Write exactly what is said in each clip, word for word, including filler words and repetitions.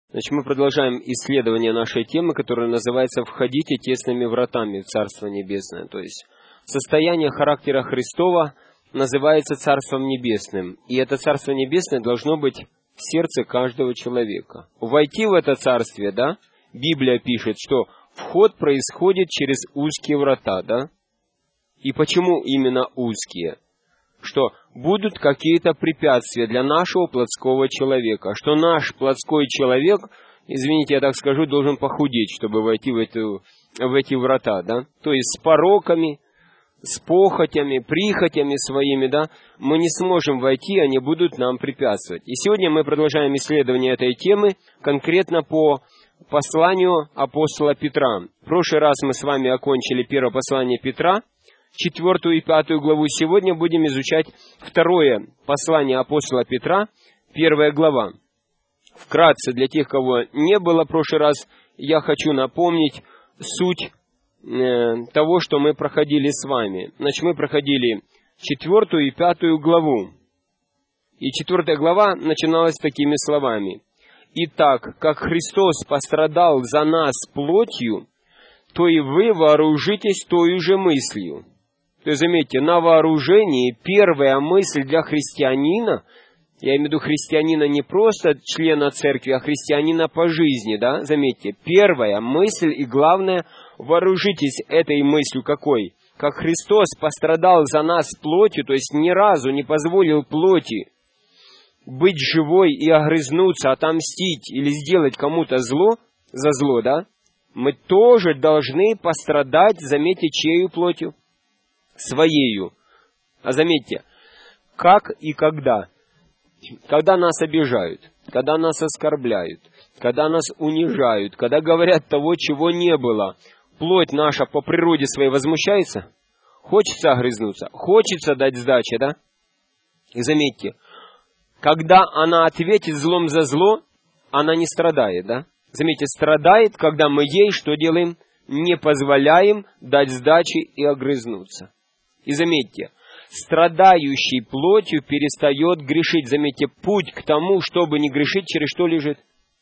Значит, мы продолжаем исследование нашей темы, которая называется «Входите тесными вратами в Царство Небесное». То есть, состояние характера Христова называется Царством Небесным. И это Царство Небесное должно быть в сердце каждого человека. Войти в это Царствие, да, Библия пишет, что вход происходит через узкие врата, да? И почему именно узкие? Что будут какие-то препятствия для нашего плотского человека, что наш плотской человек, извините, я так скажу, должен похудеть, чтобы войти в, эту, в эти врата, да? То есть с пороками, с похотями, прихотями своими, да, мы не сможем войти, они будут нам препятствовать. И сегодня мы продолжаем исследование этой темы конкретно по посланию апостола Петра. В прошлый раз мы с вами окончили первое послание Петра, четвертую и пятую главу. Сегодня будем изучать второе послание апостола Петра, первая глава. Вкратце, для тех, кого не было в прошлый раз, я хочу напомнить суть э, того, что мы проходили с вами. Значит, мы проходили четвертую и пятую главу. И четвертая глава начиналась такими словами. «Итак, как Христос пострадал за нас плотью, то и вы вооружитесь той же мыслью». То есть, заметьте, на вооружении первая мысль для христианина, я имею в виду христианина не просто члена церкви, а христианина по жизни, да, заметьте, первая мысль и главное, вооружитесь этой мыслью какой? Как Христос пострадал за нас плотью, то есть ни разу не позволил плоти быть живой и огрызнуться, отомстить или сделать кому-то зло, за зло, да, мы тоже должны пострадать, заметьте, чьею плотью? Своею. А заметьте, как и когда? Когда нас обижают, когда нас оскорбляют, когда нас унижают, когда говорят того, чего не было, плоть наша по природе своей возмущается? Хочется огрызнуться? Хочется дать сдачи, да? И заметьте, когда она ответит злом за зло, она не страдает, да? Заметьте, страдает, когда мы ей что делаем? Не позволяем дать сдачи и огрызнуться. И заметьте, страдающий плотью перестает грешить. Заметьте, путь к тому, чтобы не грешить, через что лежит?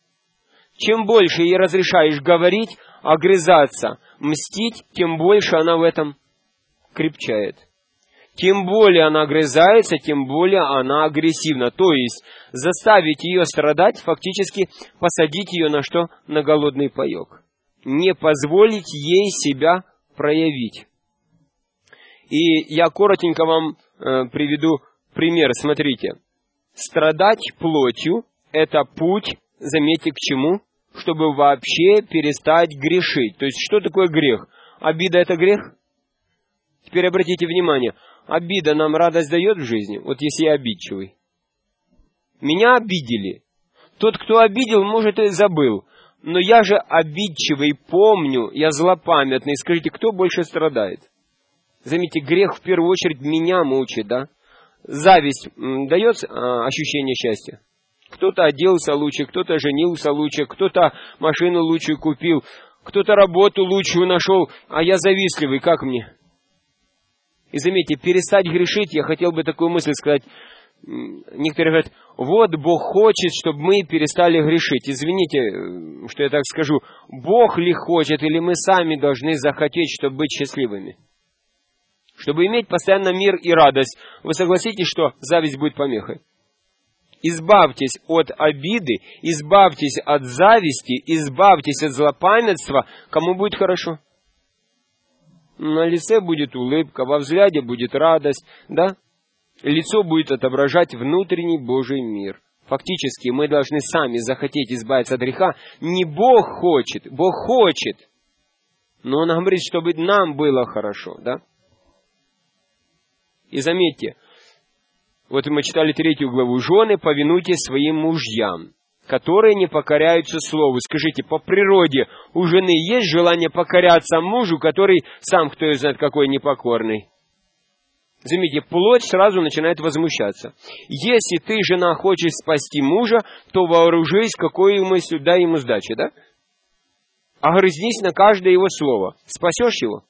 Чем больше ей разрешаешь говорить, огрызаться, мстить, тем больше она в этом крепчает. Тем более она огрызается, тем более она агрессивна. То есть, заставить ее страдать, фактически посадить ее на что? На голодный паек. Не позволить ей себя проявить. И я коротенько вам э, приведу пример. Смотрите. Страдать плотью – это путь, заметьте, к чему? Чтобы вообще перестать грешить. То есть, что такое грех? Обида – это грех? Теперь обратите внимание. Обида нам радость дает в жизни? Вот если я обидчивый. Меня обидели. Тот, кто обидел, может, и забыл. Но я же обидчивый, помню, я злопамятный. Скажите, кто больше страдает? Заметьте, грех в первую очередь меня мучает, да? Зависть дает а, ощущение счастья? Кто-то оделся лучше, кто-то женился лучше, кто-то машину лучше купил, кто-то работу лучшую нашел, а я завистливый, как мне? И заметьте, перестать грешить, я хотел бы такую мысль сказать. Некоторые говорят, вот Бог хочет, чтобы мы перестали грешить. Извините, что я так скажу. Бог ли хочет, или мы сами должны захотеть, чтобы быть счастливыми? Чтобы иметь постоянно мир и радость. Вы согласитесь, что зависть будет помехой? Избавьтесь от обиды, избавьтесь от зависти, избавьтесь от злопамятства. Кому будет хорошо? На лице будет улыбка, во взгляде будет радость, да? Лицо будет отображать внутренний Божий мир. Фактически мы должны сами захотеть избавиться от греха. Не Бог хочет, Бог хочет. Но Он говорит, чтобы нам было хорошо, да? И заметьте, вот мы читали третью главу. «Жены, повинуйтесь своим мужьям, которые не покоряются слову». Скажите, по природе у жены есть желание покоряться мужу, который сам, кто знает, какой непокорный? Заметьте, плоть сразу начинает возмущаться. Если ты, жена, хочешь спасти мужа, то вооружись, какой мыслью, дай ему сдачи, да? Огрызнись на каждое его слово. Спасешь его?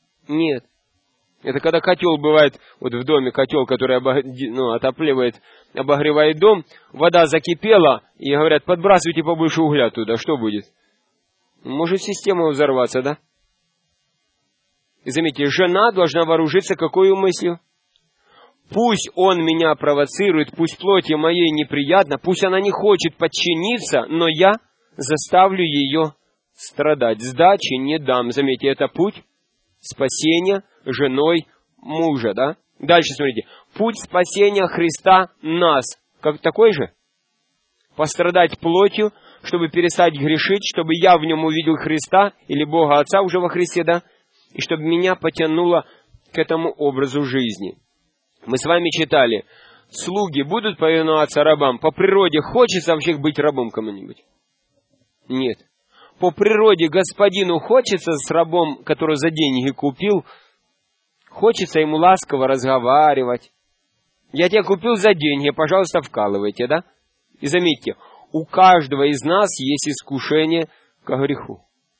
Нет. Это когда котел бывает, вот в доме котел, который ну, отапливает обогревает дом, вода закипела, и говорят, подбрасывайте побольше угля туда, что будет? Может система взорваться, да? И заметьте, жена должна вооружиться какой мыслью? Пусть он меня провоцирует, пусть плоти моей неприятно, пусть она не хочет подчиниться, но я заставлю ее страдать. Сдачи не дам. Заметьте, это путь спасения женой мужа, да? Дальше смотрите. Путь спасения Христа нас. Как такой же? Пострадать плотью, чтобы перестать грешить, чтобы я в нем увидел Христа или Бога Отца уже во Христе, да? И чтобы меня потянуло к этому образу жизни. Мы с вами читали, слуги будут повиноваться рабам. По природе хочется вообще быть рабом кому-нибудь? Нет. По природе господину хочется с рабом, который за деньги купил, хочется ему ласково разговаривать. Я тебя купил за деньги, пожалуйста, вкалывайте, да? И заметьте, у каждого из нас есть искушение к греху.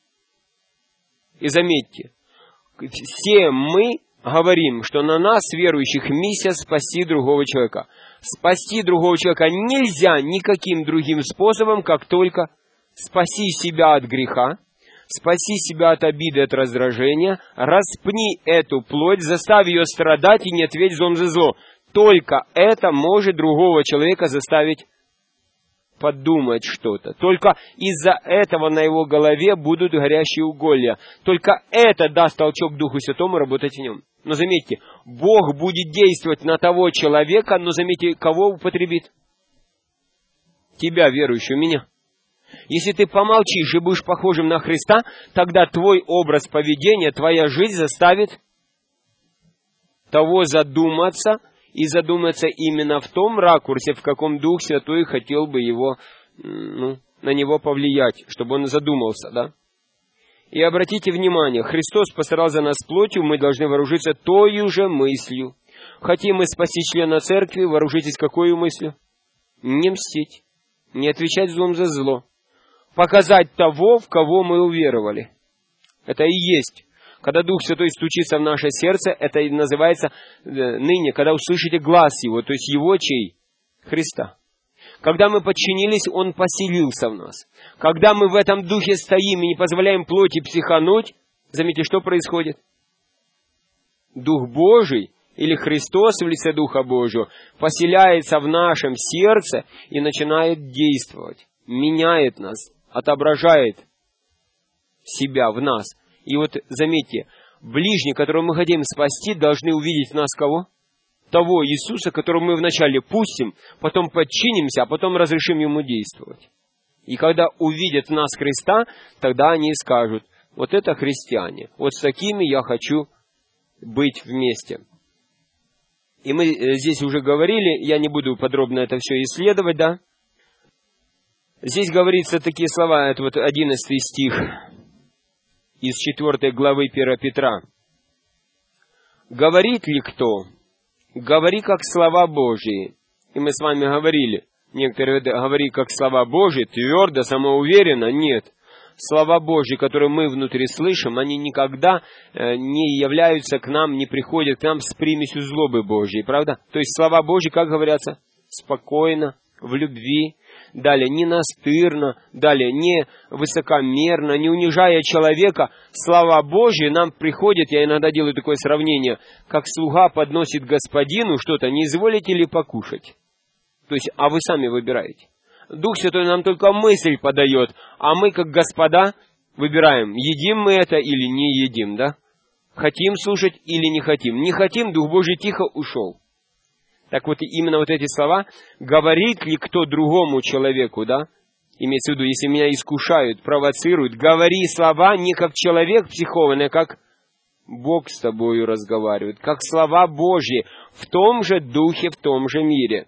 И заметьте, все мы говорим, что на нас, верующих, миссия спасти другого человека. Спасти другого человека нельзя никаким другим способом, как только спаси себя от греха, спаси себя от обиды, от раздражения, распни эту плоть, заставь ее страдать и не ответь злом за зло. Только это может другого человека заставить подумать что-то. Только из-за этого на его голове будут горящие уголья. Только это даст толчок Духу Святому работать в нем. Но заметьте, Бог будет действовать на того человека, но заметьте, кого употребит? Тебя, верующего, меня. Если ты помолчишь и будешь похожим на Христа, тогда твой образ поведения, твоя жизнь заставит того задуматься, и задуматься именно в том ракурсе, в каком Дух Святой хотел бы его, ну, на него повлиять, чтобы он задумался, да? И обратите внимание, Христос постарал за нас плотью, мы должны вооружиться той же мыслью. Хотим мы спасти члена церкви, вооружитесь какой мыслью? Не мстить, не отвечать злом за зло. Показать того, в кого мы уверовали. Это и есть. Когда Дух Святой стучится в наше сердце, это и называется ныне, когда услышите глас Его, то есть Его чей? Христа. Когда мы подчинились, Он поселился в нас. Когда мы в этом духе стоим и не позволяем плоти психануть, заметьте, что происходит? Дух Божий, или Христос в лице Духа Божьего, поселяется в нашем сердце и начинает действовать, меняет нас, отображает себя в нас. И вот заметьте, ближние, которого мы хотим спасти, должны увидеть в нас кого? Того Иисуса, которого мы вначале пустим, потом подчинимся, а потом разрешим Ему действовать. И когда увидят в нас Христа, тогда они скажут, вот это христиане, вот с такими я хочу быть вместе. И мы здесь уже говорили, я не буду подробно это все исследовать, да? Здесь говорится такие слова, это вот одиннадцатый стих из четвёртой главы первого Петра. «Говорит ли кто? Говори, как слова Божьи». И мы с вами говорили, некоторые говори, как слова Божьи, твердо, самоуверенно. Нет. Слова Божьи, которые мы внутри слышим, они никогда не являются к нам, не приходят к нам с примесью злобы Божьей, правда? То есть слова Божьи, как говорятся? Спокойно, в любви. Далее, не настырно, далее, не высокомерно, не унижая человека. Слава Божья нам приходит, я иногда делаю такое сравнение, как слуга подносит господину что-то, не изволите ли покушать? То есть, а вы сами выбираете. Дух Святой нам только мысль подает, а мы, как господа, выбираем, едим мы это или не едим, да? Хотим слушать или не хотим. Не хотим, Дух Божий тихо ушел. Так вот, именно вот эти слова, говорит ли кто другому человеку, да, имеется в виду, если меня искушают, провоцируют, говори слова не как человек психованный, а как Бог с тобою разговаривает, как слова Божьи, в том же духе, в том же мире.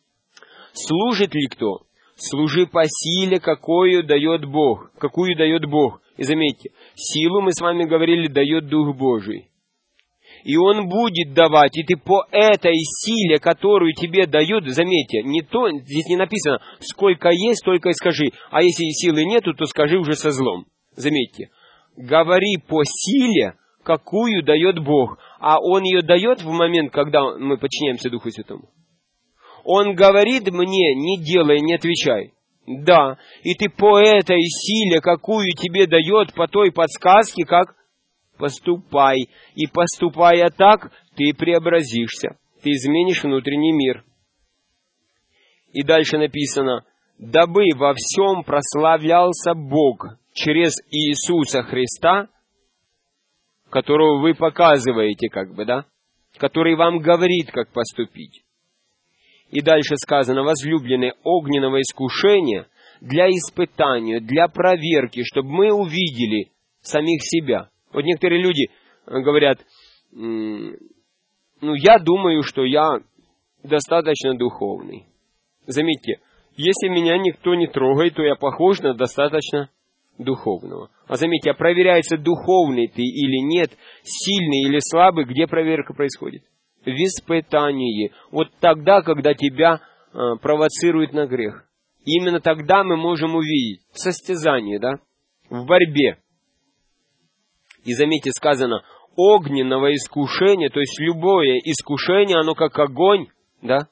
Служит ли кто? Служи по силе, какую дает Бог, какую дает Бог. И заметьте, силу, мы с вами говорили, дает Дух Божий. И Он будет давать, и ты по этой силе, которую тебе дают, заметьте, не то, здесь не написано, сколько есть, столько и скажи, а если силы нету, то скажи уже со злом. Заметьте, говори по силе, какую дает Бог, а Он ее дает в момент, когда мы подчиняемся Духу Святому. Он говорит мне, не делай, не отвечай. Да, и ты по этой силе, какую тебе дает, по той подсказке, как поступай. И поступая так, ты преобразишься, ты изменишь внутренний мир. И дальше написано, дабы во всем прославлялся Бог через Иисуса Христа, которого вы показываете, как бы, да? Который вам говорит, как поступить. И дальше сказано, возлюбленные, огненного искушения для испытания, для проверки, чтобы мы увидели самих себя. Вот некоторые люди говорят, ну, я думаю, что я достаточно духовный. Заметьте, если меня никто не трогает, то я похож на достаточно духовного. А заметьте, а проверяется, духовный ты или нет, сильный или слабый, где проверка происходит? В испытании. Вот тогда, когда тебя э, провоцируют на грех. Именно тогда мы можем увидеть в состязании, да, в борьбе. И заметьте, сказано, огненного искушения, то есть любое искушение, оно как огонь, да?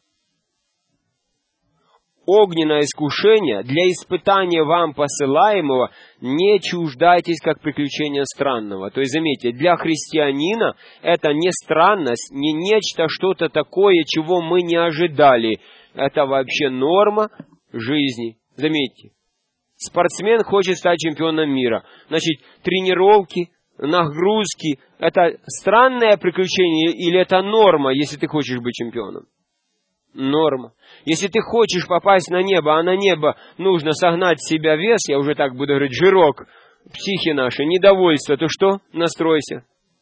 Огненное искушение для испытания вам посылаемого не чуждайтесь, как приключения странного. То есть, заметьте, для христианина это не странность, не нечто, что-то такое, чего мы не ожидали. Это вообще норма жизни. Заметьте, спортсмен хочет стать чемпионом мира. Значит, тренировки, нагрузки, это странное приключение или это норма, если ты хочешь быть чемпионом? Норма. Если ты хочешь попасть на небо, а на небо нужно согнать с себя вес, я уже так буду говорить, жирок, психи наши, недовольство, то что? Настройся.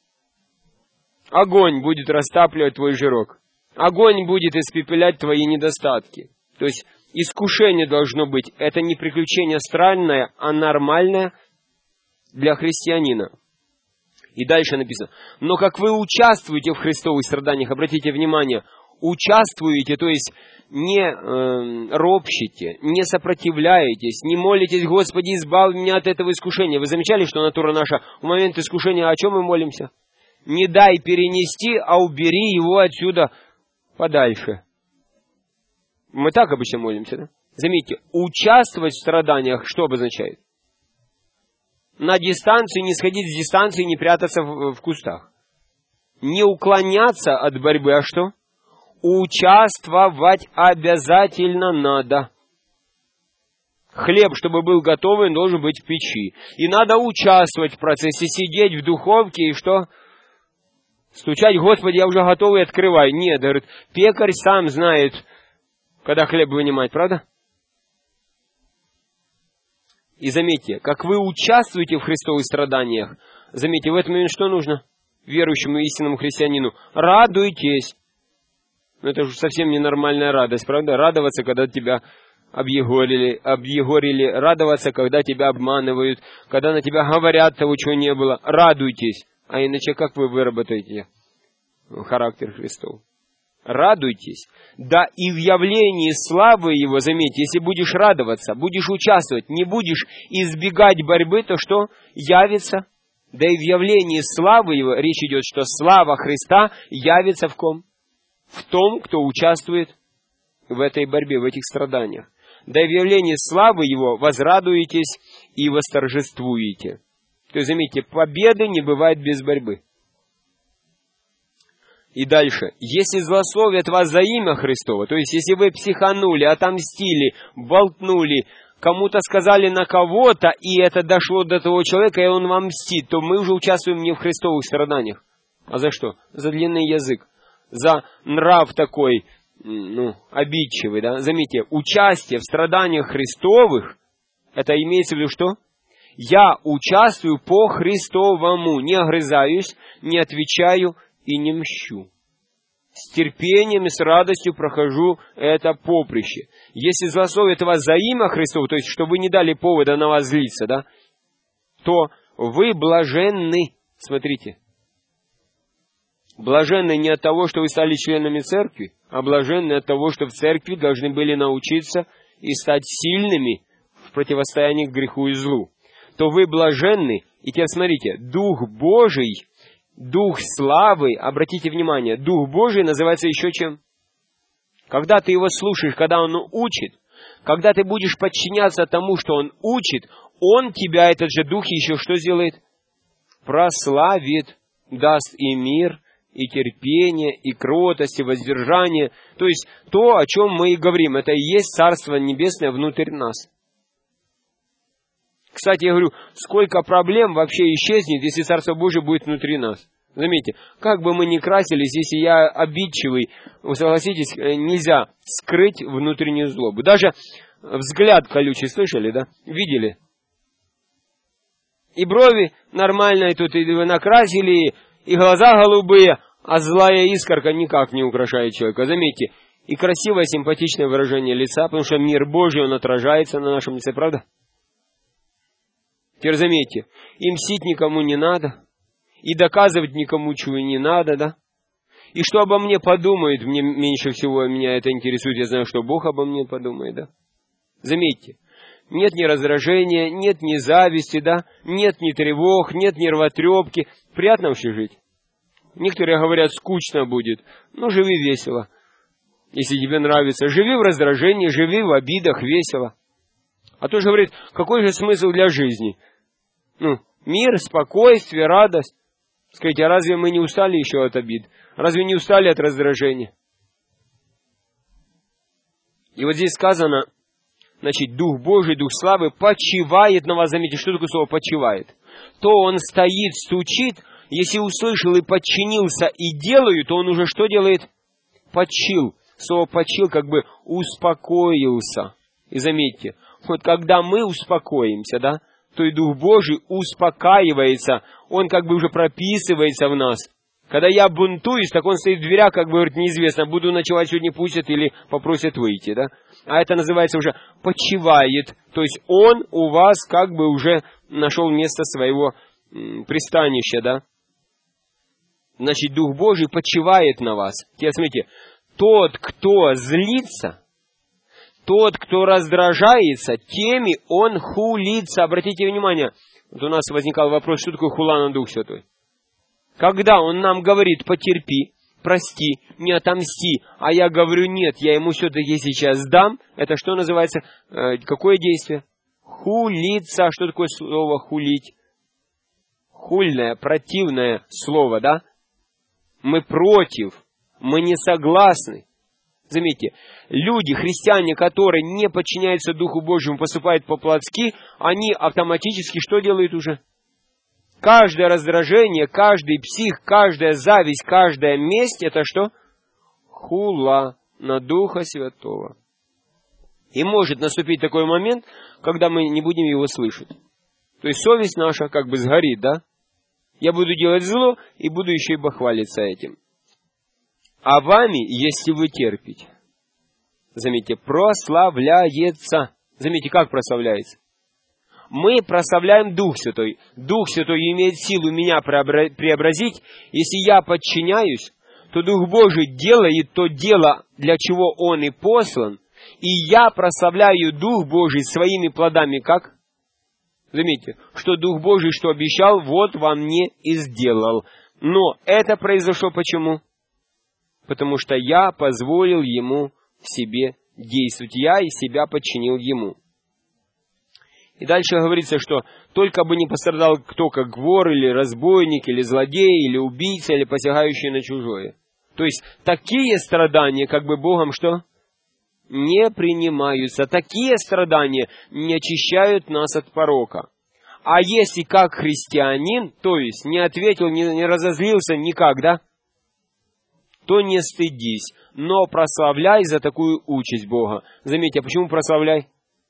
Огонь будет растапливать твой жирок. Огонь будет испепелять твои недостатки. То есть искушение должно быть. Это не приключение странное, а нормальное для христианина. И дальше написано. Но как вы участвуете в христовых страданиях, обратите внимание, участвуете, то есть не э, ропщите, не сопротивляетесь, не молитесь, Господи, избавь меня от этого искушения. Вы замечали, что натура наша в момент искушения, о чем мы молимся? Не дай перенести, а убери его отсюда подальше. Мы так обычно молимся, да? Заметьте, участвовать в страданиях, что обозначает? На дистанцию, не сходить с дистанции, не прятаться в, в кустах. Не уклоняться от борьбы, а что? Участвовать обязательно надо. Хлеб, чтобы был готовый, должен быть в печи. И надо участвовать в процессе, сидеть в духовке и что? Стучать, Господи, я уже готовый, открывай. Нет, говорит, пекарь сам знает, когда хлеб вынимать, правда? И заметьте, как вы участвуете в христовых страданиях, заметьте, в этом момент что нужно? Верующему истинному христианину. Радуйтесь. Но это же совсем ненормальная радость, правда? Радоваться, когда тебя объегорили, объегорили, радоваться, когда тебя обманывают, когда на тебя говорят того, чего не было. Радуйтесь. А иначе как вы выработаете характер Христов? Радуйтесь. Да и в явлении славы Его, заметьте, если будешь радоваться, будешь участвовать, не будешь избегать борьбы, то что? Явится. Да и в явлении славы Его, речь идет, что слава Христа явится в ком? В том, кто участвует в этой борьбе, в этих страданиях. Да и в явлении славы Его возрадуетесь и восторжествуете. То есть, заметьте, победы не бывает без борьбы. И дальше. Если злословят вас за имя Христово, то есть, если вы психанули, отомстили, болтнули, кому-то сказали на кого-то, и это дошло до того человека, и он вам мстит, то мы уже участвуем не в христовых страданиях. А за что? За длинный язык. За нрав такой, ну, обидчивый, да? Заметьте, участие в страданиях Христовых, это имеется в виду что? Я участвую по Христовому, не огрызаюсь, не отвечаю и не мщу. С терпением и с радостью прохожу это поприще. Если злословят вас за имя Христово, то есть, чтобы вы не дали повода на вас злиться, да, то вы блаженны. Смотрите. Блаженны не от того, что вы стали членами церкви, а блаженны от того, что в церкви должны были научиться и стать сильными в противостоянии к греху и злу. То вы блаженны, и теперь смотрите, Дух Божий, Дух славы, обратите внимание, Дух Божий называется еще чем? Когда ты его слушаешь, когда он учит, когда ты будешь подчиняться тому, что он учит, он тебя, этот же Дух, еще что сделает? Прославит, даст и мир, и терпение, и кротость, и воздержание. То есть то, о чем мы и говорим, это и есть Царство Небесное внутрь нас. Кстати, я говорю, сколько проблем вообще исчезнет, если Царство Божие будет внутри нас. Заметьте, как бы мы ни красились, если я обидчивый, вы согласитесь, нельзя скрыть внутреннюю злобу. Даже взгляд колючий, слышали, да? Видели? И брови нормальные тут и вы накрасили, и глаза голубые, а злая искорка никак не украшает человека. Заметьте, и красивое, симпатичное выражение лица, потому что мир Божий, он отражается на нашем лице, правда? Теперь заметьте, и мстить никому не надо, и доказывать никому чего не надо, да? И что обо мне подумают, мне меньше всего меня это интересует, я знаю, что Бог обо мне подумает, да? Заметьте, нет ни раздражения, нет ни зависти, да? Нет ни тревог, нет ни рвотрепки. Приятно вообще жить? Некоторые говорят, скучно будет. Ну, живи весело, если тебе нравится. Живи в раздражении, живи в обидах, весело. А то же говорит, какой же смысл для жизни? Ну, мир, спокойствие, радость. Скажите, а разве мы не устали еще от обид? Разве не устали от раздражения? И вот здесь сказано, значит, Дух Божий, Дух славы почивает на вас. Заметьте, что такое слово почивает? То он стоит, стучит, если услышал и подчинился и делаю, то он уже что делает? Почил. Слово почил как бы успокоился. И заметьте, вот когда мы успокоимся, да, то и Дух Божий успокаивается, он как бы уже прописывается в нас. Когда я бунтуюсь, так он стоит в дверях, как бы говорит, неизвестно, буду ночевать сегодня, пустят или попросят выйти, да. А это называется уже почивает, то есть он у вас как бы уже нашел место своего м, пристанища, да. Значит, Дух Божий почивает на вас. Теперь смотрите, тот, кто злится, тот, кто раздражается, теми он хулится. Обратите внимание, вот у нас возникал вопрос, что такое хула на Дух Святой. Когда он нам говорит, потерпи, прости, не отомсти, а я говорю, нет, я ему все-таки сейчас дам, это что называется, э, какое действие? Хулиться. Что такое слово хулить? Хульное, противное слово, да? Мы против, мы не согласны. Заметьте, люди, христиане, которые не подчиняются Духу Божьему, поступают по-плотски, они автоматически что делают уже? Каждое раздражение, каждый псих, каждая зависть, каждая месть, это что? Хула на Духа Святого. И может наступить такой момент, когда мы не будем его слышать. То есть совесть наша как бы сгорит, да? Я буду делать зло и буду еще и бахвалиться этим. А вами, если вы терпите, заметьте, прославляется. Заметьте, как прославляется? Мы прославляем Дух Святой. Дух Святой имеет силу меня преобразить. Если я подчиняюсь, то Дух Божий делает то дело, для чего Он и послан. И я прославляю Дух Божий своими плодами, как? Заметьте, что Дух Божий, что обещал, вот во мне и сделал. Но это произошло почему? Потому что я позволил Ему в себе действовать. Я и себя подчинил Ему. И дальше говорится, что только бы не пострадал кто, как вор, или разбойник, или злодей, или убийца, или посягающий на чужое. То есть, такие страдания, как бы Богом что? Не принимаются. Такие страдания не очищают нас от порока. А если как христианин, то есть, не ответил, не, не разозлился никак, да? То не стыдись, но прославляй за такую участь Бога. Заметьте, а почему прославляй?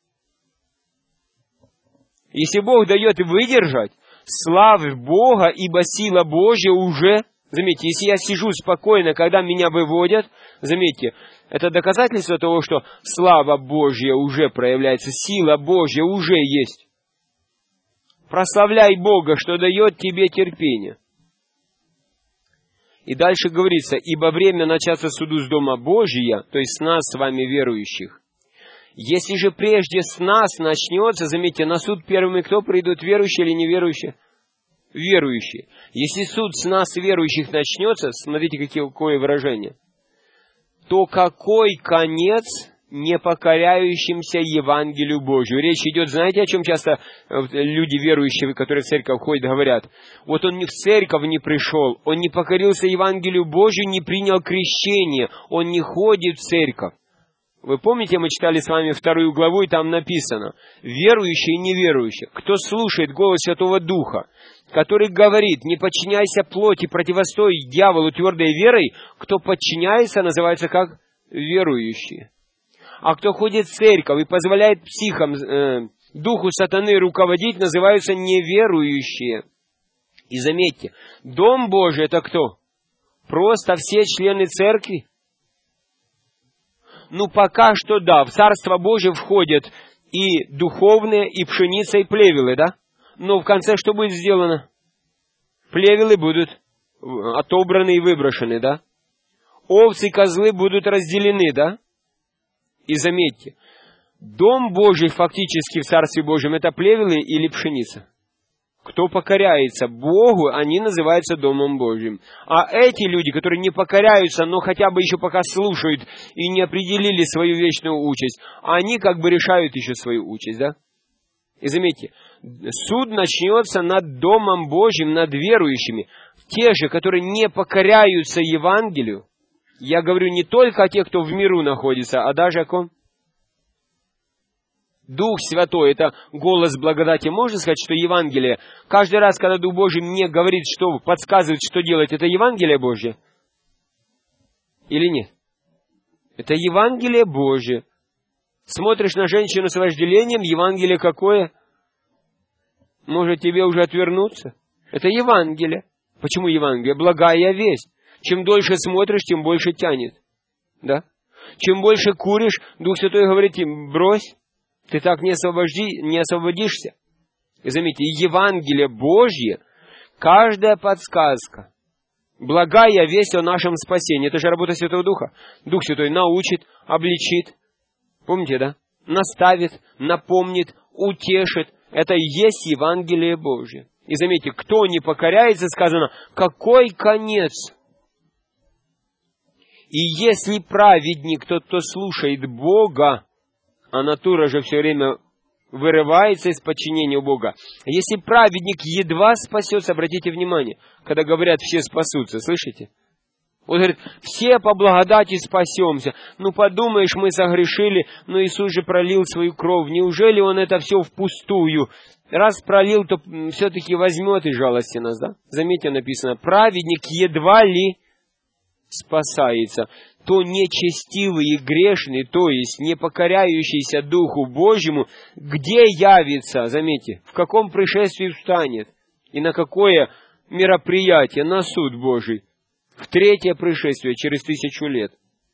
Если Бог дает выдержать, славь Бога, ибо сила Божья уже... Заметьте, если я сижу спокойно, когда меня выводят, заметьте, это доказательство того, что слава Божья уже проявляется, сила Божья уже есть. Прославляй Бога, что дает тебе терпение. И дальше говорится, ибо время начаться суду с дома Божия, то есть с нас с вами верующих. Если же прежде с нас начнется, заметьте, на суд первыми кто придут, верующие или неверующие? Верующие. Если суд с нас верующих начнется, смотрите, какие, какое выражение, то какой конец непокоряющимся Евангелию Божию? Речь идет, знаете, о чем часто люди верующие, которые в церковь ходят, говорят? Вот он в церковь не пришел, он не покорился Евангелию Божию, не принял крещение, он не ходит в церковь. Вы помните, мы читали с вами вторую главу, и там написано: верующие и неверующие, кто слушает голос Святого Духа, который говорит: не подчиняйся плоти, противостой дьяволу твердой верой, кто подчиняется, называется как верующие. А кто ходит в церковь и позволяет психам, э, духу сатаны руководить, называются неверующие. И заметьте, Дом Божий — это кто? Просто все члены церкви? Ну, пока что да, в Царство Божие входят и духовные, и пшеница, и плевелы, да? Но в конце что будет сделано? Плевелы будут отобраны и выброшены, да? Овцы и козлы будут разделены, да? И заметьте, Дом Божий фактически в Царстве Божьем — это плевелы или пшеница? Кто покоряется Богу, они называются Домом Божьим. А эти люди, которые не покоряются, но хотя бы еще пока слушают и не определили свою вечную участь, они как бы решают еще свою участь, да? И заметьте, суд начнется над Домом Божьим, над верующими. Те же, которые не покоряются Евангелию, я говорю не только о тех, кто в миру находится, а даже о ком? Дух Святой — это голос благодати. Можно сказать, что Евангелие, каждый раз, когда Дух Божий мне говорит, что подсказывает, что делать, это Евангелие Божье? Или нет? Это Евангелие Божье. Смотришь на женщину с вожделением, Евангелие какое? Может тебе уже отвернуться? Это Евангелие. Почему Евангелие? Благая весть. Чем дольше смотришь, тем больше тянет. Да? Чем больше куришь, Дух Святой говорит им: брось. Ты так не, освобожди, не освободишься. И заметьте, Евангелие Божье, каждая подсказка, благая весть о нашем спасении, это же работа Святого Духа. Дух Святой научит, обличит, помните, да? Наставит, напомнит, утешит. Это и есть Евангелие Божье. И заметьте, кто не покоряется, сказано, какой конец? И если праведник, тот, кто слушает Бога, а натура же все время вырывается из подчинения Бога. Если праведник едва спасется, обратите внимание, когда говорят «все спасутся», слышите? Он говорит: все по благодати спасемся. Ну подумаешь, мы согрешили, но Иисус же пролил свою кровь. Неужели Он это все впустую? Раз пролил, то все-таки возьмет из жалости нас, да? Заметьте, написано: праведник едва ли спасается, то нечестивый и грешный, то есть не покоряющийся Духу Божьему, где явится, заметьте, в каком пришествии встанет и на какое мероприятие, на суд Божий, в третье пришествие через тысячу лет.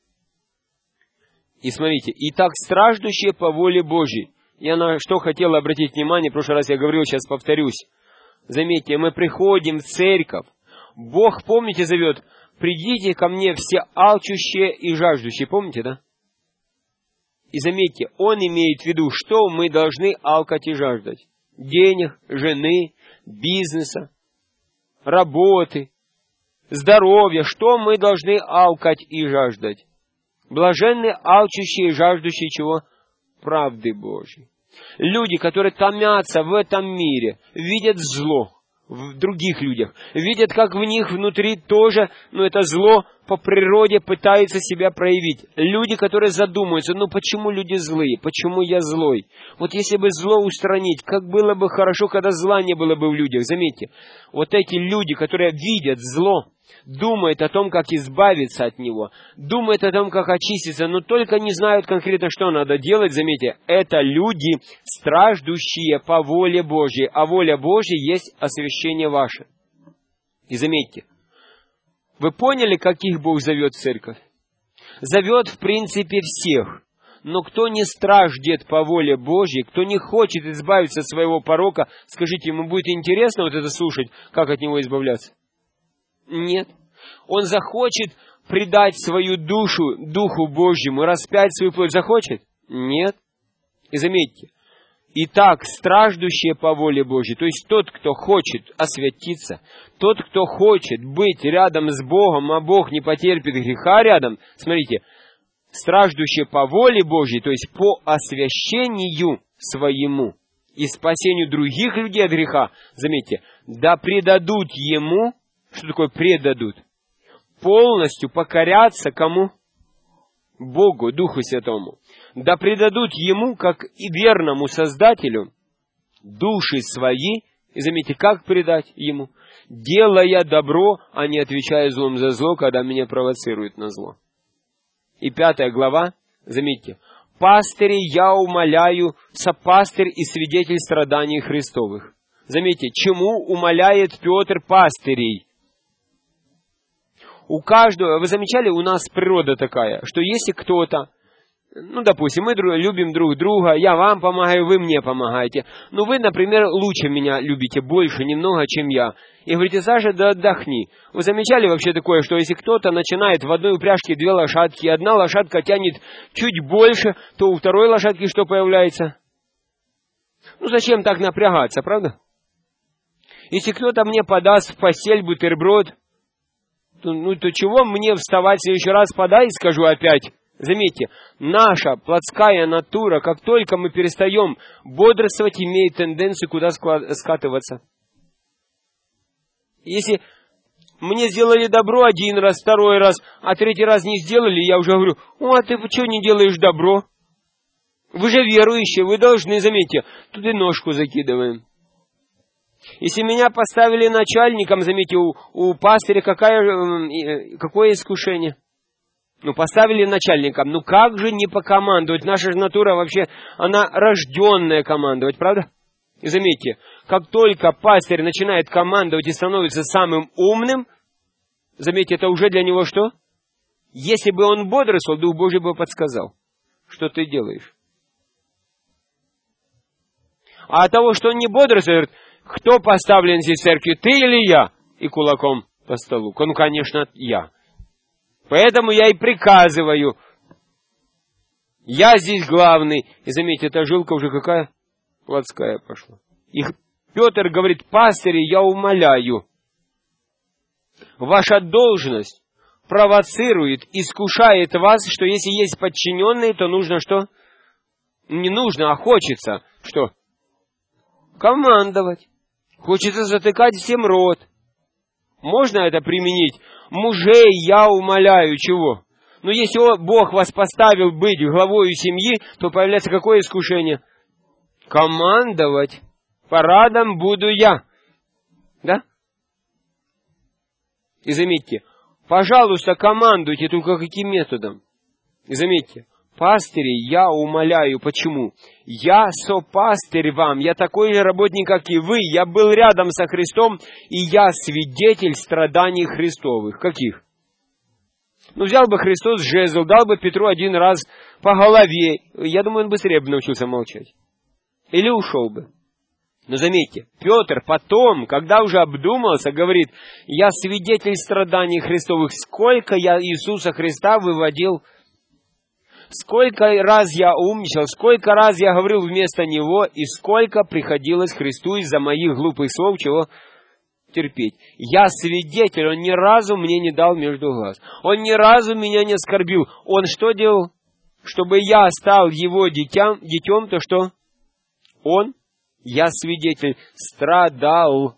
И смотрите, итак, страждущие по воле Божьей. Я на что хотел обратить внимание, в прошлый раз я говорил, сейчас повторюсь. Заметьте, мы приходим в церковь, Бог, помните, зовет: придите ко мне все алчущие и жаждущие. Помните, да? И заметьте, Он имеет в виду, что мы должны алкать и жаждать. Денег, жены, бизнеса, работы, здоровья. Что мы должны алкать и жаждать? Блаженны алчущие и жаждущие чего? Правды Божьей. Люди, которые томятся в этом мире, видят зло в других людях, видят, как в них внутри тоже, ну, это зло по природе пытается себя проявить. Люди, которые задумаются: ну, почему люди злые, почему я злой? Вот если бы зло устранить, как было бы хорошо, когда зла не было бы в людях. Заметьте, вот эти люди, которые видят зло, думают о том, как избавиться от него, думают о том, как очиститься, но только не знают конкретно, что надо делать. Заметьте, это люди, страждущие по воле Божьей, а воля Божья есть освящение ваше. И заметьте, вы поняли, каких Бог зовет в церковь? Зовет, в принципе, всех. Но кто не страждет по воле Божьей, кто не хочет избавиться от своего порока, скажите, ему будет интересно вот это слушать, как от него избавляться? Нет. Он захочет предать свою душу Духу Божьему, распять свою плоть. Захочет? Нет. И заметьте, итак, страждущие по воле Божьей, то есть тот, кто хочет освятиться, тот, кто хочет быть рядом с Богом, а Бог не потерпит греха рядом, смотрите, страждущие по воле Божьей, то есть по освящению своему и спасению других людей от греха, заметьте, да предадут ему, что такое предадут? Полностью покоряться кому? Богу, Духу Святому. Да предадут ему, как и верному Создателю, души свои, и заметьте, как предать ему? Делая добро, а не отвечая злом за зло, когда меня провоцируют на зло. И пятая глава, заметьте, пастырей я умоляю, сопастырь и свидетель страданий Христовых. Заметьте, чему умоляет Петр пастырей? У каждого, вы замечали, у нас природа такая, что если кто-то, ну, допустим, мы друг, любим друг друга, я вам помогаю, вы мне помогаете, но вы, например, лучше меня любите, больше, немного, чем я. И говорите, Саша, да отдохни. Вы замечали вообще такое, что если кто-то начинает в одной упряжке две лошадки, и одна лошадка тянет чуть больше, то у второй лошадки что появляется? Ну, зачем так напрягаться, правда? Если кто-то мне подаст в постель бутерброд, то, ну, то чего мне вставать в следующий раз подай, скажу опять. Заметьте, наша плотская натура, как только мы перестаем бодрствовать, имеет тенденцию куда скатываться. Если мне сделали добро один раз, второй раз, а третий раз не сделали, я уже говорю, о, а ты что не делаешь добро? Вы же верующие, вы должны, заметьте, тут и ножку закидываем. Если меня поставили начальником, заметьте, у, у пастыря какая, какое искушение? Ну, поставили начальником, ну как же не покомандовать? Наша же натура вообще, она рожденная командовать, правда? И заметьте, как только пастырь начинает командовать и становится самым умным, заметьте, это уже для него что? Если бы он бодрствовал, Дух Божий бы подсказал, что ты делаешь. А от того, что он не бодрствует, кто поставлен здесь в церкви, ты или я? И кулаком по столу. Ну, конечно, я. Поэтому я и приказываю. Я здесь главный. И заметьте, эта жилка уже какая? Плотская пошла. И Петр говорит, пастыри, я умоляю. Ваша должность провоцирует, искушает вас, что если есть подчиненные, то нужно что? Не нужно, а хочется. Что? Командовать. Хочется затыкать всем рот. Можно это применить? Мужей я умоляю, чего? Но если Бог вас поставил быть главой семьи, то появляется какое искушение? Командовать. Парадом буду я. Да? И заметьте, пожалуйста, командуйте, только каким методом? И заметьте, пастырей я умоляю. Почему? Я сопастырь вам, я такой же работник, как и вы. Я был рядом со Христом, и я свидетель страданий Христовых. Каких? Ну, взял бы Христос жезл, дал бы Петру один раз по голове. Я думаю, он быстрее бы научился молчать. Или ушел бы. Но заметьте, Петр потом, когда уже обдумался, говорит, я свидетель страданий Христовых. Сколько я Иисуса Христа выводил, сколько раз я умничал, сколько раз я говорил вместо Него, и сколько приходилось Христу из-за моих глупых слов чего терпеть. Я свидетель, Он ни разу мне не дал между глаз. Он ни разу меня не оскорбил. Он что делал? Чтобы я стал Его детям, детем, то что? Он, я свидетель, страдал.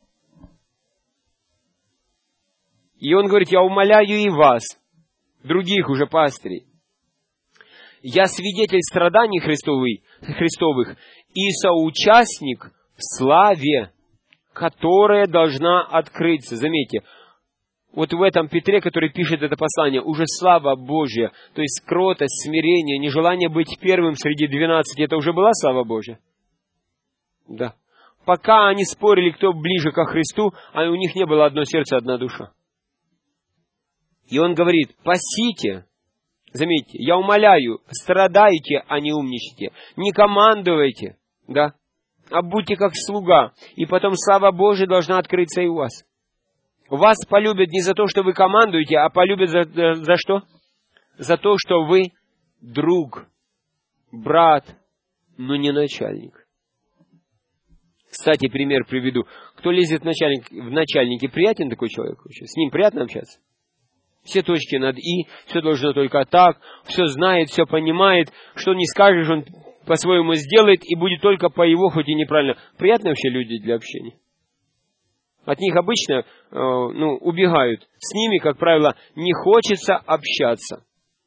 И Он говорит, я умоляю и вас, других уже пастырей. Я свидетель страданий Христовых и соучастник в славе, которая должна открыться. Заметьте, вот в этом Петре, который пишет это послание, уже слава Божья, то есть кротость, смирение, нежелание быть первым среди двенадцати, это уже была слава Божья? Да. Пока они спорили, кто ближе ко Христу, а у них не было одно сердце, одна душа. И он говорит, пасите. Заметьте, я умоляю, страдайте, а не умничайте. Не командуйте, да, а будьте как слуга. И потом слава Божия должна открыться и у вас. Вас полюбят не за то, что вы командуете, а полюбят за, за, за что? За то, что вы друг, брат, но не начальник. Кстати, пример приведу. Кто лезет в, начальник, в начальники, приятен такой человек вообще? С ним приятно общаться? Все точки над «и», все должно только так, все знает, все понимает, что не скажешь, он по-своему сделает, и будет только по его, хоть и неправильно. Приятные вообще люди для общения. От них обычно э, ну, убегают. С ними, как правило, не хочется общаться.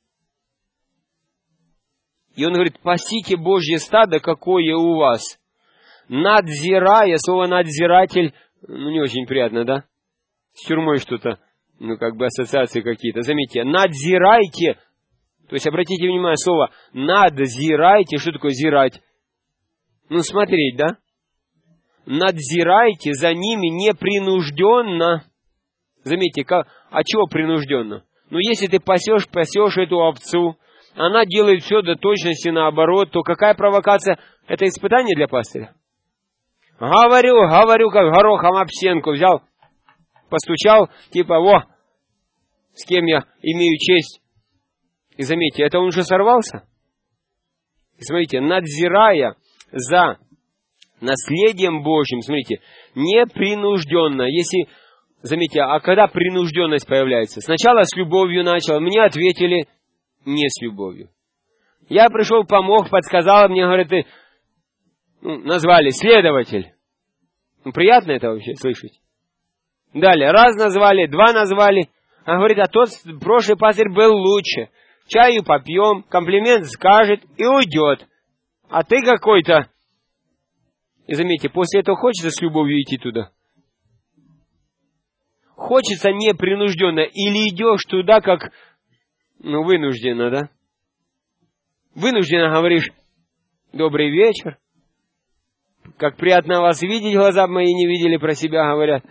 И он говорит, пасите Божье стадо, какое у вас. Надзирая, слово надзиратель, ну не очень приятно, да? С тюрьмой что-то, ну как бы ассоциации какие-то. Заметьте, надзирайте, то есть обратите внимание, слово надзирайте, что такое зирать? Ну смотреть, да? Надзирайте за ними непринужденно. Заметьте, как, а чего принужденно? Ну если ты пасешь, пасешь эту овцу, она делает все до точности наоборот, то какая провокация? Это испытание для пастыря? Говорю, говорю, как горохом об стенку взял, постучал, типа, во, с кем я имею честь. И заметьте, это он уже сорвался. И смотрите, надзирая за наследием Божьим, смотрите, непринужденно. Если, заметьте, а когда принужденность появляется? Сначала с любовью начал, мне ответили не с любовью. Я пришел, помог, подсказал, мне говорят, ты, ну, назвали следователь. Ну, приятно это вообще слышать. Далее, раз назвали, два назвали. А говорит, а тот прошлый пастырь был лучше. Чаю попьем, комплимент скажет и уйдет. А ты какой-то... И заметьте, после этого хочется с любовью идти туда? Хочется непринужденно. Или идешь туда, как, ну, вынужденно, да? Вынужденно говоришь, добрый вечер. Как приятно вас видеть, глаза мои не видели, про себя говорят.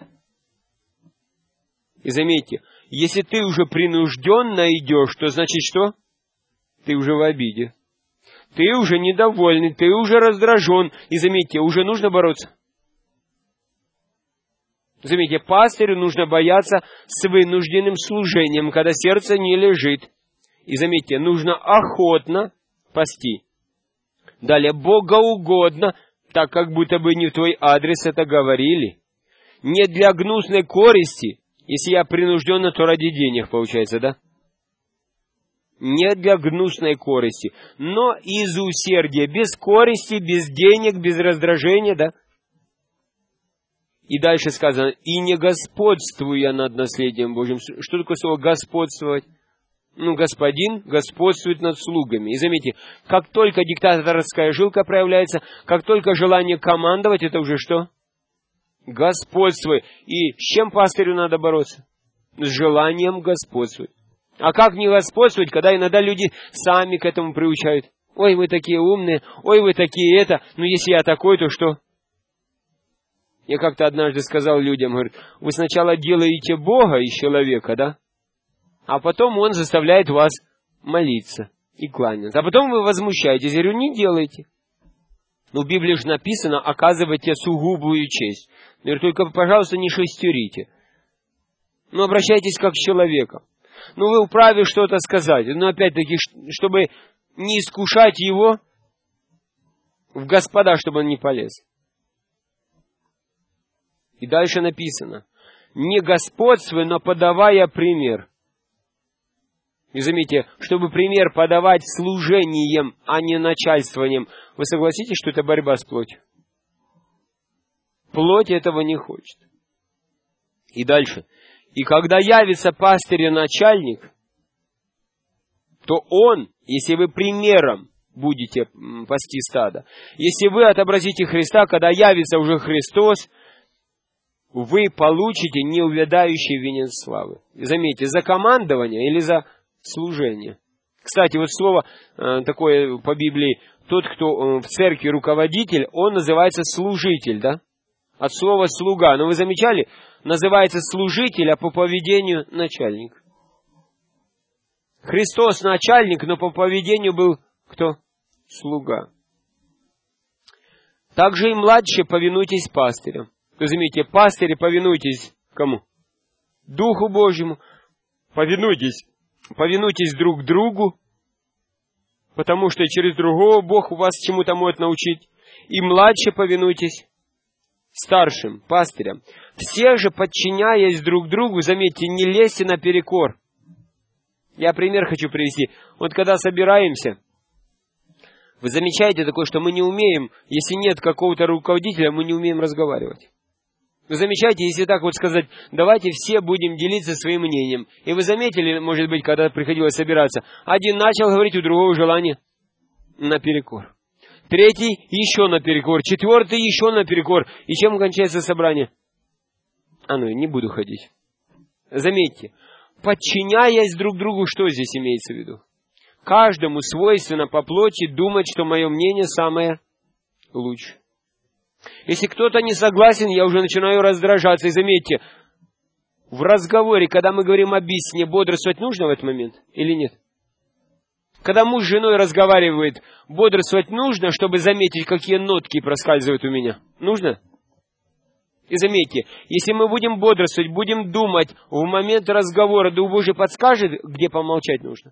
И заметьте, если ты уже принужденно идешь, то значит что? Ты уже в обиде. Ты уже недовольный, ты уже раздражен. И заметьте, уже нужно бороться. Заметьте, пастырю нужно бояться с вынужденным служением, когда сердце не лежит. И заметьте, нужно охотно пасти. Далее, богоугодно, так как будто бы не в твой адрес это говорили. Не для гнусной користи, если я принужденно, то ради денег получается, да? Не для гнусной користи, но из усердия, без користи, без денег, без раздражения, да? И дальше сказано, и не господствуя над наследием Божьим. Что такое слово господствовать? Ну, господин господствует над слугами. И заметьте, как только диктаторская жилка проявляется, как только желание командовать, это уже что? Господствуй. И с чем пастырю надо бороться? С желанием господствовать. А как не господствовать, когда иногда люди сами к этому приучают? Ой, вы такие умные, ой, вы такие это, ну если я такой, то что? Я как-то однажды сказал людям, говорит, вы сначала делаете Бога из человека, да? А потом Он заставляет вас молиться и кланяться. А потом вы возмущаетесь. Я говорю, не делайте. Ну, в Библии же написано, оказывайте сугубую честь. Я говорю, только, пожалуйста, не шестерите. Ну, обращайтесь как к человеку. Ну, вы вправе что-то сказать. Но опять-таки, чтобы не искушать его в господа, чтобы он не полез. И дальше написано, не господствуй, но подавая пример. И заметьте, чтобы пример подавать служением, а не начальствованием, вы согласитесь, что это борьба с плотью? Плоть этого не хочет. И дальше. И когда явится пастырь и начальник, то он, если вы примером будете пасти стадо, если вы отобразите Христа, когда явится уже Христос, вы получите неувядающий венец славы. И заметьте, за командование или за служение. Кстати, вот слово э, такое по Библии, тот, кто э, в церкви руководитель, он называется служитель, да? От слова слуга. Но вы замечали, называется служитель, а по поведению начальник. Христос начальник, но по поведению был кто? Слуга. Также и младшие повинуйтесь пастырям. То заметьте, пастыри, повинуйтесь кому? Духу Божьему. Повинуйтесь. Повинуйтесь друг другу, потому что через другого Бог вас чему-то может научить. И младшие повинуйтесь старшим, пастырям. Все же, подчиняясь друг другу, заметьте, не лезьте наперекор. Я пример хочу привести. Вот когда собираемся, вы замечаете такое, что мы не умеем, если нет какого-то руководителя, мы не умеем разговаривать. Вы замечаете, если так вот сказать, давайте все будем делиться своим мнением. И вы заметили, может быть, когда приходилось собираться, один начал говорить, у другого желание наперекор. Третий еще наперекор. Четвертый еще наперекор. И чем кончается собрание? А ну, не буду ходить. Заметьте, подчиняясь друг другу, что здесь имеется в виду? Каждому свойственно по плоти думать, что мое мнение самое лучшее. Если кто-то не согласен, я уже начинаю раздражаться. И заметьте, в разговоре, когда мы говорим об истине, бодрствовать нужно в этот момент или нет? Когда муж с женой разговаривает, бодрствовать нужно, чтобы заметить, какие нотки проскальзывают у меня? Нужно? И заметьте, если мы будем бодрствовать, будем думать, в момент разговора Дух Божий подскажет, где помолчать нужно?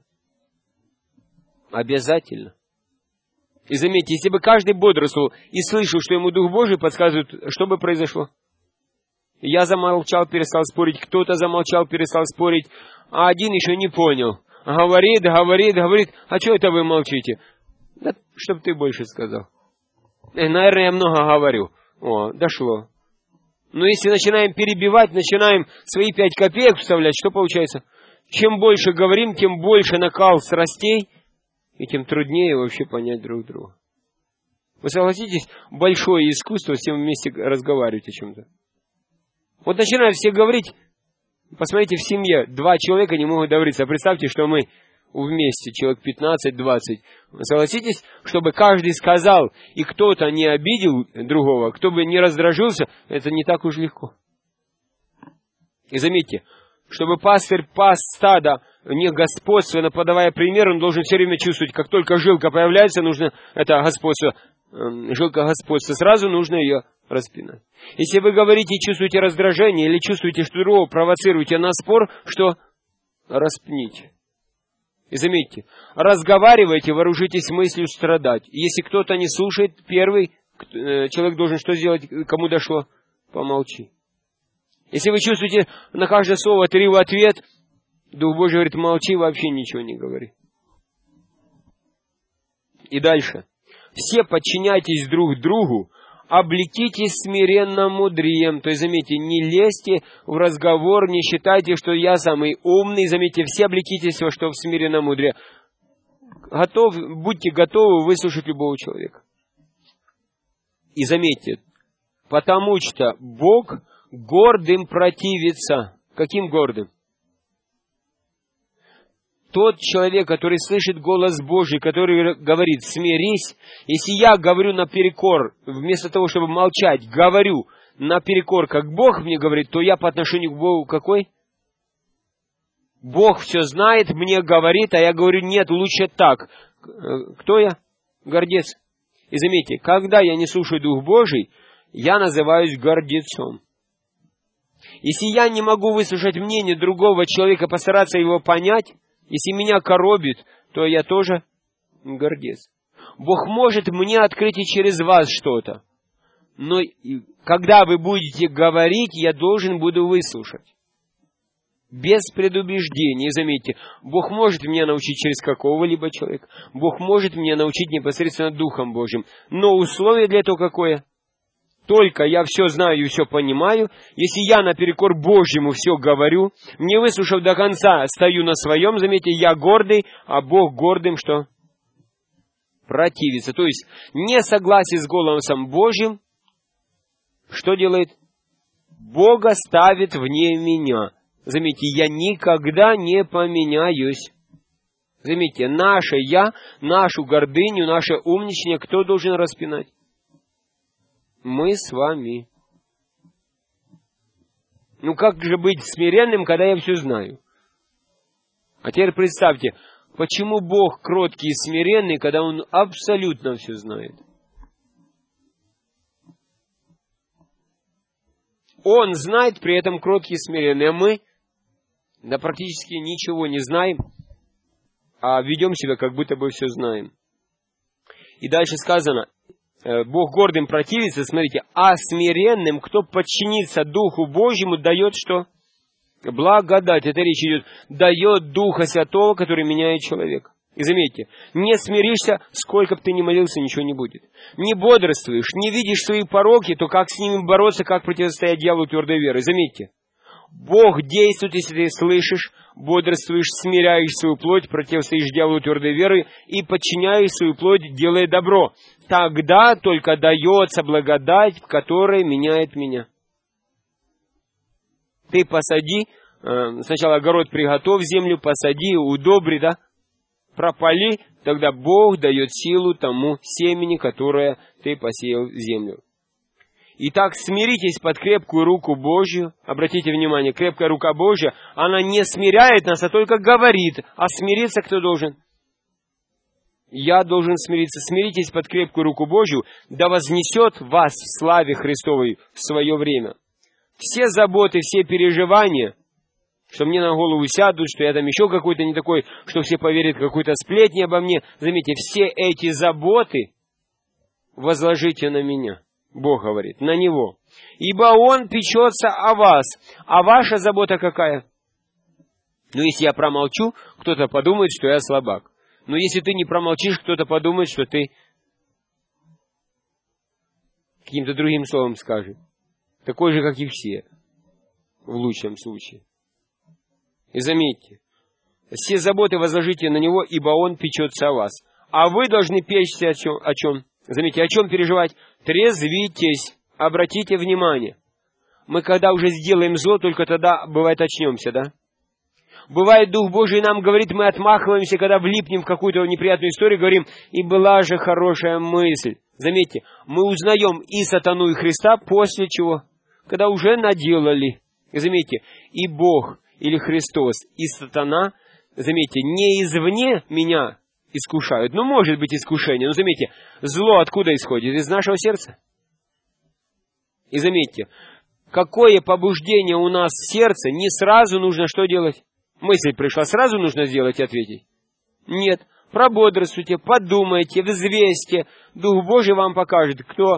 Обязательно. И заметьте, если бы каждый бодрствовал и слышал, что ему Дух Божий подсказывает, что бы произошло? Я замолчал, перестал спорить, кто-то замолчал, перестал спорить, а один еще не понял. Говорит, говорит, говорит, а что это вы молчите? Да, чтоб ты больше сказал. Э, наверное, я много говорю. О, дошло. Но если начинаем перебивать, начинаем свои пять копеек вставлять, что получается? Чем больше говорим, тем больше накал страстей, и тем труднее вообще понять друг друга. Вы согласитесь, большое искусство всем вместе разговаривать о чем-то. Вот начинаем все говорить, посмотрите, в семье два человека не могут договориться. Представьте, что мы вместе, человек пятнадцать-двадцать. Вы согласитесь, чтобы каждый сказал, и кто-то не обидел другого, кто бы не раздражился, это не так уж легко. И заметьте, чтобы пастырь пас стадо не господственно подавая пример, он должен все время чувствовать, как только жилка появляется, нужно это господство, жилка господства, сразу нужно ее распинать. Если вы говорите и чувствуете раздражение, или чувствуете, что другого провоцируете на спор, что распните. И заметьте, разговаривайте, вооружитесь мыслью страдать. Если кто-то не слушает, первый человек должен что сделать, кому дошло? Помолчи. Если вы чувствуете на каждое слово три в ответ, Дух Божий говорит, молчи, вообще ничего не говори. И дальше. Все подчиняйтесь друг другу, облекитесь смиренно мудрием. То есть, заметьте, не лезьте в разговор, не считайте, что я самый умный. Заметьте, все облекитесь во что в смиренно мудрее. Готов, будьте готовы выслушать любого человека. И заметьте, потому что Бог гордым противится. Каким гордым? Тот человек, который слышит голос Божий, который говорит, смирись, если я говорю наперекор, вместо того, чтобы молчать, говорю наперекор, как Бог мне говорит, то я по отношению к Богу какой? Бог все знает, мне говорит, а я говорю, нет, лучше так. Кто я? Гордец. И заметьте, когда я не слушаю Дух Божий, я называюсь гордецом. Если я не могу выслушать мнение другого человека, постараться его понять, если меня коробит, то я тоже гордец. Бог может мне открыть и через вас что-то. Но когда вы будете говорить, я должен буду выслушать. Без предубеждений. И заметьте, Бог может меня научить через какого-либо человека. Бог может меня научить непосредственно Духом Божьим. Но условие для этого какое? Только я все знаю и все понимаю, если я наперекор Божьему все говорю, не выслушав до конца, стою на своем, заметьте, я гордый, а Бог гордым что? Противится. То есть, не согласие с голосом Божьим, что делает? Бога ставит вне меня. Заметьте, я никогда не поменяюсь. Заметьте, наше я, нашу гордыню, наше умничание, кто должен распинать? Мы с вами. Ну как же быть смиренным, когда я все знаю? А теперь представьте, почему Бог кроткий и смиренный, когда Он абсолютно все знает? Он знает, при этом кроткий и смиренный, а мы да практически ничего не знаем, а ведем себя, как будто бы все знаем. И дальше сказано, Бог гордым противится, смотрите, а смиренным, кто подчинится Духу Божьему, дает что? Благодать, это речь идет, дает Духа Святого, который меняет человека. И заметьте, не смиришься, сколько бы ты ни молился, ничего не будет. Не бодрствуешь, не видишь свои пороки, то как с ними бороться, как противостоять дьяволу твердой верой. Заметьте, Бог действует, если ты слышишь, бодрствуешь, смиряешь свою плоть, противостоишь дьяволу твердой верой и подчиняешь свою плоть, делая добро. Тогда только дается благодать, которая меняет меня. Ты посади, сначала огород приготовь, землю посади, удобри, да? Пропали, тогда Бог дает силу тому семени, которое ты посеял в землю. Итак, смиритесь под крепкую руку Божью. Обратите внимание, крепкая рука Божья, она не смиряет нас, а только говорит. А смириться кто должен? Я должен смириться. Смиритесь под крепкую руку Божью, да вознесет вас в славе Христовой в свое время. Все заботы, все переживания, что мне на голову сядут, что я там еще какой-то не такой, что все поверят какой-то сплетни обо мне. Заметьте, все эти заботы возложите на меня. Бог говорит, на Него. Ибо Он печется о вас. А ваша забота какая? Ну, если я промолчу, кто-то подумает, что я слабак. Но если ты не промолчишь, кто-то подумает, что ты каким-то другим словом скажет. Такой же, как и все. В лучшем случае. И заметьте, все заботы возложите на Него, ибо Он печется о вас. А вы должны печься о чем? О чем? Заметьте, о чем переживать? Трезвитесь, обратите внимание. Мы когда уже сделаем зло, только тогда, бывает, очнемся, да? Бывает, Дух Божий нам говорит, мы отмахиваемся, когда влипнем в какую-то неприятную историю, говорим, и была же хорошая мысль. Заметьте, мы узнаем и сатану, и Христа после чего? Когда уже наделали. И заметьте, и Бог, или Христос, и сатана, заметьте, не извне меня искушают. Ну, может быть, искушение. Но заметьте, зло откуда исходит? Из нашего сердца. И заметьте, какое побуждение у нас в сердце, не сразу нужно что делать? Мысль пришла, сразу нужно сделать и ответить? Нет. Прободрствуйте, подумайте, взвесьте. Дух Божий вам покажет, кто,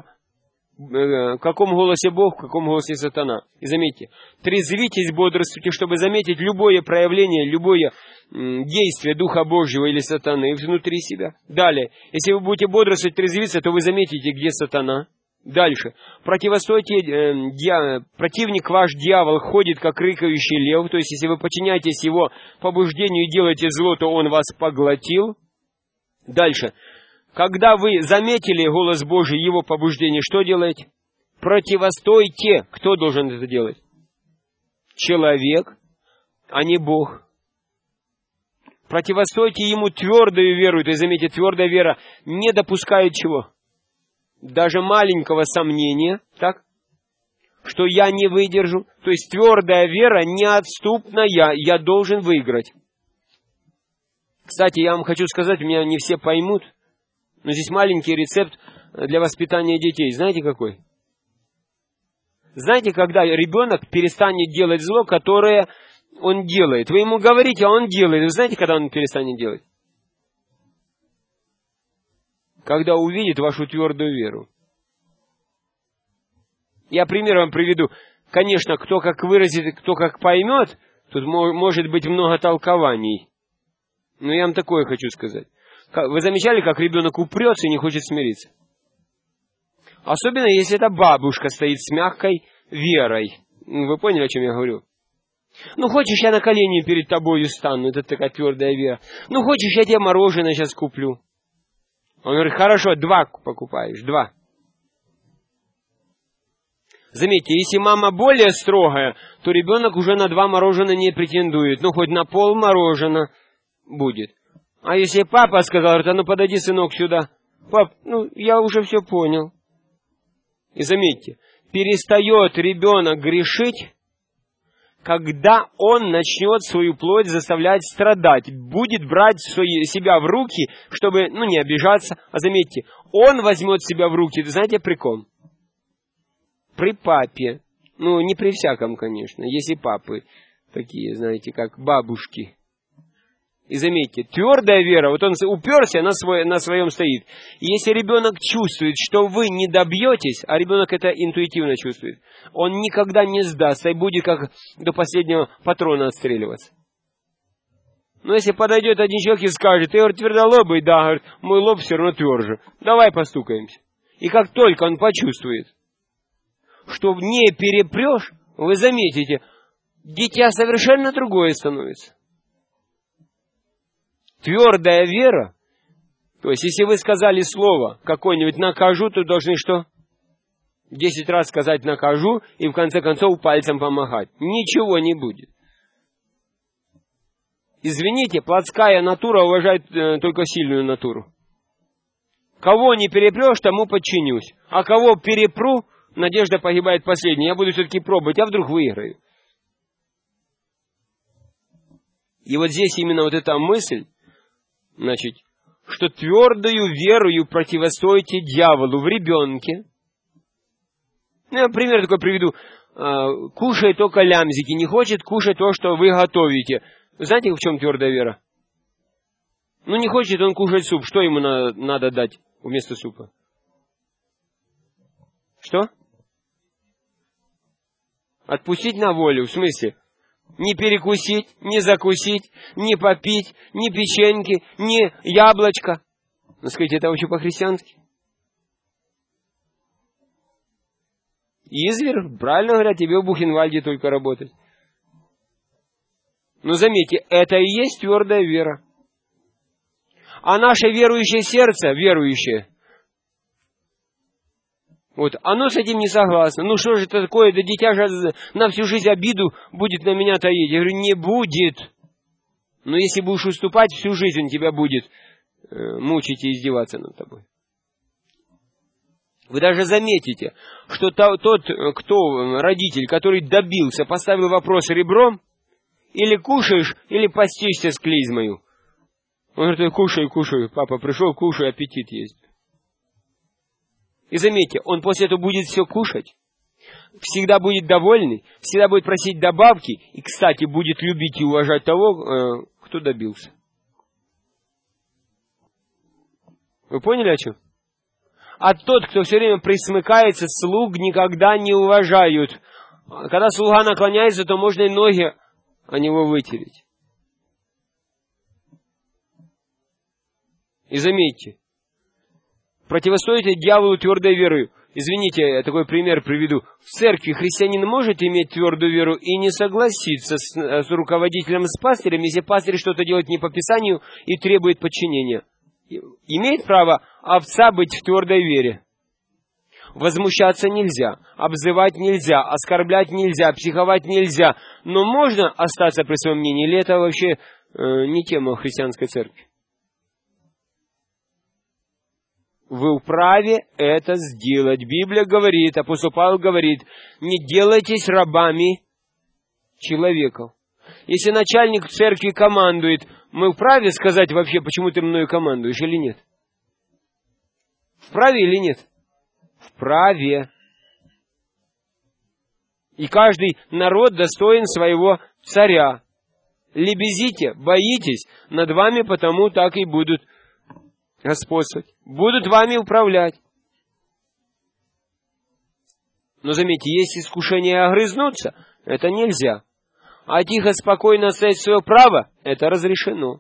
в каком голосе Бог, в каком голосе сатана. И заметьте, трезвитесь, бодрствуйте, чтобы заметить любое проявление, любое действие Духа Божьего или сатаны внутри себя. Далее, если вы будете бодрствовать, трезвиться, то вы заметите, где сатана. Дальше. Противостойте, э, дья... противник ваш, дьявол, ходит, как рыкающий лев. То есть, если вы подчиняетесь его побуждению и делаете зло, то он вас поглотил. Дальше. Когда вы заметили голос Божий, его побуждение, что делаете? Противостойте. Кто должен это делать? Человек, а не Бог. Противостойте ему твердою верою. То есть, заметьте, твердая вера не допускает чего? Даже маленького сомнения, так? Что я не выдержу. То есть твердая вера неотступная, я должен выиграть. Кстати, я вам хочу сказать, меня не все поймут, но здесь маленький рецепт для воспитания детей. Знаете какой? Знаете, когда ребенок перестанет делать зло, которое он делает? Вы ему говорите, а он делает. Вы знаете, когда он перестанет делать? Когда увидит вашу твердую веру. Я пример вам приведу. Конечно, кто как выразит, кто как поймет, тут может быть много толкований. Но я вам такое хочу сказать. Вы замечали, как ребенок упрется и не хочет смириться? Особенно, если эта бабушка стоит с мягкой верой. Вы поняли, о чем я говорю? Ну, хочешь, я на колени перед тобою стану, это такая твердая вера. Ну, хочешь, я тебе мороженое сейчас куплю. Он говорит, хорошо, два покупаешь, два. Заметьте, если мама более строгая, то ребенок уже на два мороженого не претендует. Ну, хоть на пол мороженого будет. А если папа сказал, говорит, а ну подойди, сынок, сюда. Пап, ну, я уже все понял. И заметьте, перестает ребенок грешить, когда он начнет свою плоть заставлять страдать, будет брать свои, себя в руки, чтобы, ну, не обижаться. А заметьте, он возьмет себя в руки, знаете, при ком? При папе. Ну, не при всяком, конечно. Есть и папы такие, знаете, как бабушки. И заметьте, твердая вера, вот он уперся, на, свой, на своем стоит. И если ребенок чувствует, что вы не добьетесь, а ребенок это интуитивно чувствует, он никогда не сдастся и будет как до последнего патрона отстреливаться. Но если подойдет один человек и скажет, ты, говорит, твердолобый, да, говорит, мой лоб все равно тверже, давай постукаемся. И как только он почувствует, что не перепрешь, вы заметите, дитя совершенно другое становится. Твердая вера, то есть если вы сказали слово какое-нибудь накажу, то должны что? Десять раз сказать накажу и в конце концов пальцем помахать. Ничего не будет. Извините, плотская натура уважает э, только сильную натуру. Кого не перепрешь, тому подчинюсь. А кого перепру, надежда погибает последней. Я буду все-таки пробовать, а вдруг выиграю. И вот здесь именно вот эта мысль, значит, что твердою верою противостоите дьяволу в ребенке. Ну, я пример такой приведу. Кушает только лямзики, не хочет кушать то, что вы готовите. Знаете, в чем твердая вера? Ну, не хочет он кушать суп. Что ему надо, надо дать вместо супа? Что? Отпустить на волю. В смысле? Не перекусить, не закусить, не попить, ни печеньки, ни яблочко. Ну, скажите, это вообще по-христиански? Изверг, правильно говорят, тебе в Бухенвальде только работать. Но заметьте, это и есть твердая вера. А наше верующее сердце, верующее, вот, оно с этим не согласно. Ну что же это такое, да дитя же на всю жизнь обиду будет на меня таить. Я говорю, не будет. Но если будешь уступать, всю жизнь он тебя будет э, мучить и издеваться над тобой. Вы даже заметите, что то, тот, кто родитель, который добился, поставил вопрос ребром, или кушаешь, или постишься с клизмою. Он говорит, кушаю, кушаю. Папа пришел, кушаю, аппетит есть. И заметьте, он после этого будет все кушать, всегда будет довольный, всегда будет просить добавки, и, кстати, будет любить и уважать того, кто добился. Вы поняли, о чем? А тот, кто все время присмыкается, слуг никогда не уважают. Когда слуга наклоняется, то можно и ноги о него вытереть. И заметьте, противостоите дьяволу твердой верой. Извините, я такой пример приведу. В церкви христианин может иметь твердую веру и не согласиться с, с руководителем, с пастырем, если пастырь что-то делает не по Писанию и требует подчинения. Имеет право овца быть в твердой вере. Возмущаться нельзя, обзывать нельзя, оскорблять нельзя, психовать нельзя. Но можно остаться при своем мнении, или это вообще э, не тема христианской церкви? Вы вправе это сделать. Библия говорит, апостол Павел говорит, не делайтесь рабами человеков. Если начальник церкви командует, мы вправе сказать вообще, почему ты мною командуешь или нет? Вправе или нет? Вправе. И каждый народ достоин своего царя. Лебезите, боитесь, над вами потому так и будут господствовать. Будут вами управлять. Но заметьте, если искушение огрызнуться, это нельзя. А тихо, спокойно отстоять свое право, это разрешено.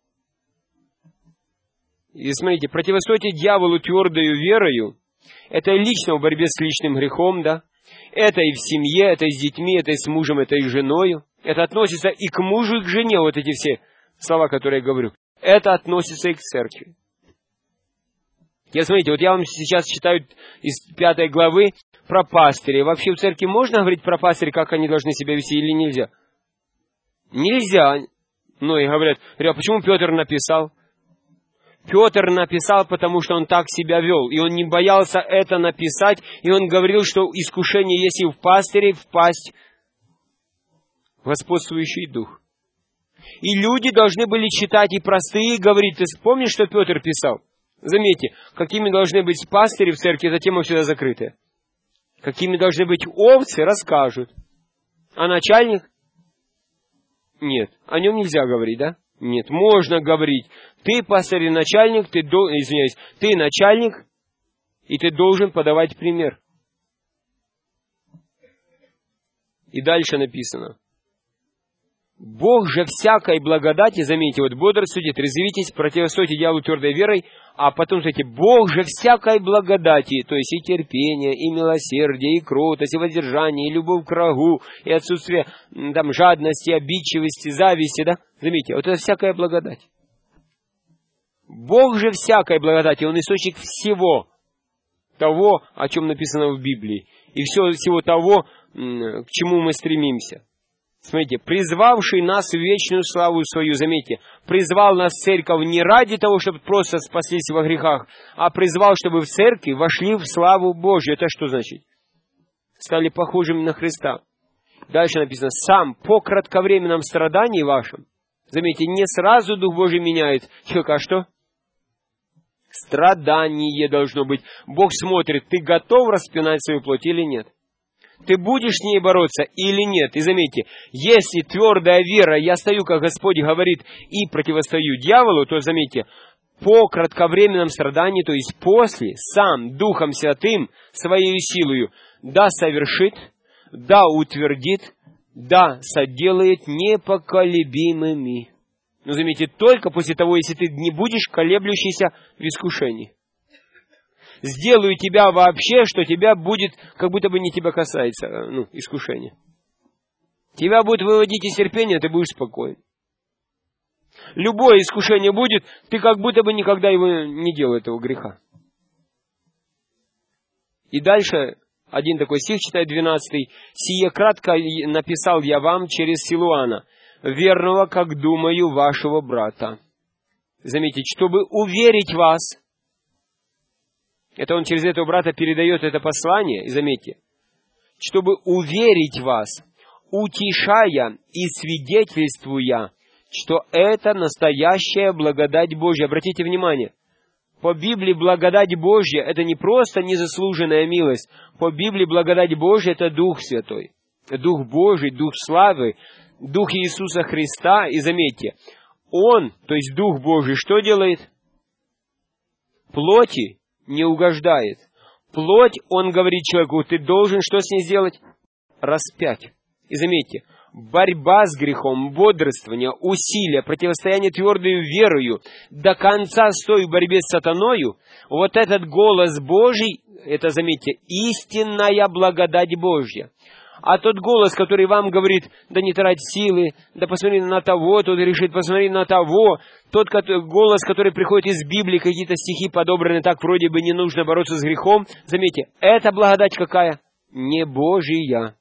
И смотрите, противостоите дьяволу твердою верою, это и лично в борьбе с личным грехом, да? Это и в семье, это и с детьми, это и с мужем, это и с женою. Это относится и к мужу, и к жене, вот эти все слова, которые я говорю. Это относится и к церкви. Я, смотрите, вот я вам сейчас читаю из пятой главы про пастырей. Вообще в церкви можно говорить про пастырей, как они должны себя вести, или нельзя? Нельзя. Многие говорят, а почему Петр написал? Петр написал, потому что он так себя вел, и он не боялся это написать, и он говорил, что искушение есть и в пастыре впасть в господствующий дух. И люди должны были читать и простые говорить. Ты помнишь, что Петр писал? Заметьте, какими должны быть пастыри в церкви, эта тема всегда закрытая. Какими должны быть овцы, расскажут. А начальник? Нет, о нем нельзя говорить, да? Нет, можно говорить. Ты, пастор и начальник, ты, до... извиняюсь, ты начальник, и ты должен подавать пример. И дальше написано. Бог же всякой благодати, заметьте, вот бодрствуйте, трезвитесь, противостойте дьяволу твердой верой, а потом, смотрите, Бог же всякой благодати, то есть и терпение, и милосердие, и кротость, и воздержание, и любовь к врагу, и отсутствие там, жадности, обидчивости, зависти, да? Заметьте, вот это всякая благодать. Бог же всякой благодати, Он источник всего того, о чем написано в Библии, и все, всего того, к чему мы стремимся. Смотрите, призвавший нас в вечную славу свою, заметьте, призвал нас в церковь не ради того, чтобы просто спаслись во грехах, а призвал, чтобы в церкви вошли в славу Божью. Это что значит? Стали похожими на Христа. Дальше написано, сам по кратковременном страдании вашем, заметьте, не сразу Дух Божий меняет человека, а что? Страдание должно быть. Бог смотрит, ты готов распинать свою плоть или нет? Ты будешь с ней бороться или нет? И заметьте, если твердая вера, я стою, как Господь говорит, и противостою дьяволу, то заметьте, по кратковременном страдании, то есть после, сам Духом Святым, своей силою, да совершит, да утвердит, да соделает непоколебимыми. Но заметьте, только после того, если ты не будешь колеблющийся в искушении. Сделаю тебя вообще, что тебя будет, как будто бы не тебя касается, ну, искушение. Тебя будет выводить из терпения, ты будешь спокоен. Любое искушение будет, ты как будто бы никогда его не делал, этого греха. И дальше один такой стих читает, двенадцатый. «Сие кратко написал я вам через Силуана, верного, как думаю, вашего брата». Заметьте, чтобы уверить вас. Это он через этого брата передает это послание, и заметьте, чтобы уверить вас, утешая и свидетельствуя, что это настоящая благодать Божья. Обратите внимание, по Библии благодать Божья – это не просто незаслуженная милость. По Библии благодать Божья – это Дух Святой, Дух Божий, Дух славы, Дух Иисуса Христа. И заметьте, Он, то есть Дух Божий, что делает? Плоти не угождает. Плоть, он говорит человеку, ты должен что с ней сделать? Распять. И заметьте, борьба с грехом, бодрствование, усилия, противостояние твердою верою, до конца стой в борьбе с сатаною, вот этот голос Божий, это, заметьте, истинная благодать Божья. А тот голос, который вам говорит, да не трать силы, да посмотри на того, тот решит, посмотри на того, тот голос, который приходит из Библии, какие-то стихи подобраны так, вроде бы не нужно бороться с грехом, заметьте, это благодать какая? Не Божья.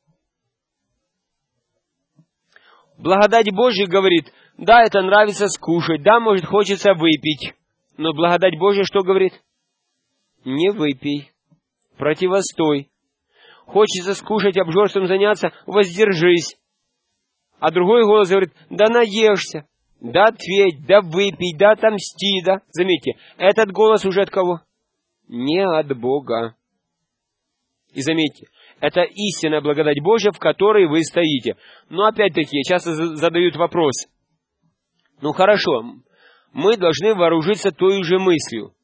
Благодать Божья говорит, да, это нравится скушать, да, может, хочется выпить, но благодать Божья что говорит? Не выпей, противостой. Хочется скушать, обжорством заняться, воздержись. А другой голос говорит, да наешься, да ответь, да выпей, да отомсти, да. Заметьте, этот голос уже от кого? Не от Бога. И заметьте, это истинная благодать Божья, в которой вы стоите. Но опять-таки, часто задают вопрос. Ну хорошо, мы должны вооружиться той же мыслью.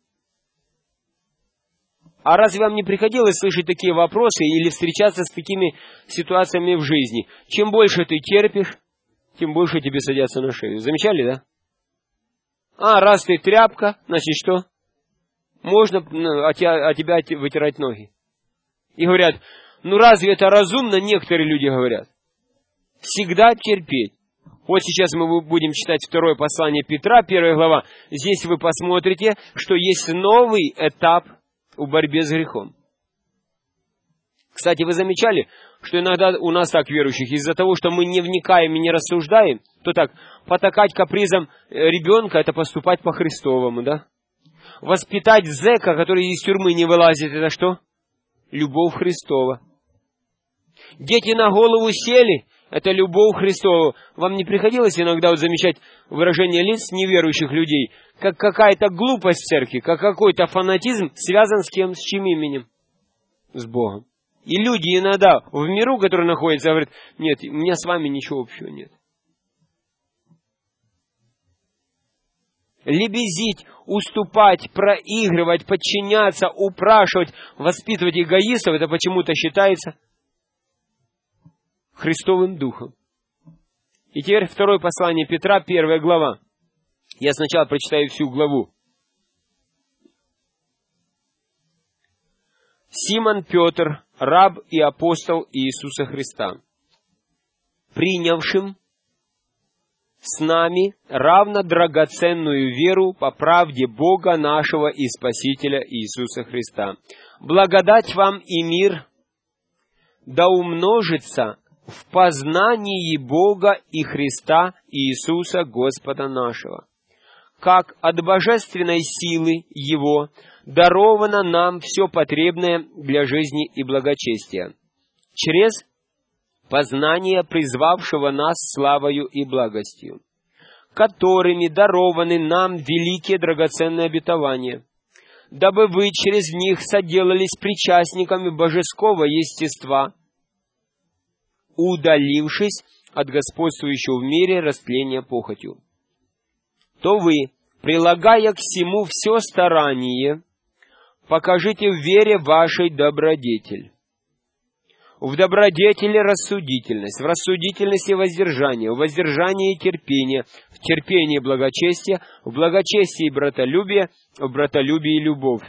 А разве вам не приходилось слышать такие вопросы или встречаться с такими ситуациями в жизни? Чем больше ты терпишь, тем больше тебе садятся на шею. Замечали, да? А, раз ты тряпка, значит что? Можно от тебя, от тебя вытирать ноги. И говорят, ну разве это разумно? Некоторые люди говорят. Всегда терпеть. Вот сейчас мы будем читать второе послание Петра, первая глава. Здесь вы посмотрите, что есть новый этап в борьбе с грехом. Кстати, вы замечали, что иногда у нас так верующих, из-за того, что мы не вникаем и не рассуждаем, то так, потакать капризам ребенка, это поступать по-христовому, да? Воспитать зэка, который из тюрьмы не вылазит, это что? Любовь Христова. Дети на голову сели, это любовь Христова. Вам не приходилось иногда вот замечать выражение лиц неверующих людей, как какая-то глупость в церкви, как какой-то фанатизм связан с кем, с чьим именем? С Богом. И люди иногда в миру, который находится, говорят, нет, у меня с вами ничего общего нет. лебезить, уступать, проигрывать, подчиняться, упрашивать, воспитывать эгоистов, это почему-то считается Христовым Духом. И теперь второе послание Петра, первая глава. Я сначала прочитаю всю главу. Симон Петр, раб и апостол Иисуса Христа, принявшим с нами равно драгоценную веру по правде Бога нашего и Спасителя Иисуса Христа. Благодать вам и мир да умножится в познании Бога и Христа Иисуса Господа нашего, как от божественной силы Его даровано нам все потребное для жизни и благочестия, через познание призвавшего нас славою и благостью, которыми дарованы нам великие драгоценные обетования, дабы вы через них соделались причастниками божеского естества, удалившись от господствующего в мире растления похотью. То вы, прилагая к всему все старание, покажите в вере вашей добродетель. В добродетели рассудительность, в рассудительности воздержание, в воздержании терпение, в терпении благочестие, в благочестии братолюбие, в братолюбии любовь.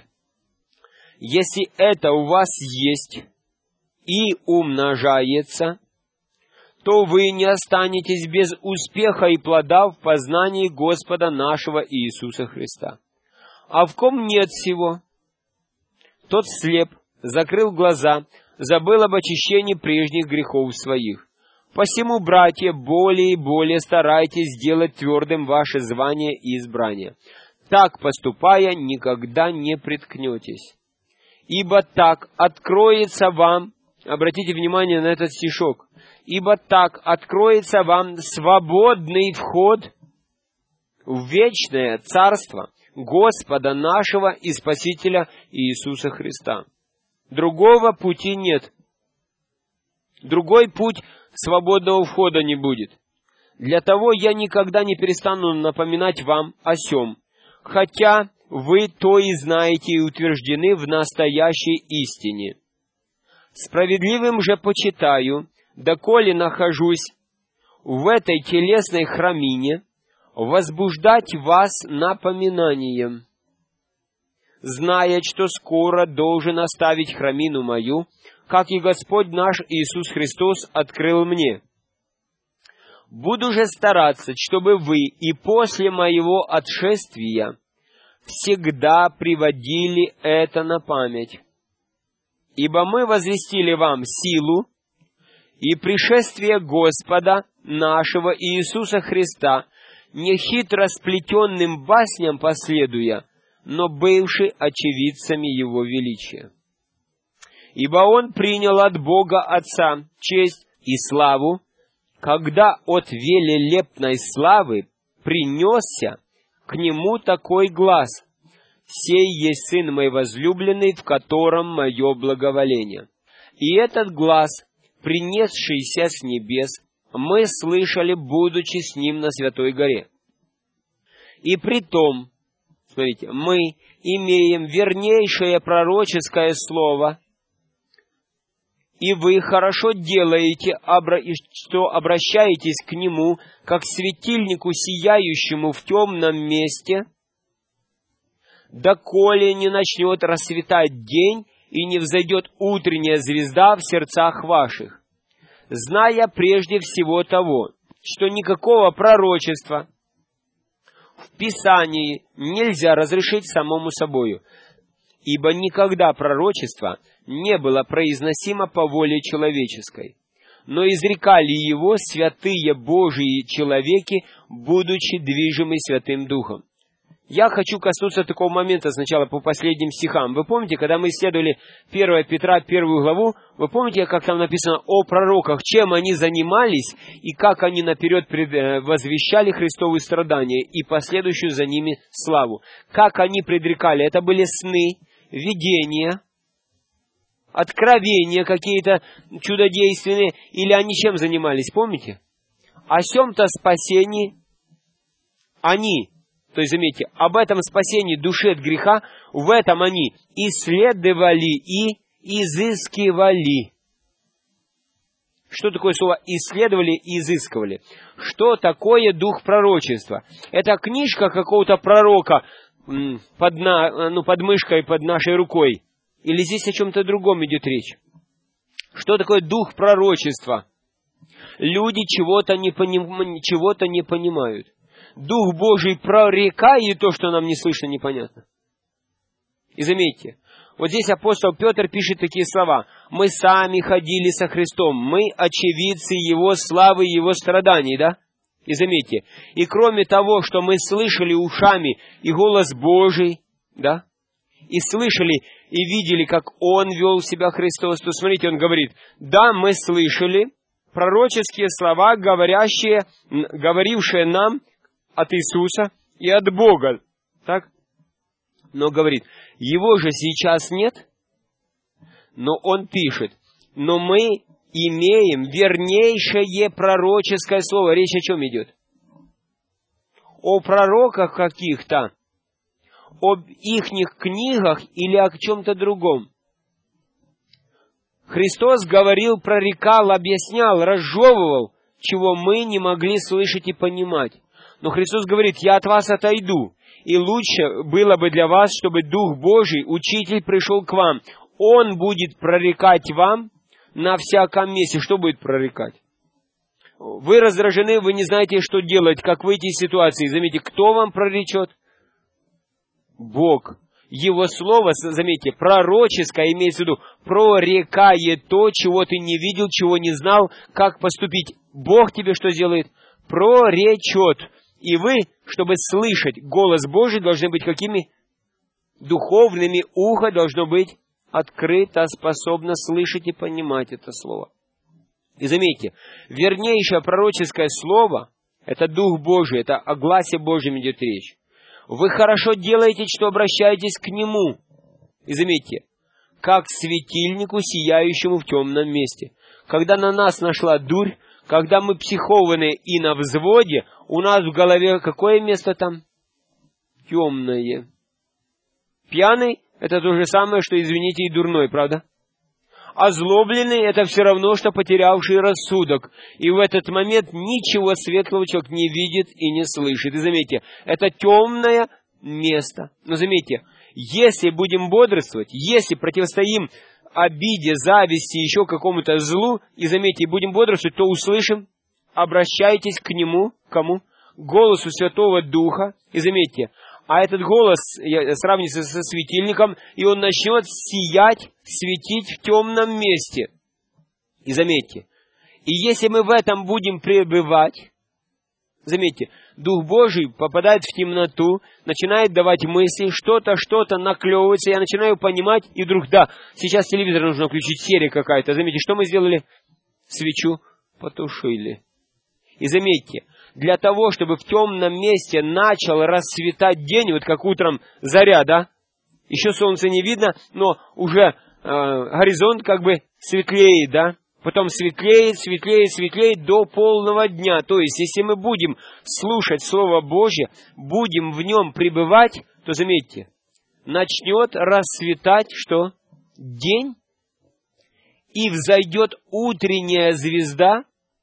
Если это у вас есть и умножается, то вы не останетесь без успеха и плода в познании Господа нашего Иисуса Христа. А в ком нет всего, тот слеп, закрыл глаза, забыл об очищении прежних грехов своих. Посему, братья, более и более старайтесь сделать твердым ваше звание и избрание. Так поступая, никогда не приткнетесь. Ибо так откроется вам, обратите внимание на этот стишок, ибо так откроется вам свободный вход в вечное Царство Господа нашего и Спасителя Иисуса Христа. Другого пути нет. Другой путь свободного входа не будет. Для того я никогда не перестану напоминать вам о сем, хотя вы то и знаете и утверждены в настоящей истине. Справедливым же почитаю, доколе нахожусь в этой телесной храмине, возбуждать вас напоминанием, зная, что скоро должен оставить храмину мою, как и Господь наш Иисус Христос открыл мне. Буду же стараться, чтобы вы и после моего отшествия всегда приводили это на память. Ибо мы возвестили вам силу и пришествие Господа нашего Иисуса Христа, не хитро сплетенным басням последуя, но бывший очевидцами Его величия. Ибо Он принял от Бога Отца честь и славу, когда от велелепной славы принесся к Нему такой глас: «Сей есть Сын мой возлюбленный, в котором мое благоволение». И этот глас, принесшийся с небес, мы слышали, будучи с Ним на Святой горе. И притом, смотрите, мы имеем вернейшее пророческое слово, и вы хорошо делаете, что обращаетесь к Нему, как к светильнику, сияющему в темном месте, доколе не начнет расцветать день и не взойдет утренняя звезда в сердцах ваших, зная прежде всего того, что никакого пророчества в Писании нельзя разрешить самому собою, ибо никогда пророчество не было произносимо по воле человеческой, но изрекали его святые Божии человеки, будучи движимы Святым Духом. Я хочу коснуться такого момента сначала по последним стихам. Вы помните, когда мы исследовали первое Петра, первую главу, вы помните, как там написано о пророках, чем они занимались и как они наперед возвещали Христовы страдания и последующую за ними славу. Как они предрекали. Это были сны, видения, откровения какие-то чудодейственные, или они чем занимались, помните? О сем-то спасении они То есть, заметьте, об этом спасении души от греха, в этом они исследовали и изыскивали. Что такое слово «исследовали» и «изыскивали»? Что такое дух пророчества? Это книжка какого-то пророка под, на, ну, под мышкой, под нашей рукой? Или здесь о чем-то другом идет речь? Что такое дух пророчества? Люди чего-то не, поним... чего-то не понимают. Дух Божий прорекает то, что нам не слышно, непонятно. И заметьте, вот здесь апостол Петр пишет такие слова. «Мы сами ходили со Христом, мы очевидцы Его славы и Его страданий», да? И заметьте, и кроме того, что мы слышали ушами и голос Божий, да? И слышали и видели, как Он вел себя Христос, то смотрите, Он говорит, да, мы слышали пророческие слова, говорящие, говорившие нам от Иисуса и от Бога, так? Но говорит, Его же сейчас нет, но Он пишет, но мы имеем вернейшее пророческое слово. Речь о чем идет? О пророках каких-то, об ихних книгах или о чем-то другом. Христос говорил, прорекал, объяснял, разжевывал, чего мы не могли слышать и понимать. Но Христос говорит, я от вас отойду, и лучше было бы для вас, чтобы Дух Божий, Учитель, пришел к вам. Он будет прорекать вам на всяком месте. Что будет прорекать? Вы раздражены, вы не знаете, что делать, как выйти из ситуации. Заметьте, кто вам проречет? Бог. Его слово, заметьте, пророческое, имеется в виду, прорекает то, чего ты не видел, чего не знал, как поступить. Бог тебе что сделает? Проречет. И вы, чтобы слышать голос Божий, должны быть какими? Духовными. Ухо должно быть открыто, способно слышать и понимать это слово. И заметьте, вернейшее пророческое слово, это Дух Божий, это о гласе Божьем идет речь. Вы хорошо делаете, что обращаетесь к Нему. И заметьте, как к светильнику, сияющему в темном месте. Когда на нас нашла дурь, когда мы психованы и на взводе, у нас в голове какое место там? Темное. Пьяный — это то же самое, что, извините, и дурной, правда? Озлобленный — это все равно, что потерявший рассудок. И в этот момент ничего светлого человек не видит и не слышит. И заметьте, это темное место. Но заметьте, если будем бодрствовать, если противостоим обиде, зависти, еще какому-то злу, и заметьте, будем бодрствовать, то услышим, обращайтесь к Нему, к кому? К голосу Святого Духа. И заметьте, а этот голос сравнится со светильником, и он начнет сиять, светить в темном месте. И заметьте, и если мы в этом будем пребывать, заметьте, Дух Божий попадает в темноту, начинает давать мысли, что-то, что-то наклевывается, я начинаю понимать, и вдруг, да, сейчас телевизор нужно включить, серия какая-то. Заметьте, что мы сделали? Свечу потушили. И заметьте, для того, чтобы в темном месте начал расцветать день, вот как утром заря, да? Еще солнца не видно, но уже э, горизонт как бы светлеет, да? Потом светлеет, светлеет, светлеет до полного дня. То есть, если мы будем слушать Слово Божье, будем в нем пребывать, то, заметьте, начнет расцветать, что? День, и взойдет утренняя звезда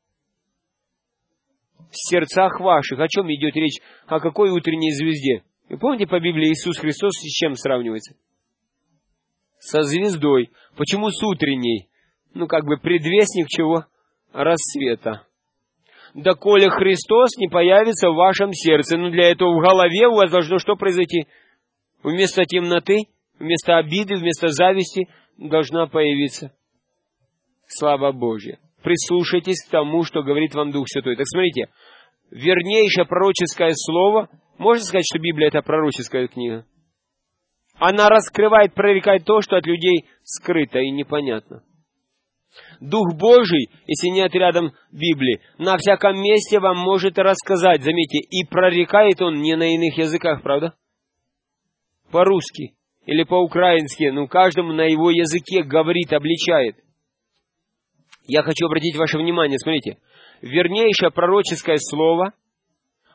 в сердцах ваших. О чем идет речь? О какой утренней звезде? Вы помните, по Библии Иисус Христос с чем сравнивается? Со звездой. Почему с утренней? Ну, как бы предвестник чего? Рассвета. Доколе Христос не появится в вашем сердце. Но для этого в голове у вас должно что произойти? Вместо темноты, вместо обиды, вместо зависти должна появиться слава Божья. Прислушайтесь к тому, что говорит вам Дух Святой. Так смотрите, вернейшее пророческое слово, можно сказать, что Библия — это пророческая книга? Она раскрывает, прорекает то, что от людей скрыто и непонятно. Дух Божий, если нет рядом Библии, на всяком месте вам может рассказать, заметьте, и прорекает Он не на иных языках, правда? По-русски или по-украински, ну, каждому на его языке говорит, обличает. Я хочу обратить ваше внимание, смотрите, вернейшее пророческое слово,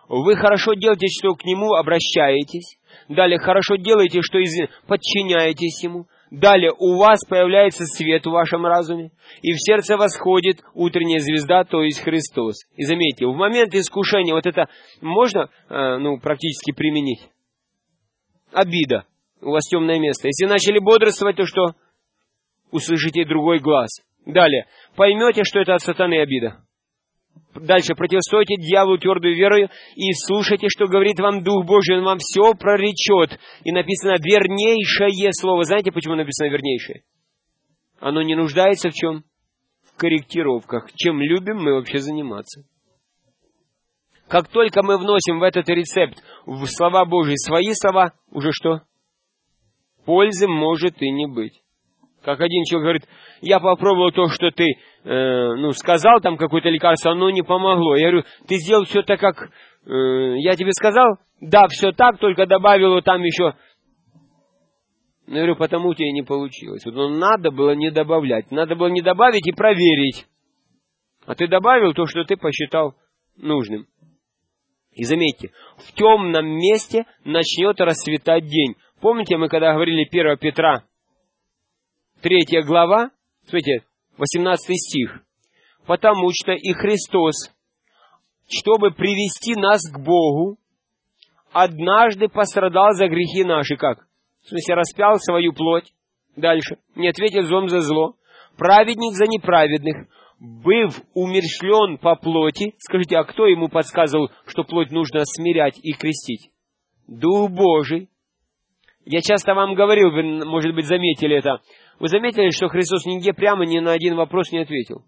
Вы хорошо делаете, что к Нему обращаетесь. Далее, хорошо делаете, что из... подчиняетесь Ему. Далее, у вас появляется свет в вашем разуме. И в сердце восходит утренняя звезда, то есть Христос. И заметьте, в момент искушения вот это можно э, ну, практически применить? Обида. У вас темное место. Если начали бодрствовать, то что? Услышите другой глаз. Далее, поймете, что это от сатаны обида. Дальше, противостойте дьяволу твердой верою и слушайте, что говорит вам Дух Божий, Он вам все проречет. И написано вернейшее слово. Знаете, почему написано вернейшее? Оно не нуждается в чем? В корректировках. Чем любим мы вообще заниматься. Как только мы вносим в этот рецепт, в слова Божьи, свои слова, уже что? Пользы может и не быть. Как один человек говорит, я попробовал то, что ты э, ну, сказал, там какое-то лекарство, оно не помогло. Я говорю, ты сделал все так, как э, я тебе сказал? Да, все так, только добавил вот там еще. Я говорю, потому у тебя и не получилось. Вот, ну, надо было не добавлять. Надо было не добавить и проверить. А ты добавил то, что ты посчитал нужным. И заметьте, в темном месте начнет расцветать день. Помните, мы когда говорили первое Петра, третья глава, смотрите, восемнадцатый стих. «Потому что и Христос, чтобы привести нас к Богу, однажды пострадал за грехи наши». Как? В смысле, распял свою плоть. Дальше. Не ответил злом за зло. Праведник за неправедных, быв умерщвлен по плоти. Скажите, а кто ему подсказывал, что плоть нужно смирять и крестить? Дух Божий. Я часто вам говорил, вы, может быть, заметили это. Вы заметили, что Христос нигде прямо ни на один вопрос не ответил?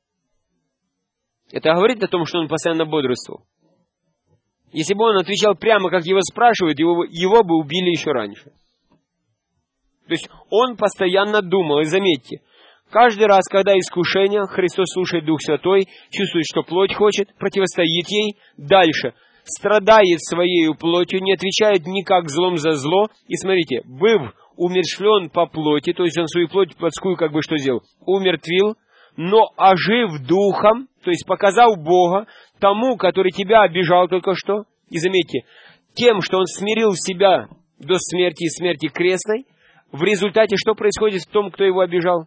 Это говорит о том, что Он постоянно бодрствовал. Если бы Он отвечал прямо, как его спрашивают, его, его бы убили еще раньше. То есть Он постоянно думал. И заметьте, каждый раз, когда искушение, Христос слушает Дух Святой, чувствует, что плоть хочет, противостоит ей. Дальше. Страдает своей плотью, не отвечает никак злом за зло. И смотрите, быв умерщвлен по плоти, то есть он свою плоть плотскую как бы что сделал? Умертвил, но ожив духом, то есть показал Бога тому, который тебя обижал только что. И заметьте, тем, что он смирил себя до смерти и смерти крестной, в результате что происходит в том, кто его обижал?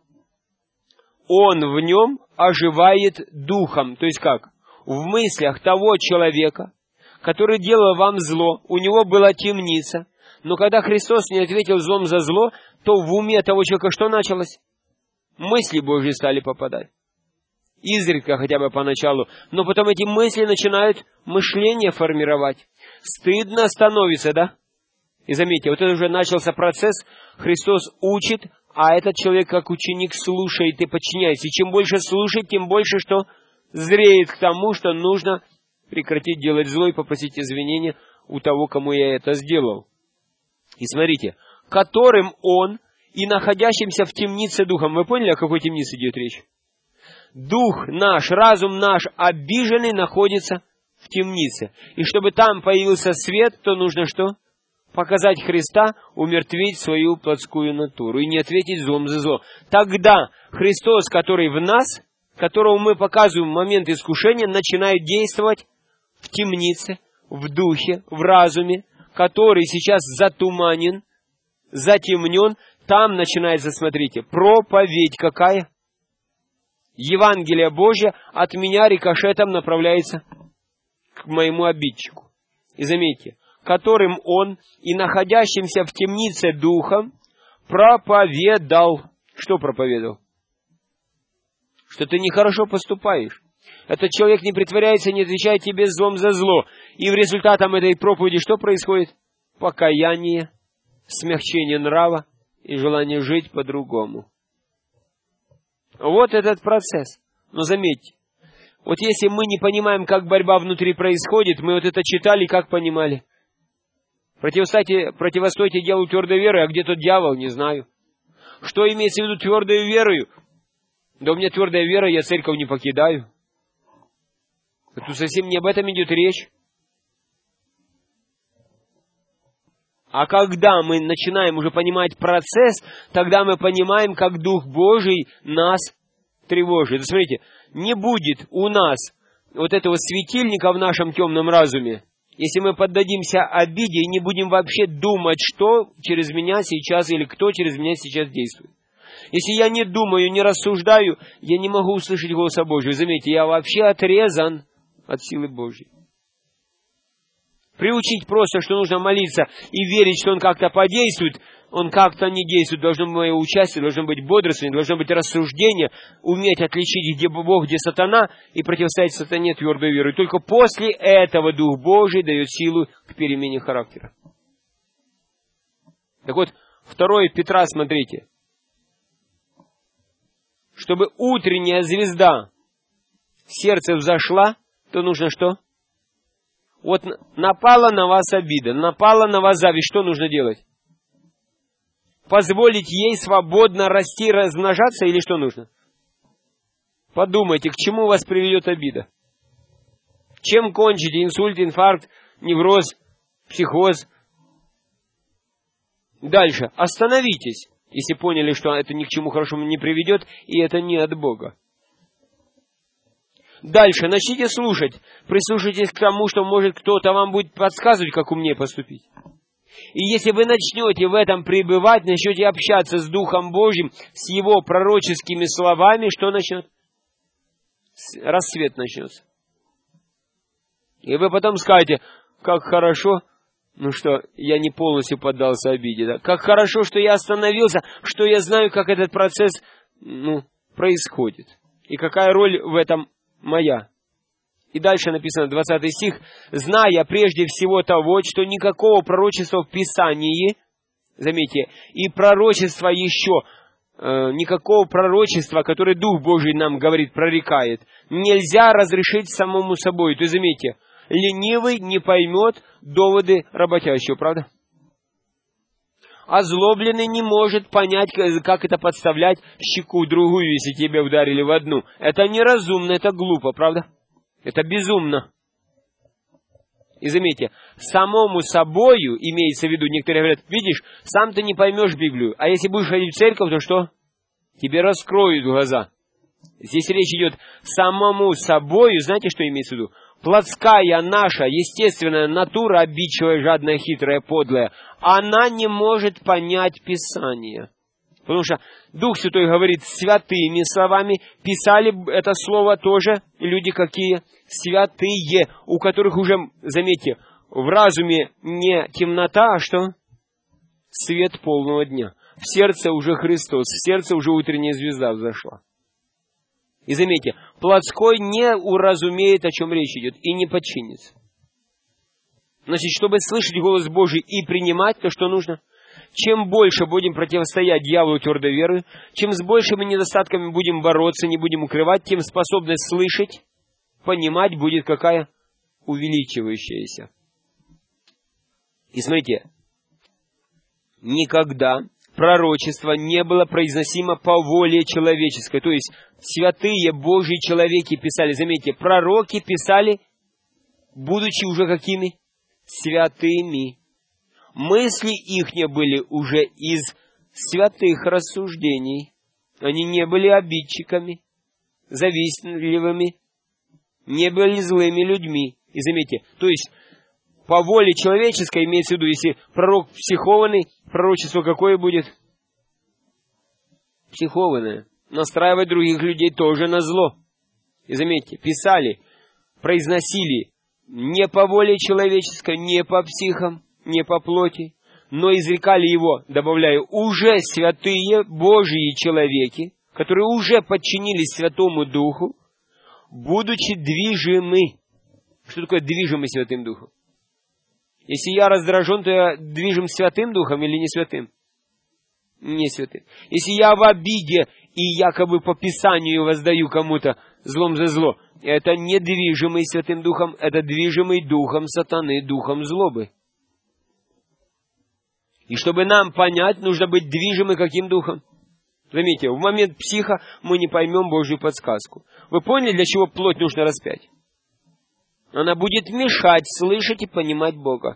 Он в нем оживает духом. То есть как? В мыслях того человека, который делал вам зло, у него была темница, но когда Христос не ответил злом за зло, то в уме того человека что началось? Мысли Божьи стали попадать. Изредка хотя бы поначалу. Но потом эти мысли начинают мышление формировать. Стыдно становится, да? И заметьте, вот это уже начался процесс. Христос учит, а этот человек как ученик слушает и подчиняется. И чем больше слушает, тем больше что зреет к тому, что нужно прекратить делать зло и попросить извинения у того, кому я это сделал. И смотрите, которым он и находящимся в темнице духом. Вы поняли, о какой темнице идет речь? Дух наш, разум наш обиженный находится в темнице. И чтобы там появился свет, то нужно что? Показать Христа, умертвить свою плотскую натуру и не ответить злом за зло. Тогда Христос, который в нас, которого мы показываем в момент искушения, начинает действовать в темнице, в духе, в разуме, который сейчас затуманен, затемнен. Там начинается, смотрите, проповедь какая? Евангелие Божье от меня рикошетом направляется к моему обидчику. И заметьте, которым он и находящимся в темнице духом проповедал. Что проповедовал? Что ты нехорошо поступаешь. Этот человек не притворяется, не отвечает тебе злом за зло. И в результатом этой проповеди что происходит? Покаяние, смягчение нрава и желание жить по-другому. Вот этот процесс. Но заметьте, вот если мы не понимаем, как борьба внутри происходит, мы вот это читали, как понимали? Противостойте, противостойте дьяволу твердой верой, а где тот дьявол, не знаю. Что имеется в виду твердой верою? Да у меня твердая вера, я церковь не покидаю. Тут совсем не об этом идет речь. А когда мы начинаем уже понимать процесс, тогда мы понимаем, как Дух Божий нас тревожит. Смотрите, не будет у нас вот этого светильника в нашем темном разуме, Если мы поддадимся обиде и не будем вообще думать, что через меня сейчас или кто через меня сейчас действует. Если я не думаю, не рассуждаю, я не могу услышать голоса Божьего. Заметьте, я вообще отрезан от силы Божьей. Приучить просто, что нужно молиться и верить, что Он как-то подействует, Он как-то не действует. Должно быть мое участие, должно быть бодрствование, должно быть рассуждение, уметь отличить, где Бог, где сатана, и противостоять сатане твердой верой. Только после этого Дух Божий дает силу к перемене характера. Так вот, второе Петра, смотрите. Чтобы утренняя звезда в сердце взошла, то нужно что? Вот напала на вас обида, напала на вас зависть, что нужно делать? Позволить ей свободно расти, размножаться или что нужно? Подумайте, к чему вас приведет обида? Чем кончите? Инсульт, инфаркт, невроз, психоз? Дальше. Остановитесь, если поняли, что это ни к чему хорошему не приведет, и это не от Бога. Дальше. Начните слушать. Прислушайтесь к тому, что, может, кто-то вам будет подсказывать, как умнее поступить. И если вы начнете в этом пребывать, начнете общаться с Духом Божьим, с Его пророческими словами, что начнет? Рассвет начнется. И вы потом скажете, как хорошо, ну что, я не полностью поддался обиде, да? Как хорошо, что я остановился, что я знаю, как этот процесс, ну, происходит. И какая роль в этом моя. И дальше написано, двадцатый стих, «Зная прежде всего того, что никакого пророчества в Писании», заметьте, и пророчества еще, э, никакого пророчества, которое Дух Божий нам говорит, прорекает, нельзя разрешить самому собой. То есть, заметьте, ленивый не поймет доводы работящего, правда? Озлобленный не может понять, как это подставлять щеку другую, если тебя ударили в одну. Это неразумно, это глупо, правда? Это безумно. И заметьте, самому собою, имеется в виду, некоторые говорят, видишь, сам ты не поймешь Библию, а если будешь ходить в церковь, то что? Тебе раскроют глаза. Здесь речь идет самому собою, знаете, что имеется в виду? Плотская наша, естественная натура, обидчивая, жадная, хитрая, подлая, она не может понять Писание. Потому что Дух Святой говорит святыми словами, писали это слово тоже люди какие? Святые, у которых уже, заметьте, в разуме не темнота, а что? Свет полного дня. В сердце уже Христос, в сердце уже утренняя звезда взошла. И заметьте, плотской не уразумеет, о чем речь идет, и не подчинится. Значит, чтобы слышать голос Божий и принимать, то что нужно? Чем больше будем противостоять дьяволу твердой веры, чем с большими недостатками будем бороться, не будем укрывать, тем способность слышать, понимать будет какая? Увеличивающаяся. И смотрите, никогда пророчество не было произносимо по воле человеческой. То есть, святые Божьи человеки писали, заметьте, пророки писали, будучи уже какими? Святыми. Мысли ихние были уже из святых рассуждений. Они не были обидчиками, завистливыми, не были злыми людьми. И заметьте, то есть, по воле человеческой, имеется в виду, если пророк психованный, пророчество какое будет? Психованное. Настраивать других людей тоже на зло. И заметьте, писали, произносили не по воле человеческой, не по психам, не по плоти, но изрекали его, добавляю, уже святые Божьи человеки, которые уже подчинились Святому Духу, будучи движимы. Что такое движимый Святым Духом? Если я раздражен, то я движим Святым Духом или не Святым? Не Святым. Если я в обиде и якобы по Писанию воздаю кому-то злом за зло, это не движимый Святым Духом, это движимый Духом сатаны, Духом злобы. И чтобы нам понять, нужно быть движимы каким духом? Заметьте, в момент психа мы не поймем Божью подсказку. Вы поняли, для чего плоть нужно распять? Она будет мешать слышать и понимать Бога.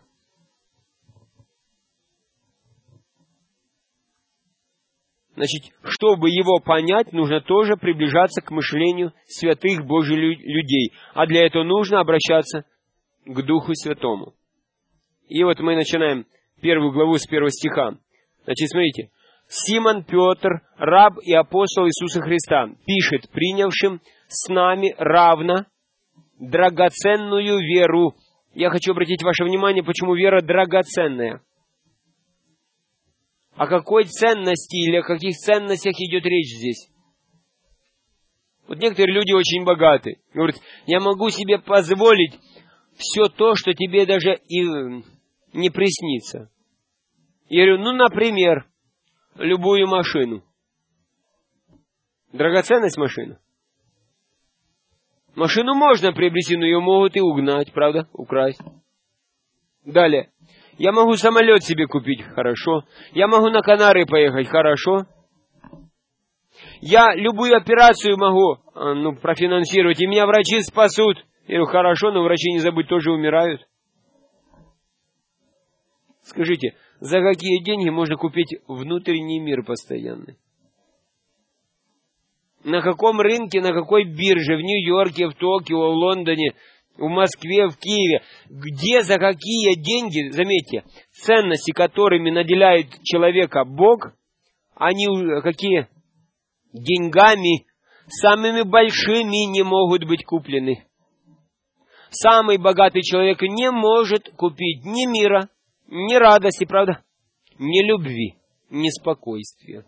Значит, чтобы его понять, нужно тоже приближаться к мышлению святых Божьих людей. А для этого нужно обращаться к Духу Святому. И вот мы начинаем первую главу с первого стиха. Значит, смотрите. Симон Петр, раб и апостол Иисуса Христа, пишет принявшим с нами равно драгоценную веру. Я хочу обратить ваше внимание, почему вера драгоценная. О какой ценности или о каких ценностях идет речь здесь? Вот некоторые люди очень богаты. Говорят, я могу себе позволить все то, что тебе даже и не приснится. Я говорю, ну, например, любую машину. Драгоценность машины. Машину можно приобрести, но ее могут и угнать, правда? Украсть. Далее. Я могу самолет себе купить, хорошо. Я могу на Канары поехать, хорошо. Я любую операцию могу ну, профинансировать, и меня врачи спасут. Я говорю, хорошо, но врачи, не забудь, тоже умирают. Скажите, за какие деньги можно купить внутренний мир постоянный? На каком рынке, на какой бирже? В Нью-Йорке, в Токио, в Лондоне, в Москве, в Киеве. Где, за какие деньги, заметьте, ценности, которыми наделяет человека Бог, они какие? Деньгами самыми большими не могут быть куплены. Самый богатый человек не может купить ни мира, ни радости, правда? Ни любви, ни спокойствия.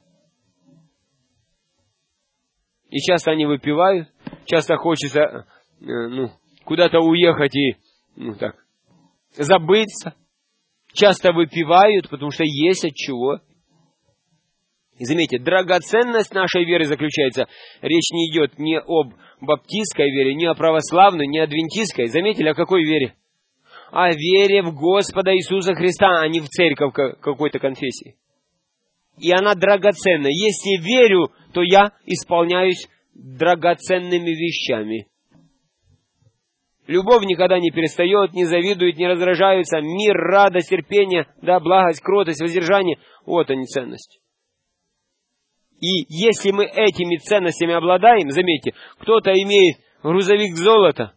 И часто они выпивают, часто хочется э, ну, куда-то уехать и ну, так, забыться. Часто выпивают, потому что есть от чего. И заметьте, драгоценность нашей веры заключается, речь не идет ни об баптистской вере, ни о православной, ни о адвентистской. Заметили, о какой вере? О вере в Господа Иисуса Христа, а не в церковь какой-то конфессии. И она драгоценна. Если верю, то я исполняюсь драгоценными вещами. Любовь никогда не перестает, не завидует, не раздражается. Мир, радость, терпение, да, благость, кротость, воздержание. Вот они ценности. И если мы этими ценностями обладаем, заметьте, кто-то имеет грузовик золота,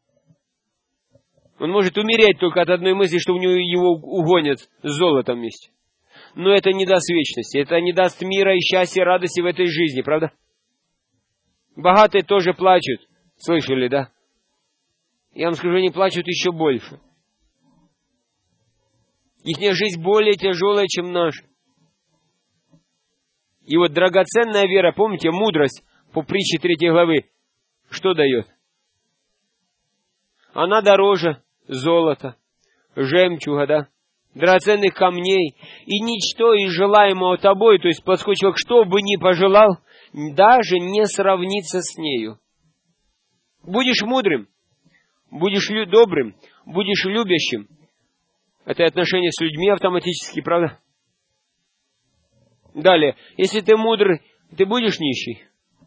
он может умереть только от одной мысли, что у него его угонят с золотом вместе. Но это не даст вечности, это не даст мира и счастья, и радости в этой жизни, правда? Богатые тоже плачут, слышали, да? Я вам скажу, они плачут еще больше. Их жизнь более тяжелая, чем наша. И вот драгоценная вера, помните, мудрость по притче третьей главы, что дает? Она дороже золота, жемчуга, да, драгоценных камней, и ничто из желаемого тобой, то есть плотской человек, что бы ни пожелал, даже не сравнится с нею. Будешь мудрым, будешь добрым, будешь любящим. Это отношение с людьми автоматически, правда? Далее, если ты мудрый, ты будешь нищий?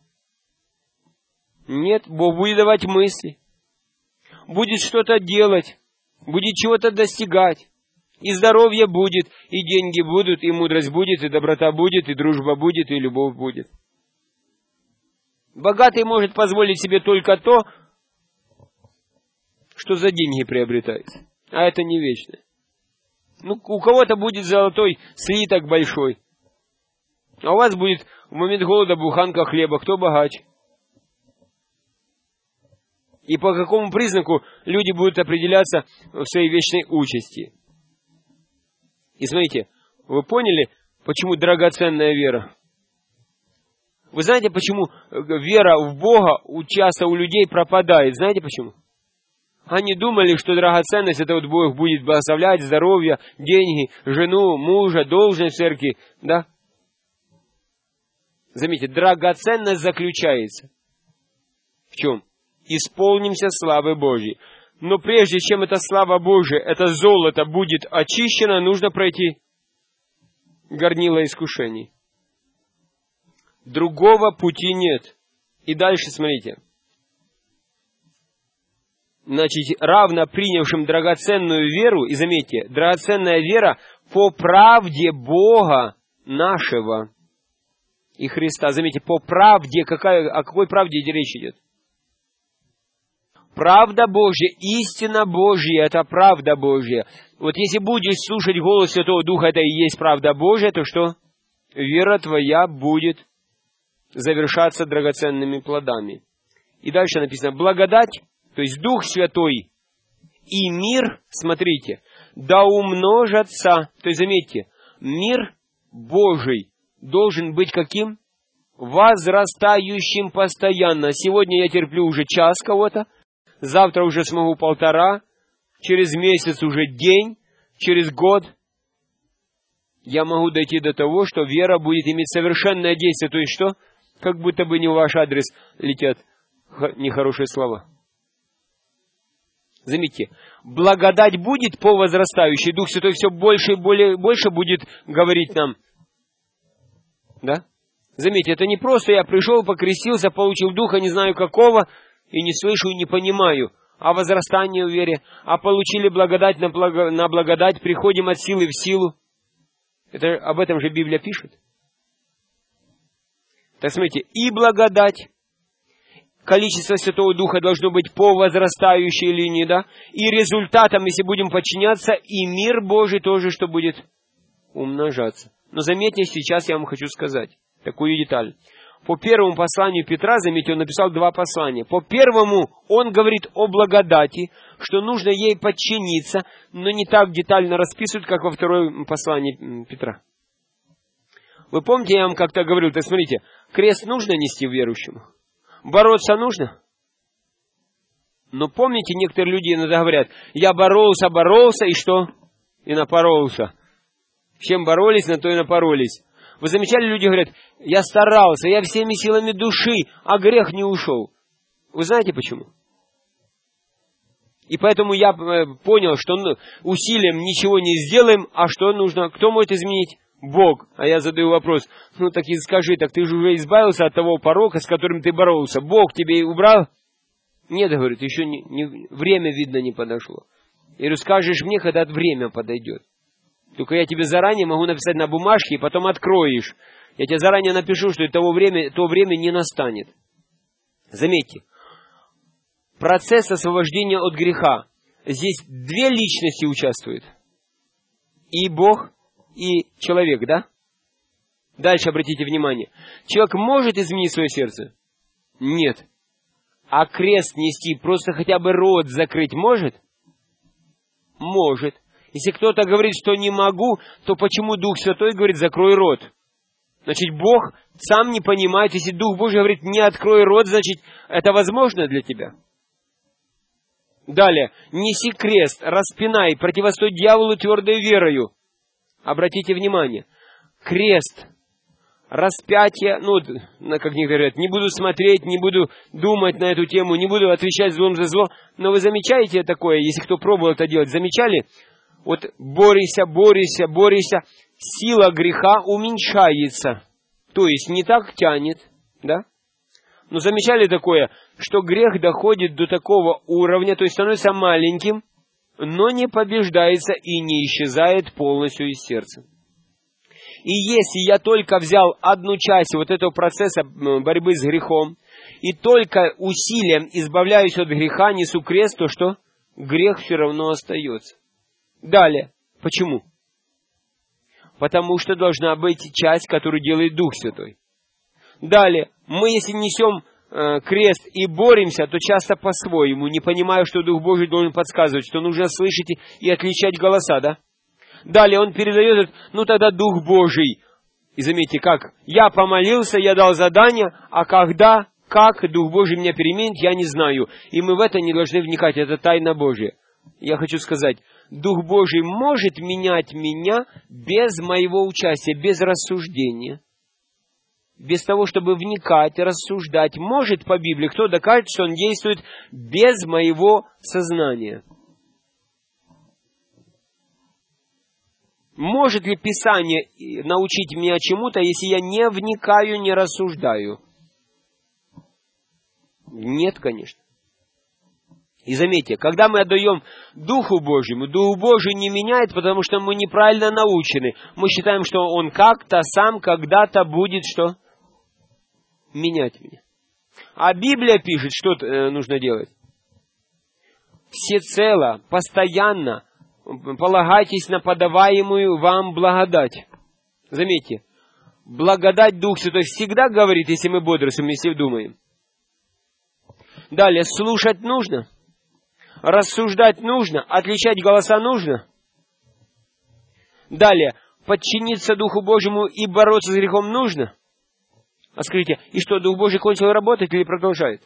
Нет, Бог будет давать мысли. Будет что-то делать, будет чего-то достигать. И здоровье будет, и деньги будут, и мудрость будет, и доброта будет, и дружба будет, и любовь будет. Богатый может позволить себе только то, что за деньги приобретается. А это не вечно. Ну, у кого-то будет золотой слиток большой. А у вас будет в момент голода буханка хлеба. Кто богаче? И по какому признаку люди будут определяться в своей вечной участи? И смотрите, вы поняли, почему драгоценная вера? Вы знаете, почему вера в Бога часто у людей пропадает? Знаете почему? Они думали, что драгоценность, это вот Бог будет благословлять здоровье, деньги, жену, мужа, должность в церкви, да? Заметьте, драгоценность заключается в чем? Исполнимся славы Божьей. Но прежде чем эта слава Божия, это золото будет очищено, нужно пройти горнило искушений. Другого пути нет. И дальше смотрите. Значит, равно принявшим драгоценную веру, и заметьте, драгоценная вера по правде Бога нашего и Христа. Заметьте, по правде, какая, о какой правде речь идет? Правда Божья, истина Божья, это правда Божья. Вот если будешь слушать голос Святого Духа, это и есть правда Божья, то что? Вера твоя будет завершаться драгоценными плодами. И дальше написано, благодать, то есть Дух Святой и мир, смотрите, да умножатся, то есть заметьте, мир Божий должен быть каким? Возрастающим постоянно. Сегодня я терплю уже час кого-то, завтра уже смогу полтора, через месяц уже день, через год я могу дойти до того, что вера будет иметь совершенное действие. То есть что? Как будто бы не в ваш адрес летят нехорошие слова. Заметьте, благодать будет по возрастающей, Дух Святой все больше и более, больше будет говорить нам. Да? Заметьте, это не просто я пришел, покрестился, получил Духа, не знаю какого, и не слышу, и не понимаю. А возрастание в вере, а получили благодать на, благо, на благодать, приходим от силы в силу. Это, об этом же Библия пишет. Так смотрите, и благодать, количество Святого Духа должно быть по возрастающей линии, да, и результатом, если будем подчиняться, и мир Божий тоже, что будет умножаться. Но заметьте, сейчас я вам хочу сказать такую деталь. По первому посланию Петра, заметьте, он написал два послания. По первому он говорит о благодати, что нужно ей подчиниться, но не так детально расписывает, как во втором послании Петра. Вы помните, я вам как-то говорил, так смотрите, крест нужно нести верующему? Бороться нужно? Но помните, некоторые люди иногда говорят, я боролся, боролся, и что? И напоролся. Чем боролись, на то и напоролись. Вы замечали, люди говорят, я старался, я всеми силами души, а грех не ушел. Вы знаете почему? И поэтому я понял, что усилием ничего не сделаем, а что нужно? Кто может изменить? Бог. А я задаю вопрос, ну так и скажи, так ты же уже избавился от того порока, с которым ты боролся. Бог тебе убрал? Нет, говорит, еще не, не, время, видно, не подошло. Я говорю, скажешь мне, когда время подойдет. Только я тебе заранее могу написать на бумажке, и потом откроешь. Я тебе заранее напишу, что того время, то время не настанет. Заметьте, процесс освобождения от греха. Здесь две личности участвуют. И Бог, и человек, да? Дальше обратите внимание. Человек может изменить свое сердце? Нет. А крест нести, просто хотя бы рот закрыть может? Может. Если кто-то говорит, что не могу, то почему Дух Святой говорит, закрой рот? Значит, Бог сам не понимает. Если Дух Божий говорит, не открой рот, значит, это возможно для тебя. Далее. Неси крест, распинай, противостой дьяволу твердой верою. Обратите внимание. Крест, распятие, ну, как некоторые говорят, не буду смотреть, не буду думать на эту тему, не буду отвечать злом за зло. Но вы замечаете такое, если кто пробовал это делать, замечали? Вот борися, борися, борися, сила греха уменьшается. То есть не так тянет, да? Но замечали такое, что грех доходит до такого уровня, то есть становится маленьким, но не побеждается и не исчезает полностью из сердца. И если я только взял одну часть вот этого процесса борьбы с грехом, и только усилием избавляюсь от греха, несу крест, то что? Грех все равно остается. Далее. Почему? Потому что должна быть часть, которую делает Дух Святой. Далее. Мы, если несем э, крест и боремся, то часто по-своему, не понимая, что Дух Божий должен подсказывать, что нужно слышать и, и отличать голоса, да? Далее он передает, ну тогда Дух Божий. И заметьте, как? Я помолился, я дал задание, а когда, как Дух Божий меня переменит, я не знаю. И мы в это не должны вникать, это тайна Божья. Я хочу сказать, Дух Божий может менять меня без моего участия, без рассуждения. Без того, чтобы вникать, рассуждать. Может по Библии, кто докажет, что Он действует без моего сознания. Может ли Писание научить меня чему-то, если я не вникаю, не рассуждаю? Нет, конечно. И заметьте, когда мы отдаем Духу Божьему, Дух Божий не меняет, потому что мы неправильно научены. Мы считаем, что Он как-то сам когда-то будет что? Менять меня. А Библия пишет, что нужно делать. всецело, постоянно полагайтесь на подаваемую вам благодать. Заметьте, благодать Дух Святой всегда говорит, если мы бодрствуем, если думаем. Далее, слушать нужно, рассуждать нужно, отличать голоса нужно. Далее, подчиниться Духу Божьему и бороться с грехом нужно. А скажите, и что, Дух Божий кончил работать или продолжает?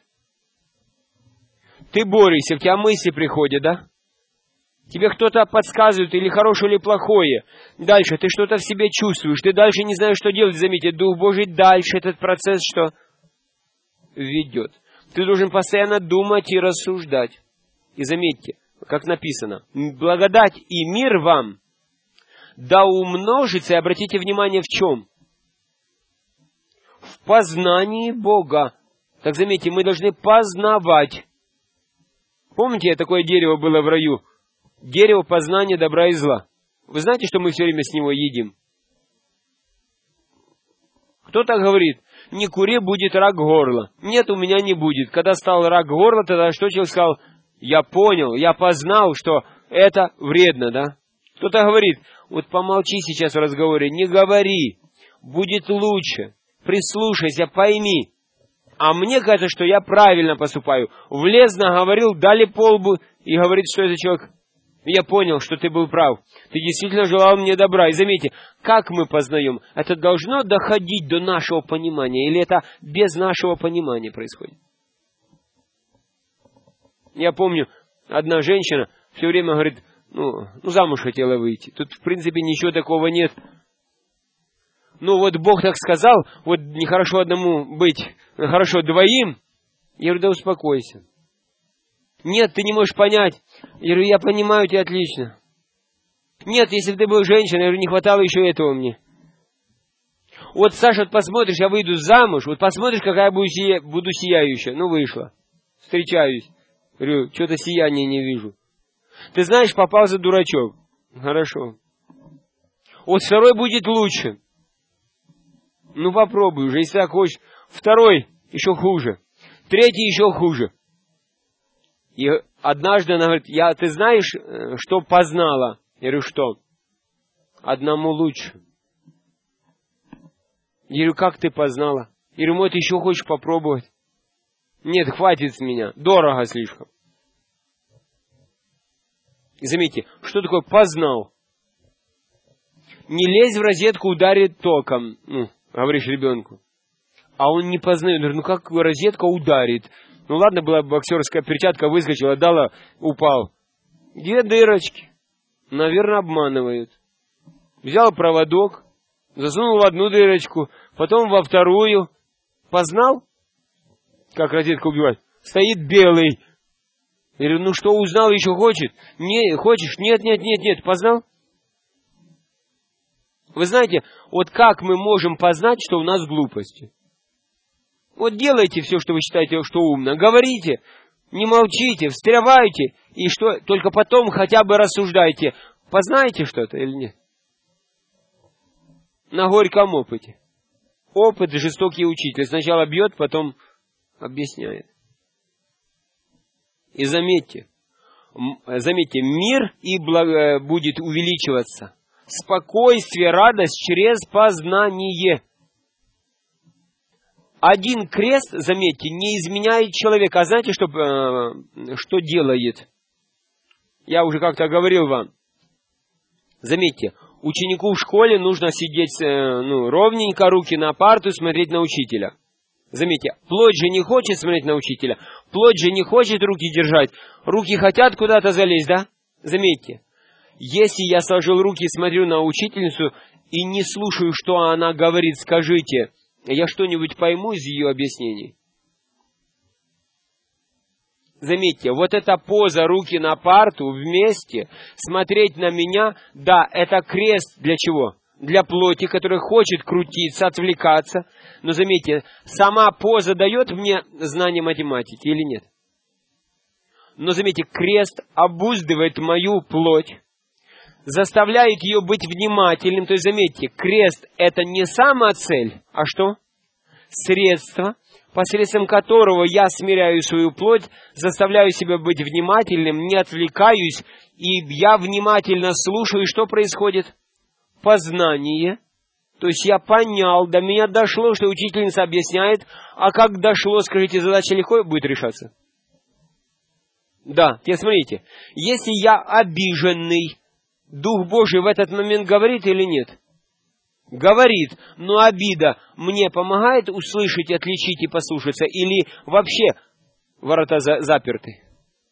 Ты борешься, у тебя мысли приходят, да? Тебе кто-то подсказывает, или хорошее, или плохое. Дальше ты что-то в себе чувствуешь, ты дальше не знаешь, что делать. Заметьте, Дух Божий дальше этот процесс что? Ведет. Ты должен постоянно думать и рассуждать. И заметьте, как написано, благодать и мир вам да умножится, и обратите внимание в чем? В познании Бога. Так заметьте, мы должны познавать. Помните, такое дерево было в раю? Дерево познания добра и зла. Вы знаете, что мы все время с него едим? Кто-то говорит, не кури, будет рак горла. Нет, у меня не будет. Когда стал рак горла, тогда что человек сказал? Я понял, я познал, что это вредно, да? Кто-то говорит, вот помолчи сейчас в разговоре, не говори, будет лучше, прислушайся, пойми. А мне кажется, что я правильно поступаю. Влез, наговорил, дали по лбу, и говорит, что это человек. Я понял, что ты был прав. Ты действительно желал мне добра. И заметьте, как мы познаем? Это должно доходить до нашего понимания, или это без нашего понимания происходит? Я помню, одна женщина все время говорит, ну, ну замуж хотела выйти. Тут, в принципе, ничего такого нет. Ну, вот Бог так сказал, вот нехорошо одному быть, хорошо двоим. Я говорю, да успокойся. Нет, ты не можешь понять. Я говорю, я понимаю тебя отлично. Нет, если бы ты был женщиной, я говорю, не хватало еще этого мне. Вот, Саша, вот посмотришь, я выйду замуж, вот посмотришь, какая буду, сия... буду сияющая. Ну, вышла. Встречаюсь. Говорю, что-то сияния не вижу. Ты знаешь, попался дурачок. Хорошо. Вот второй будет лучше. Ну, попробуй уже, если так хочешь. Второй еще хуже. Третий еще хуже. И однажды она говорит, я, ты знаешь, что познала? Я говорю, что? Одному лучше. Я говорю, как ты познала? Я говорю, может, еще хочешь попробовать? Нет, хватит с меня. Дорого слишком. И заметьте, что такое познал? Не лезь в розетку, ударит током. Ну, говоришь ребенку. А он не познает. Я говорю, ну как розетка ударит? Ну ладно, была боксерская перчатка, выскочила, дала, упал. Две дырочки. Наверное, обманывают. Взял проводок, засунул в одну дырочку, потом во вторую. Познал, как розетка убивает? Стоит белый. Я говорю, ну что, узнал, еще хочет? Не, хочешь? Нет, нет, нет, нет. Познал? Вы знаете, вот как мы можем познать, что у нас глупости? Вот делайте все, что вы считаете, что умно. Говорите, не молчите, встрявайте. И что, только потом хотя бы рассуждайте. Познаете что-то или нет? На горьком опыте. Опыт — жестокий учитель. Сначала бьет, потом объясняет. И заметьте, заметьте, мир и благо будет увеличиваться. Спокойствие, радость через познание. Один крест, заметьте, не изменяет человека. А знаете, что, э, что делает? Я уже как-то говорил вам. Заметьте, ученику в школе нужно сидеть э, ну, ровненько, руки на парту, смотреть на учителя. Заметьте, плоть же не хочет смотреть на учителя. Плоть же не хочет руки держать. Руки хотят куда-то залезть, да? Заметьте, если я сложил руки и смотрю на учительницу и не слушаю, что она говорит, скажите, я что-нибудь пойму из ее объяснений? Заметьте, вот эта поза, руки на парту, вместе, смотреть на меня, да, это крест для чего? Для плоти, которая хочет крутиться, отвлекаться. Но заметьте, сама поза дает мне знание математики или нет? Но заметьте, крест обуздывает мою плоть, заставляет ее быть внимательным. То есть, заметьте, крест — это не сама цель, а что? Средство, посредством которого я смиряю свою плоть, заставляю себя быть внимательным, не отвлекаюсь, и я внимательно слушаю, что происходит? Познание. То есть я понял, до меня дошло, что учительница объясняет, а как дошло, скажите, задача легко будет решаться? Да, теперь смотрите, если я обиженный, Дух Божий в этот момент говорит или нет? Говорит, но обида мне помогает услышать, отличить и послушаться, или вообще ворота за- заперты?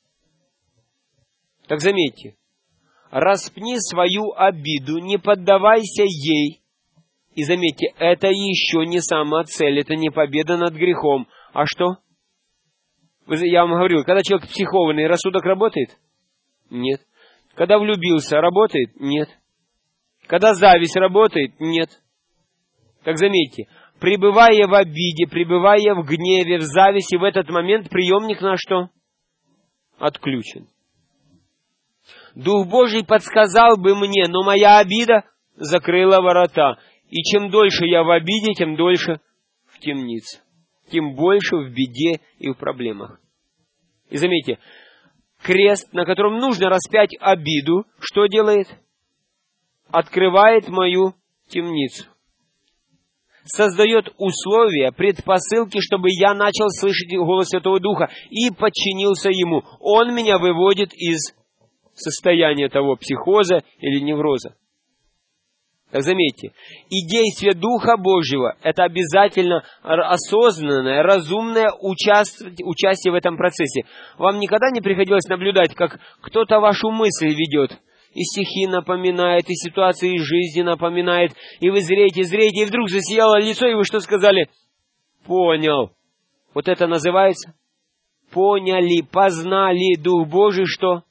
Так заметьте, распни свою обиду, не поддавайся ей. И заметьте, это еще не сама цель, это не победа над грехом. А что? Я вам говорил, когда человек психованный, рассудок работает? Нет. Когда влюбился, работает? Нет. Когда зависть работает? Нет. Так заметьте, пребывая в обиде, пребывая в гневе, в зависти, в этот момент приемник на что? Отключен. Дух Божий подсказал бы мне, но моя обида закрыла ворота. И чем дольше я в обиде, тем дольше в темнице. Тем больше в беде и в проблемах. И заметьте, крест, на котором нужно распять обиду, что делает? Открывает мою темницу. Создает условия, предпосылки, чтобы я начал слышать голос Святого Духа и подчинился Ему. Он меня выводит из состояния того психоза или невроза. Так заметьте, и действие Духа Божьего – это обязательно осознанное, разумное участие, участие в этом процессе. Вам никогда не приходилось наблюдать, как кто-то вашу мысль ведет, и стихи напоминает, и ситуации из жизни напоминает, и вы зреете, зреете, и вдруг засияло лицо, и вы что сказали? Понял. Вот это называется? Поняли, познали Дух Божий, что?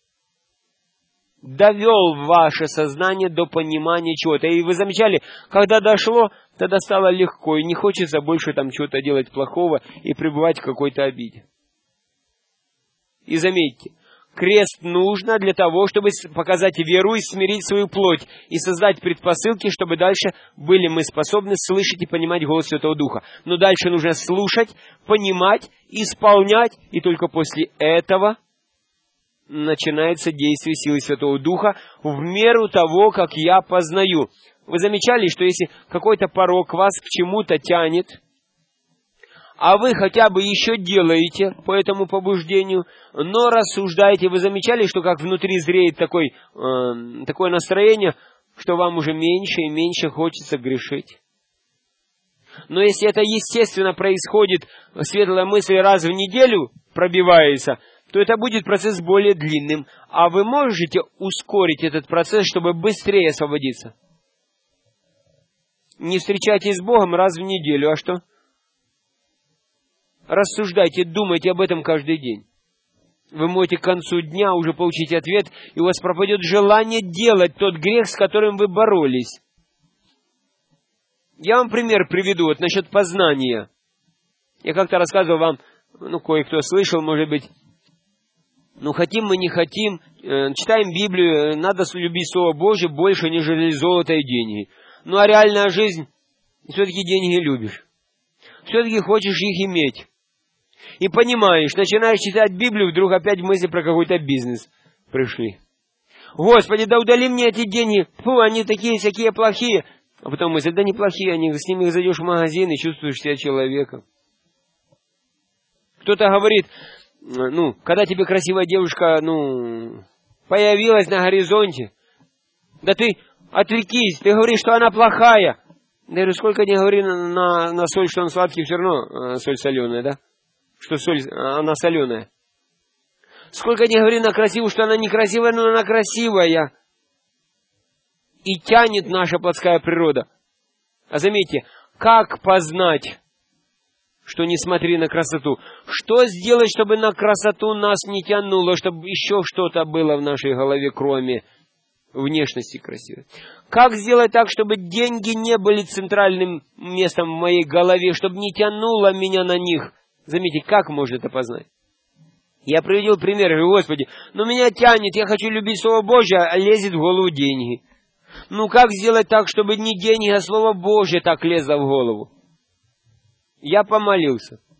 Довел ваше сознание до понимания чего-то. И вы замечали, когда дошло, тогда стало легко, и не хочется больше там чего-то делать плохого и пребывать в какой-то обиде. И заметьте, крест нужно для того, чтобы показать веру и смирить свою плоть, и создать предпосылки, чтобы дальше были мы способны слышать и понимать голос Святого Духа. Но дальше нужно слушать, понимать, исполнять, и только после этого начинается действие силы Святого Духа в меру того, как я познаю. Вы замечали, что если какой-то порок вас к чему-то тянет, а вы хотя бы еще делаете по этому побуждению, но рассуждаете, вы замечали, что как внутри зреет такой, э, такое настроение, что вам уже меньше и меньше хочется грешить? Но если это естественно происходит, светлая мысль раз в неделю пробивается, то это будет процесс более длинным. А вы можете ускорить этот процесс, чтобы быстрее освободиться? Не встречайтесь с Богом раз в неделю, а что? Рассуждайте, думайте об этом каждый день. Вы можете к концу дня уже получить ответ, и у вас пропадет желание делать тот грех, с которым вы боролись. Я вам пример приведу вот насчет познания. Я как-то рассказывал вам, ну, кое-кто слышал, может быть, ну, хотим мы, не хотим, э, читаем Библию, надо любить Слово Божье больше, нежели золото и деньги. Ну, а реальная жизнь, все-таки деньги любишь. Все-таки хочешь их иметь. И понимаешь, начинаешь читать Библию, вдруг опять мысли про какой-то бизнес пришли. Господи, да удали мне эти деньги, фу, они такие всякие плохие. А потом мысль, да не плохие они, с ними зайдешь в магазин и чувствуешь себя человеком. Кто-то говорит, ну, когда тебе красивая девушка, ну, появилась на горизонте, да ты отвлекись, ты говоришь, что она плохая. Я говорю, сколько не говори на, на, на соль, что он сладкий, все равно э, соль соленая, да? Что соль, она соленая. Сколько не говори на красивую, что она некрасивая, но она красивая. И тянет наша плотская природа. А заметьте, как познать, что не смотри на красоту? Что сделать, чтобы на красоту нас не тянуло, чтобы еще что-то было в нашей голове, кроме внешности красивой? Как сделать так, чтобы деньги не были центральным местом в моей голове, чтобы не тянуло меня на них? Заметьте, как можно это познать? Я приводил пример, говорю, Господи, ну меня тянет, я хочу любить Слово Божье, а лезет в голову деньги. Ну как сделать так, чтобы не деньги, а Слово Божье так лезло в голову? Я помолился.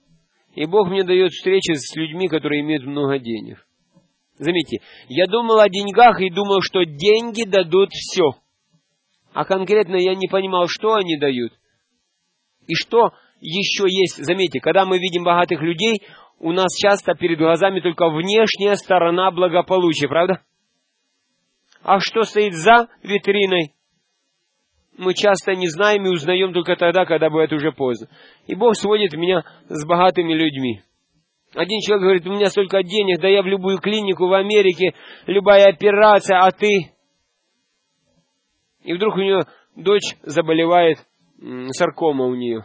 И Бог мне дает встречи с людьми, которые имеют много денег. Заметьте, я думал о деньгах и думал, что деньги дадут все. А конкретно я не понимал, что они дают. И что еще есть. Заметьте, когда мы видим богатых людей, у нас часто перед глазами только внешняя сторона благополучия, правда? А что стоит за витриной, мы часто не знаем и узнаем только тогда, когда бывает уже поздно. И Бог сводит меня с богатыми людьми. Один человек говорит, у меня столько денег, да я в любую клинику в Америке, любая операция, а ты... И вдруг у нее дочь заболевает, саркома у нее.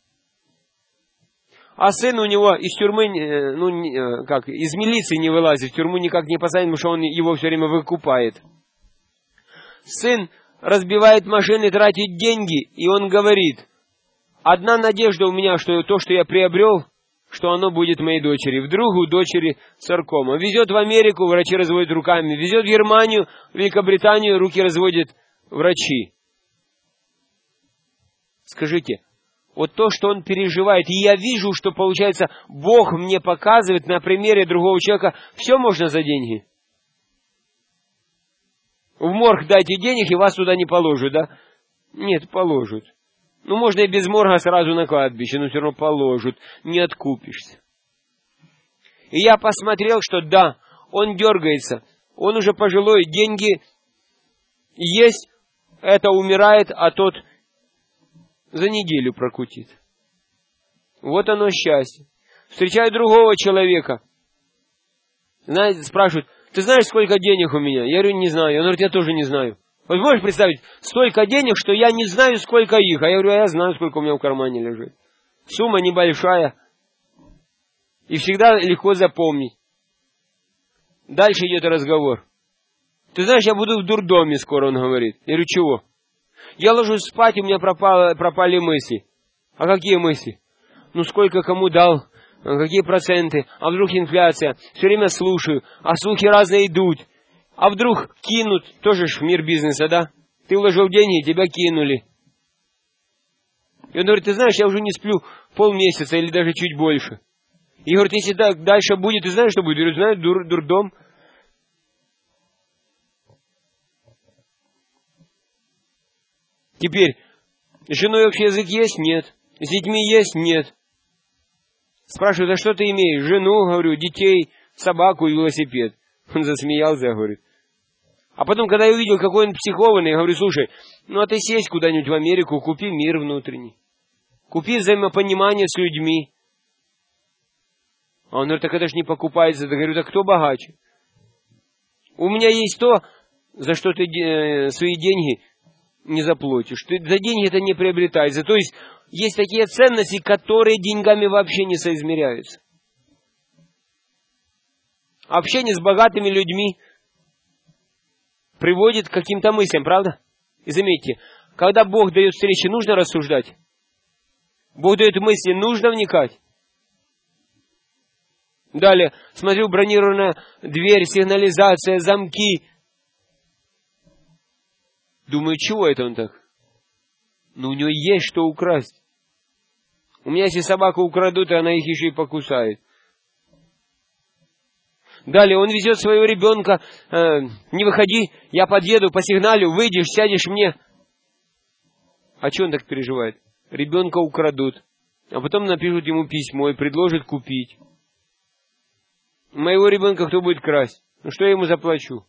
А сын у него из тюрьмы, ну, как, из милиции не вылазит, в тюрьму никак не посадит, потому что он его все время выкупает. Сын разбивает машины, тратит деньги, и он говорит, одна надежда у меня, что то, что я приобрел, что оно будет моей дочери. Вдруг у дочери саркома. Везет в Америку, врачи разводят руками. Везет в Германию, в Великобританию, руки разводят врачи. Скажите, вот то, что он переживает, и я вижу, что, получается, Бог мне показывает на примере другого человека, все можно за деньги. В морг дайте денег, и вас туда не положат, да? Нет, положат. Ну, можно и без морга сразу на кладбище, но все равно положат. Не откупишься. И я посмотрел, что да, он дергается. Он уже пожилой, деньги есть, это умирает, а тот за неделю прокутит. Вот оно счастье. Встречаю другого человека. Знаете, спрашивают, ты знаешь, сколько денег у меня? Я говорю, не знаю. Он говорит, я тоже не знаю. Вот можешь представить, столько денег, что я не знаю, сколько их. А я говорю, а я знаю, сколько у меня в кармане лежит. Сумма небольшая. И всегда легко запомнить. Дальше идет разговор. Ты знаешь, я буду в дурдоме скоро, он говорит. Я говорю, чего? Я ложусь спать, и у меня пропало, пропали мысли. А какие мысли? Ну, сколько кому дал, какие проценты, а вдруг инфляция. Все время слушаю, а слухи разные идут. А вдруг кинут, тоже ж мир бизнеса, да? Ты вложил деньги, тебя кинули. И он говорит, ты знаешь, я уже не сплю полмесяца или даже чуть больше. И говорит, если так дальше будет, ты знаешь, что будет? Я говорю, знаю, дур, дурдом. Теперь, с женой общий язык есть? Нет. С детьми есть? Нет. Спрашивают, а что ты имеешь? Жену, говорю, детей, собаку и велосипед. Он засмеялся, говорит. А потом, когда я увидел, какой он психованный, я говорю, слушай, ну а ты съездь куда-нибудь в Америку, купи мир внутренний. Купи взаимопонимание с людьми. А он говорит, так это ж не покупается. Я говорю, так кто богаче? У меня есть то, за что ты э, свои деньги не заплатишь. Ты, за деньги это не приобретается. То есть, есть такие ценности, которые деньгами вообще не соизмеряются. Общение с богатыми людьми приводит к каким-то мыслям, правда? И заметьте, когда Бог дает встречи, нужно рассуждать. Бог дает мысли, нужно вникать. Далее, смотрю, бронированная дверь, сигнализация, замки. Думаю, чего это он так? Ну, у него есть что украсть. У меня, если собаку украдут, она их еще и покусает. Далее, он везет своего ребенка, э, не выходи, я подъеду, посигналю, выйдешь, сядешь мне. А что он так переживает? Ребенка украдут, а потом напишут ему письмо и предложат купить. Моего ребенка кто будет красть? Ну что я ему заплачу?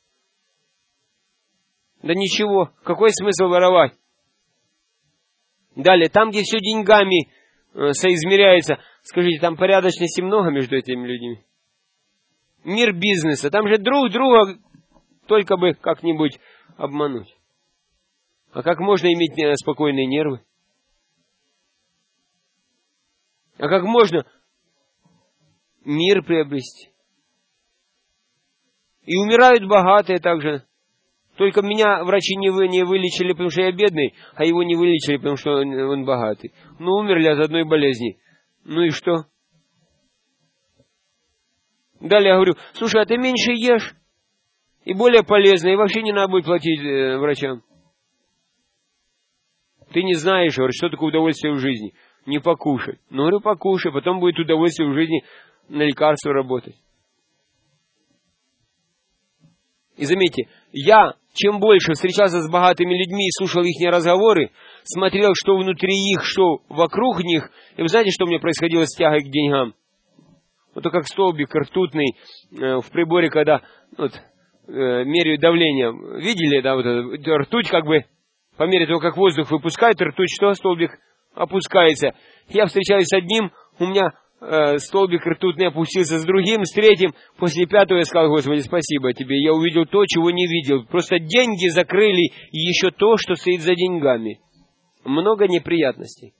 Да ничего, какой смысл воровать? Далее, там, где все деньгами э, соизмеряется, скажите, там порядочности много между этими людьми? Мир бизнеса, там же друг друга только бы как-нибудь обмануть. А как можно иметь спокойные нервы? А как можно мир приобрести? И умирают богатые также. Только меня врачи не, вы, не вылечили, потому что я бедный, а его не вылечили, потому что он, он богатый. Ну, умерли от одной болезни. Ну и что? Далее я говорю, слушай, а ты меньше ешь, и более полезно, и вообще не надо будет платить э, врачам. Ты не знаешь, говорю, что такое удовольствие в жизни. не покушать. Ну, говорю, покушай, потом будет удовольствие в жизни на лекарство работать. И заметьте, я, чем больше встречался с богатыми людьми и слушал их разговоры, смотрел, что внутри их, что вокруг них, и вы знаете, что у меня происходило с тягой к деньгам? Вот то как столбик ртутный э, в приборе, когда вот, э, меряют давление. Видели, да, вот это, ртуть как бы, по мере того, как воздух выпускает, ртуть, что столбик опускается. Я встречаюсь с одним, у меня э, столбик ртутный опустился с другим, с третьим. После пятого я сказал: Господи, спасибо тебе, я увидел то, чего не видел. Просто деньги закрыли и еще то, что стоит за деньгами. Много неприятностей.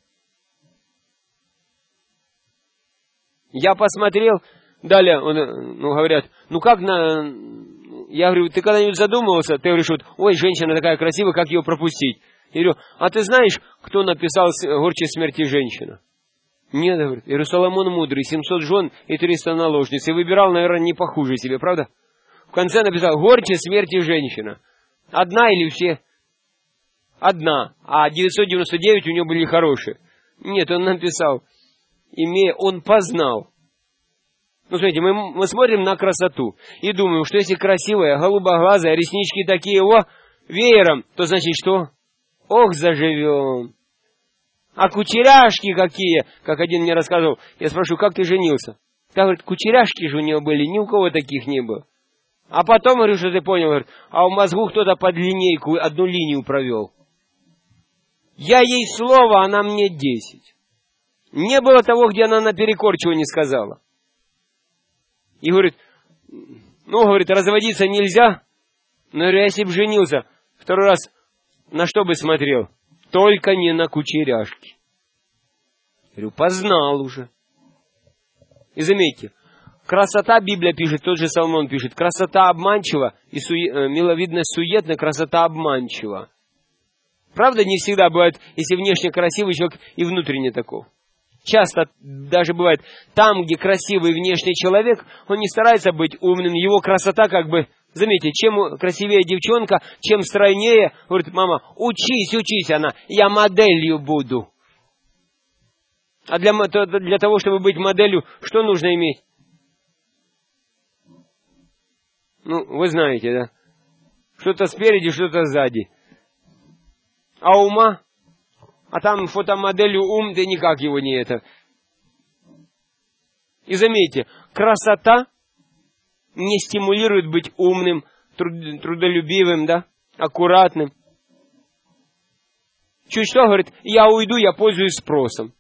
Я посмотрел, далее, он, ну, говорят, ну как на... Я говорю, ты когда-нибудь задумывался? Ты говоришь, вот, ой, женщина такая красивая, как ее пропустить? Я говорю, а ты знаешь, кто написал «Горче смерти женщина»? Нет, говорит. Я говорю, Соломон мудрый, семьсот жен и триста наложниц. И выбирал, наверное, не похуже себе, правда? В конце написал «Горче смерти женщина». Одна или все? Одна. А девятьсот девяносто девять у него были хорошие. Нет, он написал... имея, он познал. Ну, смотрите, мы, мы смотрим на красоту и думаем, что если красивая, голубоглазая, реснички такие, о, веером, то значит что? Ох, заживем. А кучеряшки какие, как один мне рассказывал, я спрашиваю, как ты женился? Так, говорит, кучеряшки же у него были, ни у кого таких не было. А потом, говорю, что ты понял, говорит, а в мозгу кто-то под линейку одну линию провел. Я ей слово, она мне десять. Не было того, где она наперекор чего не сказала. И говорит, ну, говорит, разводиться нельзя. Но, говорю, если бы женился, второй раз на что бы смотрел? Только не на кучеряшки. Говорю, познал уже. И заметьте, красота, Библия пишет, тот же Соломон пишет, красота обманчива, и суе, миловидность суетна, красота обманчива. Правда, не всегда бывает, если внешне красивый человек и внутренне таков. Часто даже бывает, там, где красивый внешний человек, он не старается быть умным, его красота как бы, заметьте, чем красивее девчонка, чем стройнее, говорит, мама, учись, учись, она, я моделью буду. А для, для того, чтобы быть моделью, что нужно иметь? Ну, вы знаете, да? Что-то спереди, что-то сзади. А ума? А там фотомоделью ум, да никак его не это. И заметьте, красота не стимулирует быть умным, труд, трудолюбивым, да, аккуратным. Чуть что, говорит, я уйду, я пользуюсь спросом.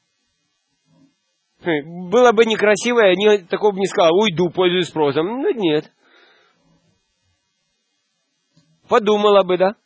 Было бы некрасиво, я не, такого бы не сказал, уйду, пользуюсь спросом. Ну, нет. Подумала бы, да.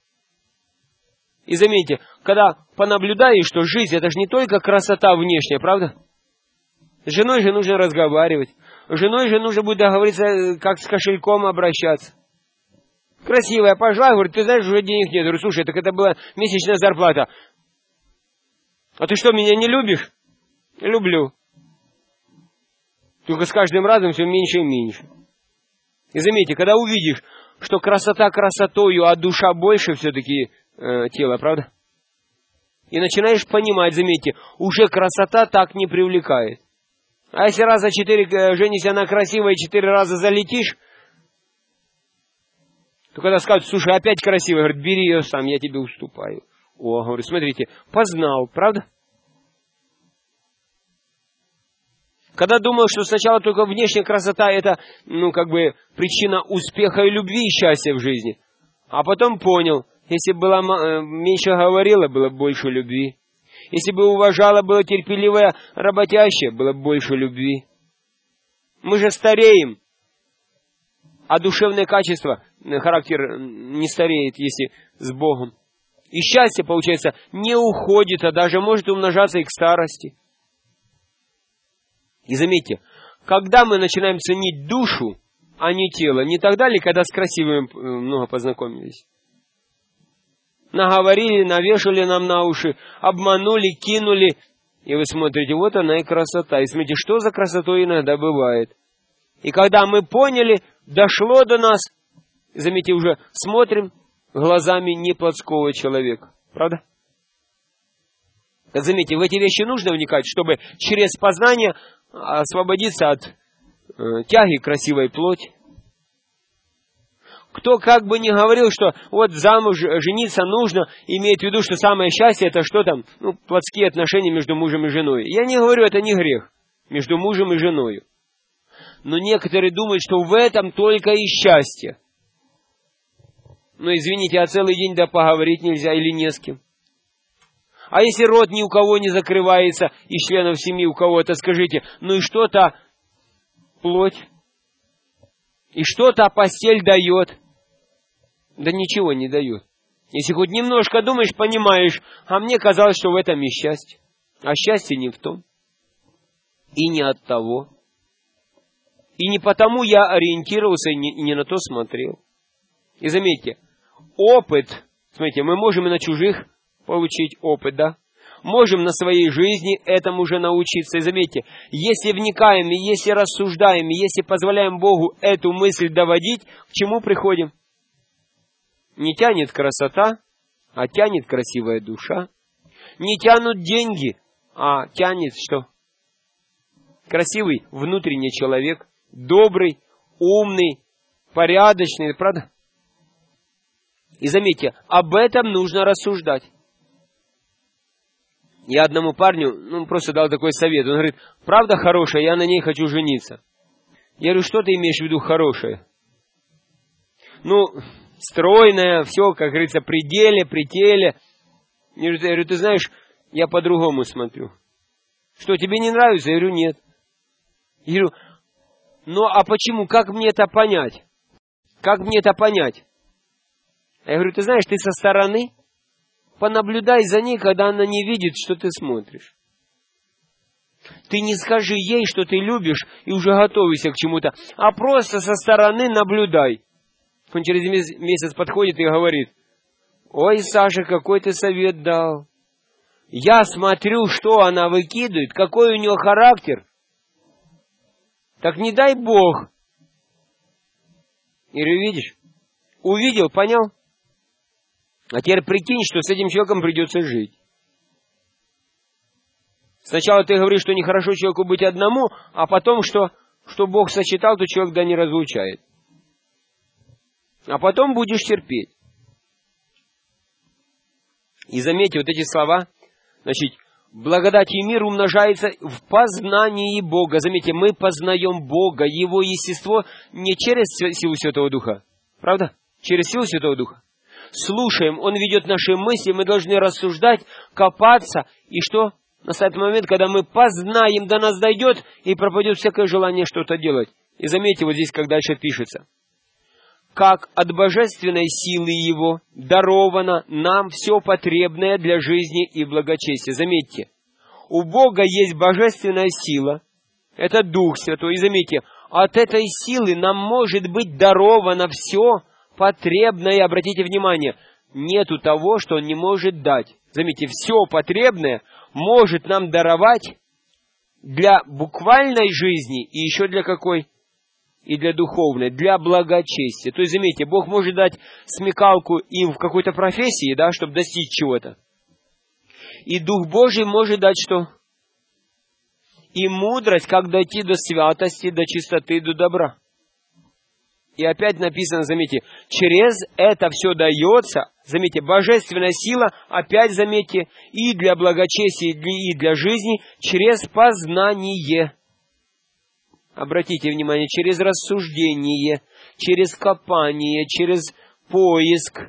И заметьте, когда понаблюдаешь, что жизнь, это же не только красота внешняя, правда? С женой же нужно разговаривать. С женой же нужно будет договориться, как с кошельком обращаться. Красивая, пошла, говорит, ты знаешь, уже денег нет. Я говорю, слушай, так это была месячная зарплата. А ты что, меня не любишь? Люблю. Только с каждым разом все меньше и меньше. И заметьте, когда увидишь, что красота красотою, а душа больше все-таки э, тела, правда? И начинаешь понимать, заметьте, уже красота так не привлекает. А если раза четыре э, женись, она красивая, и четыре раза залетишь, то когда скажут, слушай, опять красивая, говорит, бери ее сам, я тебе уступаю. О, говорю, смотрите, познал, правда? Когда думал, что сначала только внешняя красота это, ну, как бы, причина успеха и любви и счастья в жизни. А потом понял, если бы была меньше говорила, было бы больше любви. Если бы уважала, было терпеливая, работящая, было бы больше любви. Мы же стареем. А душевное качество, характер не стареет, если с Богом. И счастье, получается, не уходит, а даже может умножаться и к старости. И заметьте, когда мы начинаем ценить душу, а не тело, не тогда ли, когда с красивыми много познакомились? Наговорили, навешали нам на уши, обманули, кинули. И вы смотрите, вот она и красота. И смотрите, что за красотой иногда бывает. И когда мы поняли, дошло до нас, заметьте, уже смотрим глазами не плотского человека. Правда? Заметьте, в эти вещи нужно вникать, чтобы через познание освободиться от э, тяги к красивой плоти. Кто как бы ни говорил, что вот замуж жениться нужно, имеет в виду, что самое счастье это что там, ну, плотские отношения между мужем и женой. Я не говорю, это не грех, между мужем и женой. Но некоторые думают, что в этом только и счастье. Ну, извините, а целый день да поговорить нельзя или не с кем? А если рот ни у кого не закрывается, из членов семьи у кого-то, скажите, ну и что-то плоть? И что-то постель дает? Да ничего не дает. Если хоть немножко думаешь, понимаешь, а мне казалось, что в этом и счастье. А счастье не в том. И не от того. И не потому я ориентировался и не, и не на то смотрел. И заметьте, опыт, смотрите, мы можем и на чужих получить опыт, да? Можем на своей жизни этому же научиться. И заметьте, если вникаем, и если рассуждаем, и если позволяем Богу эту мысль доводить, к чему приходим? Не тянет красота, а тянет красивая душа. Не тянут деньги, а тянет что? Красивый внутренний человек, добрый, умный, порядочный, правда? И заметьте, об этом нужно рассуждать. Я одному парню, ну, просто дал такой совет. Он говорит, правда хорошая, я на ней хочу жениться. Я говорю, что ты имеешь в виду хорошее? Ну, стройная, все, как говорится, при деле, при теле. Я говорю, ты знаешь, я по-другому смотрю. Что, тебе не нравится? Я говорю, нет. Я говорю, ну, а почему? Как мне это понять? Как мне это понять? Я говорю, ты знаешь, ты со стороны понаблюдай за ней, когда она не видит, что ты смотришь. Ты не скажи ей, что ты любишь, и уже готовишься к чему-то, а просто со стороны наблюдай. Он через месяц подходит и говорит, ой, Саша, какой ты совет дал. Я смотрю, что она выкидывает, какой у нее характер. Так не дай Бог. И говорю, видишь, увидел, понял? А теперь прикинь, что с этим человеком придется жить. Сначала ты говоришь, что нехорошо человеку быть одному, а потом, что, что Бог сочетал, то человек да не разлучает. А потом будешь терпеть. И заметьте, вот эти слова, значит, благодать и мир умножается в познании Бога. Заметьте, мы познаем Бога, Его естество не через силу Святого Духа. Правда? Через силу Святого Духа. Слушаем, Он ведет наши мысли, мы должны рассуждать, копаться. И что? Настает момент, когда мы познаем, до нас дойдет, и пропадет всякое желание что-то делать. И заметьте, вот здесь, как дальше пишется. Как от божественной силы Его даровано нам все потребное для жизни и благочестия. Заметьте, у Бога есть божественная сила, это Дух Святой. И заметьте, от этой силы нам может быть даровано все потребное. Обратите внимание, нету того, что Он не может дать. Заметьте, все потребное может нам даровать для буквальной жизни и еще для какой? И для духовной, для благочестия. То есть, заметьте, Бог может дать смекалку и в какой-то профессии, да, чтобы достичь чего-то. И Дух Божий может дать что? И мудрость, как дойти до святости, до чистоты, до добра. И опять написано, заметьте, через это все дается, заметьте, божественная сила, опять заметьте, и для благочестия, и для жизни, через познание. Обратите внимание, через рассуждение, через копание, через поиск.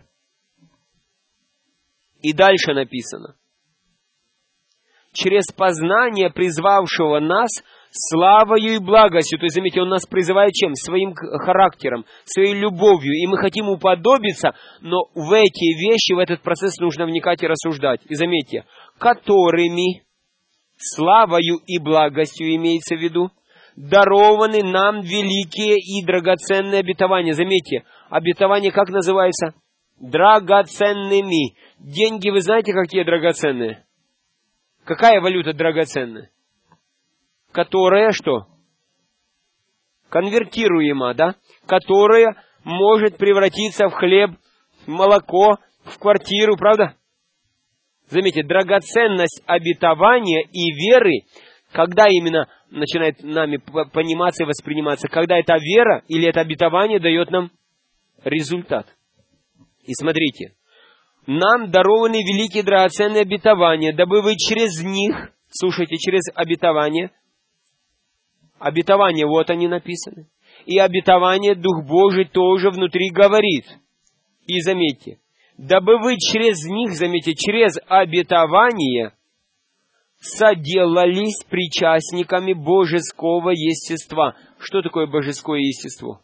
И дальше написано. Через познание призвавшего нас славою и благостью. То есть, заметьте, Он нас призывает чем? Своим характером, своей любовью. И мы хотим уподобиться, но в эти вещи, в этот процесс нужно вникать и рассуждать. И заметьте, которыми славою и благостью имеется в виду, дарованы нам великие и драгоценные обетования. Заметьте, обетования как называются? Драгоценными. Деньги, вы знаете, какие драгоценные? Какая валюта драгоценная? Которая что? Конвертируема, да? Которая может превратиться в хлеб, в молоко, в квартиру, правда? Заметьте, драгоценность обетования и веры, когда именно начинает нами пониматься и восприниматься, когда эта вера или это обетование дает нам результат. И смотрите, нам дарованы великие драгоценные обетования, дабы вы через них, слушайте, через обетование, обетования, вот они написаны, и обетование Дух Божий тоже внутри говорит. И заметьте, дабы вы через них, заметьте, через обетование соделались причастниками божеского естества. Что такое божеское естество?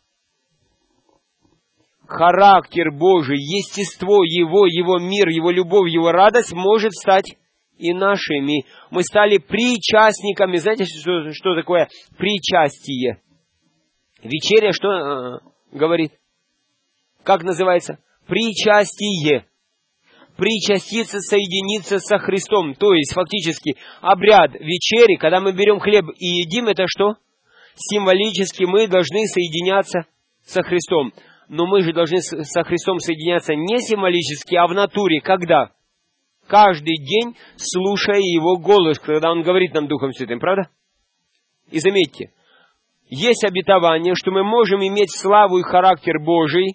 Характер Божий, естество Его, Его мир, Его любовь, Его радость может стать и нашими. Мы стали причастниками. Знаете, что, что такое причастие? Вечеря что э, говорит? Как называется? Причастие. Причаститься, соединиться со Христом. То есть, фактически, обряд вечери, когда мы берем хлеб и едим, это что? Символически мы должны соединяться со Христом. Но мы же должны со Христом соединяться не символически, а в натуре. Когда? Каждый день, слушая Его голос, когда Он говорит нам Духом Святым, правда? И заметьте, есть обетование, что мы можем иметь славу и характер Божий,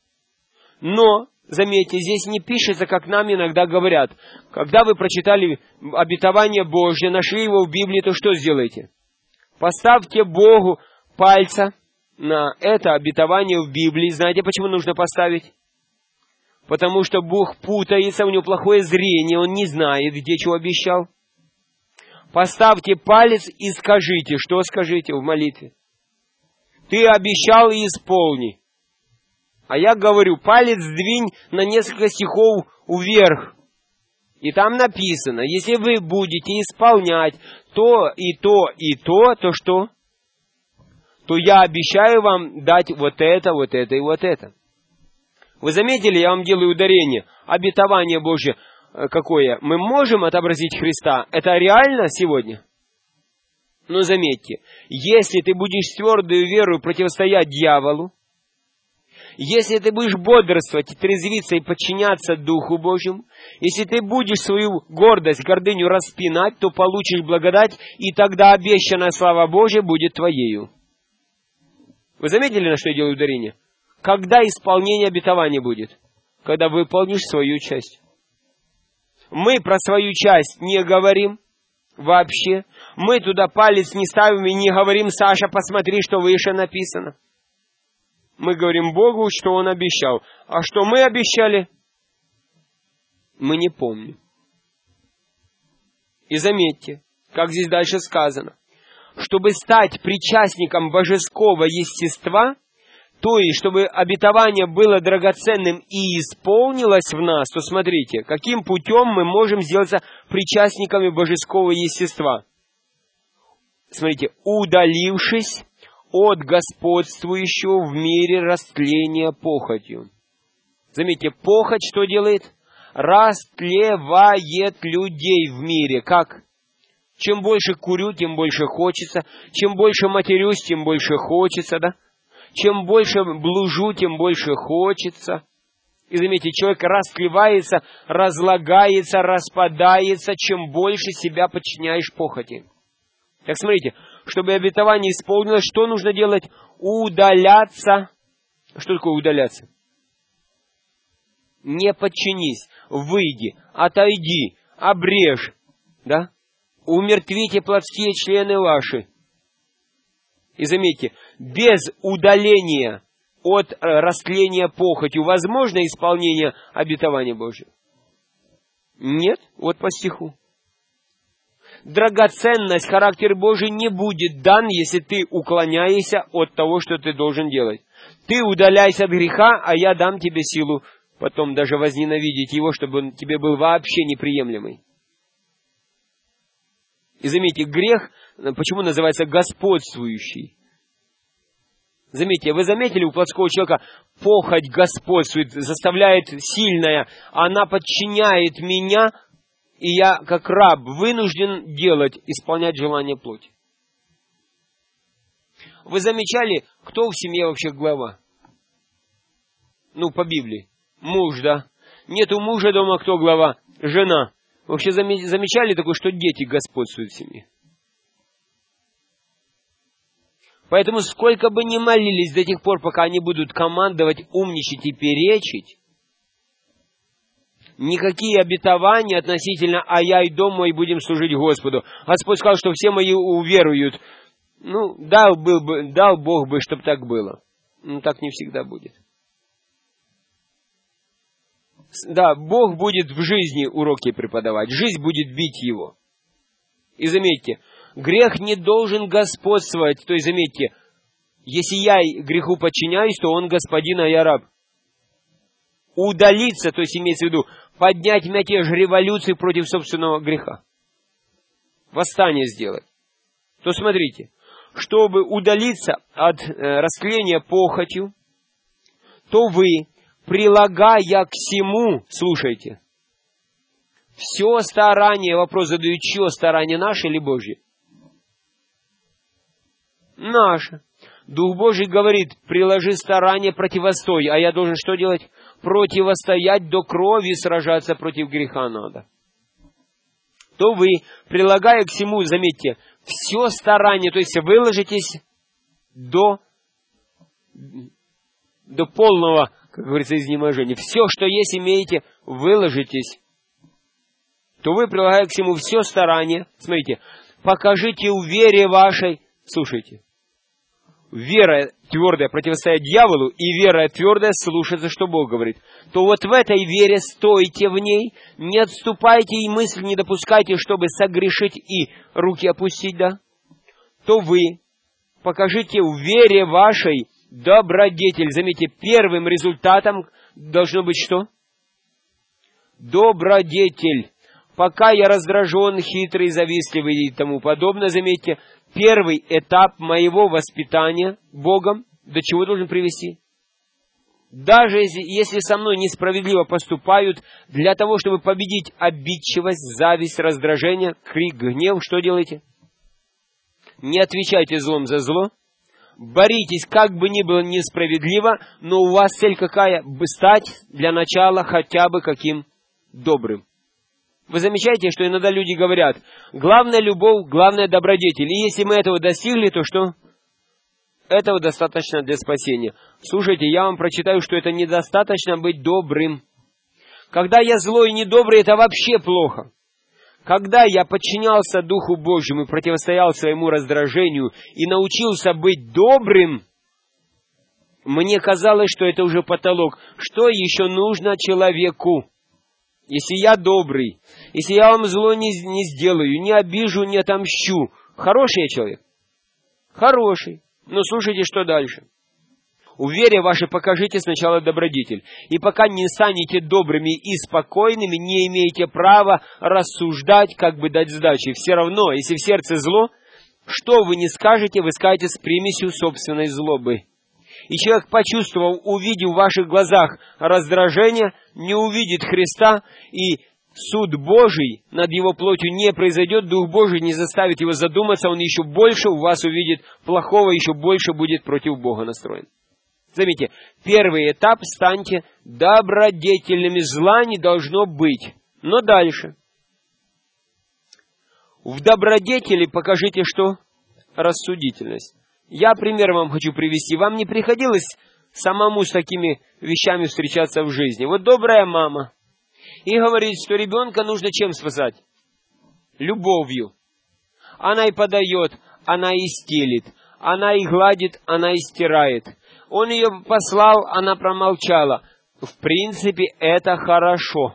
но, заметьте, здесь не пишется, как нам иногда говорят. Когда вы прочитали обетование Божье, нашли его в Библии, то что сделаете? Поставьте Богу пальца на это обетование в Библии. Знаете, почему нужно поставить? Потому что Бог путается, у него плохое зрение, он не знает, где чего обещал. Поставьте палец и скажите. Что скажите в молитве? Ты обещал и исполни. А я говорю, палец сдвинь на несколько стихов вверх. И там написано, если вы будете исполнять то и то и то, то что? То я обещаю вам дать вот это, вот это и вот это. Вы заметили, я вам делаю ударение. Обетование Божье какое? Мы можем отобразить Христа. Это реально сегодня? Но заметьте, если ты будешь с твердой верой противостоять дьяволу, если ты будешь бодрствовать, трезвиться и подчиняться Духу Божьему, если ты будешь свою гордость, гордыню распинать, то получишь благодать, и тогда обещанная слава Божья будет твоею. Вы заметили, на что я делаю ударение? Когда исполнение обетования будет? Когда выполнишь свою часть. Мы про свою часть не говорим вообще. Мы туда палец не ставим и не говорим, Саша, посмотри, что выше написано. Мы говорим Богу, что Он обещал. А что мы обещали, мы не помним. И заметьте, как здесь дальше сказано, чтобы стать причастником божеского естества, то есть, чтобы обетование было драгоценным и исполнилось в нас, то смотрите, каким путем мы можем сделаться причастниками божеского естества. Смотрите, удалившись от господствующего в мире растления похотью. Заметьте, похоть что делает? Растлевает людей в мире. Как? Чем больше курю, тем больше хочется. Чем больше матерюсь, тем больше хочется, да? Чем больше блужу, тем больше хочется. И заметьте, человек растлевается, разлагается, распадается, чем больше себя подчиняешь похоти. Так смотрите, чтобы обетование исполнилось, что нужно делать? Удаляться. Что такое удаляться? Не подчинись, выйди, отойди, обрежь, да? Умертвите плотские члены ваши. И заметьте, без удаления от э, растления похотью возможно исполнение обетования Божьего? Нет, вот по стиху. Драгоценность, характер Божий не будет дан, если ты уклоняешься от того, что ты должен делать. Ты удаляйся от греха, а я дам тебе силу потом даже возненавидеть его, чтобы он тебе был вообще неприемлемый. И заметьте, грех, почему называется господствующий? Заметьте, вы заметили, у плотского человека похоть господствует, заставляет сильная, она подчиняет меня, и я, как раб, вынужден делать, исполнять желание плоти. Вы замечали, кто в семье вообще глава? Ну, по Библии. Муж, да? Нет у мужа дома кто глава? Жена. Вообще замечали такое, что дети господствуют в семье? Поэтому сколько бы ни молились до тех пор, пока они будут командовать, умничать и перечить, никакие обетования относительно «а я и дом мой будем служить Господу». Господь сказал, что все мои уверуют. Ну, дал, был бы, дал Бог бы, чтобы так было. Но так не всегда будет. Да, Бог будет в жизни уроки преподавать. Жизнь будет бить его. И заметьте, грех не должен господствовать. То есть, заметьте, если я греху подчиняюсь, то он господин, а я раб. Удалиться, то есть имеется в виду, поднять мятеж революции против собственного греха. Восстание сделать. То смотрите, чтобы удалиться от э, растления похотью, то вы, прилагая к всему, слушайте, все старание, вопрос задаю, чье старание, наше или Божье? Наше. Дух Божий говорит, приложи старание, противостой, а я должен что делать? Противостоять до крови, сражаться против греха надо. То вы, прилагая к всему, заметьте, все старание, то есть выложитесь до, до полного, как говорится, изнеможения. Все, что есть, имеете, выложитесь. То вы, прилагая к всему все старание, смотрите, покажите в вере вашей, слушайте, вера твердая противостоять дьяволу, и вера твердая слушаться, что Бог говорит. То вот в этой вере стойте в ней, не отступайте и мысль не допускайте, чтобы согрешить и руки опустить, да? То вы покажите в вере вашей добродетель. Заметьте, первым результатом должно быть что? Добродетель. Пока я раздражен, хитрый, завистливый и тому подобное, заметьте, первый этап моего воспитания Богом до чего должен привести? Даже если, если со мной несправедливо поступают, для того, чтобы победить обидчивость, зависть, раздражение, крик, гнев, что делаете? Не отвечайте злом за зло. Боритесь, как бы ни было несправедливо, но у вас цель какая? Стать для начала хотя бы каким добрым. Вы замечаете, что иногда люди говорят, главная любовь, главная добродетель. И если мы этого достигли, то что? Этого достаточно для спасения. Слушайте, я вам прочитаю, что это недостаточно быть добрым. Когда я злой и недобрый, это вообще плохо. Когда я подчинялся Духу Божьему и противостоял своему раздражению и научился быть добрым, мне казалось, что это уже потолок. Что еще нужно человеку? Если я добрый, если я вам зло не, не сделаю, не обижу, не отомщу, хороший я человек? Хороший. Но слушайте, что дальше. В вере вашей покажите сначала добродетель. И пока не станете добрыми и спокойными, не имеете права рассуждать, как бы дать сдачи. Все равно, если в сердце зло, что вы не скажете, вы скажете с примесью собственной злобы. И человек, почувствовав, увидев в ваших глазах раздражение, не увидит Христа, и суд Божий над его плотью не произойдет, Дух Божий не заставит его задуматься, он еще больше у вас увидит плохого, еще больше будет против Бога настроен. Заметьте, первый этап — станьте добродетельными, зла не должно быть. Но дальше. В добродетели покажите что? Рассудительность. Я пример вам хочу привести. Вам не приходилось самому с такими вещами встречаться в жизни? Вот добрая мама. И говорит, что ребенка нужно чем спасать? Любовью. Она и подает, она и стелит, она и гладит, она и стирает. Он ее послал, она промолчала. В принципе, это хорошо.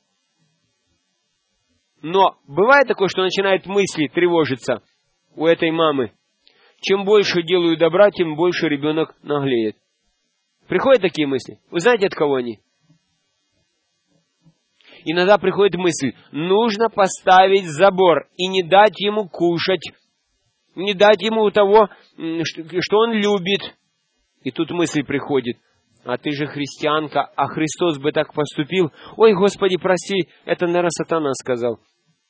Но бывает такое, что начинают мысли тревожиться у этой мамы. Чем больше делаю добра, тем больше ребенок наглеет. Приходят такие мысли? Вы знаете, от кого они? Иногда приходит мысль, нужно поставить забор и не дать ему кушать, не дать ему того, что он любит. И тут мысль приходит, а ты же христианка, а Христос бы так поступил. Ой, Господи, прости, это, наверное, сатана сказал.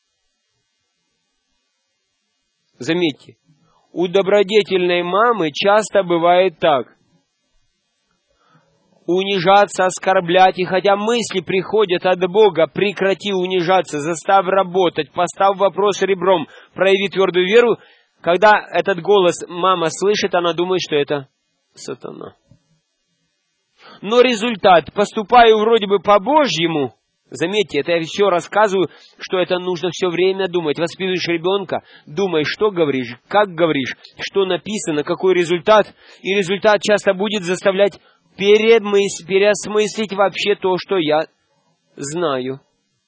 Заметьте, у добродетельной мамы часто бывает так. унижаться, оскорблять. И хотя мысли приходят от Бога, прекрати унижаться, заставь работать, поставь вопрос ребром, прояви твердую веру. Когда этот голос мама слышит, она думает, что это сатана. Но результат, поступаю вроде бы по-божьему, заметьте, это я все рассказываю, что это нужно все время думать. Воспитываешь ребенка, думай, что говоришь, как говоришь, что написано, какой результат. И результат часто будет заставлять перемыс... переосмыслить вообще то, что я знаю.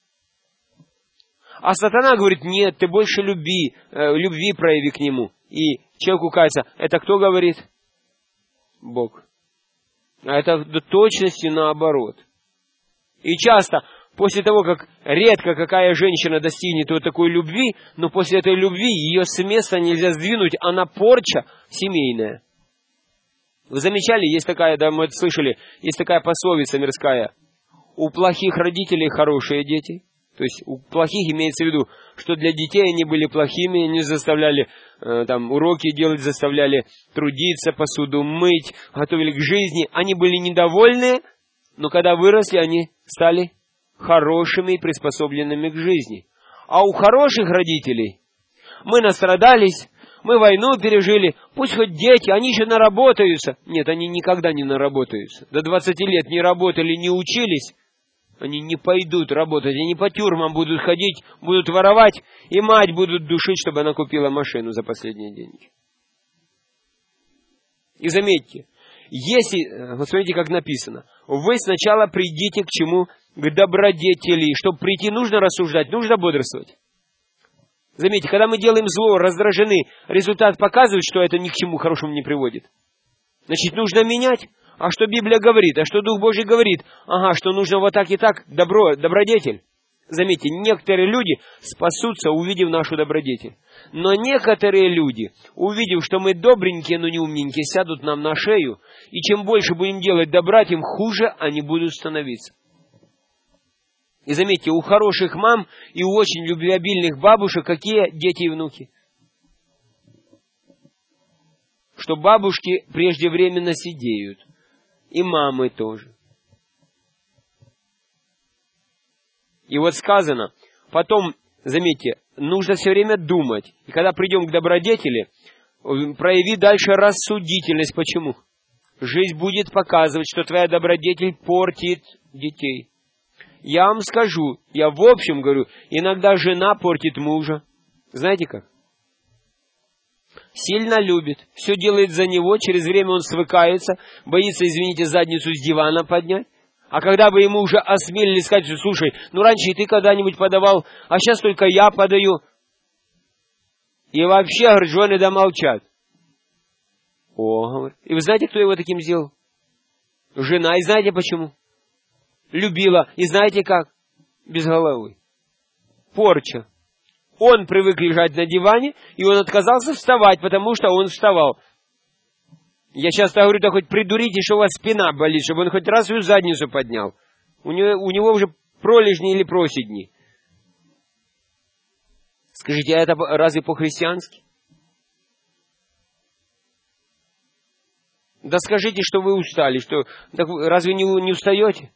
А сатана говорит, нет, ты больше люби, э, любви прояви к нему. И человеку кажется, это кто говорит? Бог. А это до точности наоборот. И часто, после того, как редко какая женщина достигнет вот такой любви, но после этой любви ее с места нельзя сдвинуть, она порча семейная. Вы замечали, есть такая, да, мы это слышали, есть такая пословица мирская. У плохих родителей хорошие дети. То есть у плохих имеется в виду, что для детей они были плохими, они заставляли э, там, уроки делать, заставляли трудиться, посуду мыть, готовили к жизни. Они были недовольны, но когда выросли, они стали хорошими и приспособленными к жизни. А у хороших родителей мы настрадались, мы войну пережили, пусть хоть дети, они еще наработаются. Нет, они никогда не наработаются. До двадцати лет не работали, не учились. Они не пойдут работать, они по тюрьмам будут ходить, будут воровать, и мать будут душить, чтобы она купила машину за последние деньги. И заметьте, если, вот смотрите, как написано, вы сначала придите к чему? К добродетели. Чтобы прийти, нужно рассуждать, нужно бодрствовать. Заметьте, когда мы делаем зло, раздражены, результат показывает, что это ни к чему хорошему не приводит. Значит, нужно менять. А что Библия говорит? А что Дух Божий говорит? Ага, что нужно вот так и так, добро, добродетель. Заметьте, некоторые люди спасутся, увидев нашу добродетель. Но некоторые люди, увидев, что мы добренькие, но не умненькие, сядут нам на шею, и чем больше будем делать добра, тем хуже они будут становиться. И заметьте, у хороших мам и у очень любвеобильных бабушек какие дети и внуки? Что бабушки преждевременно сидеют. И мамы тоже. И вот сказано, потом, заметьте, нужно все время думать. И когда придем к добродетели, прояви дальше рассудительность. Почему? Жизнь будет показывать, что твоя добродетель портит детей. Я вам скажу, я в общем говорю, иногда жена портит мужа. Знаете как? Сильно любит, все делает за него, через время он свыкается, боится, извините, задницу с дивана поднять. А когда бы ему уже осмелились сказать, что, слушай, ну раньше и ты когда-нибудь подавал, а сейчас только я подаю. И вообще, говорит, жены да молчат. О, говорит. И вы знаете, кто его таким сделал? Жена. И знаете почему? Любила. И знаете как? Без головы. Порча. Он привык лежать на диване, и он отказался вставать, потому что он вставал. Я часто говорю, да хоть придурите, что у вас спина болит, чтобы он хоть раз свою задницу поднял. У него, у него уже пролежни или проседни. Скажите, а это разве по-христиански? Да скажите, что вы устали, что так разве не, не устаете?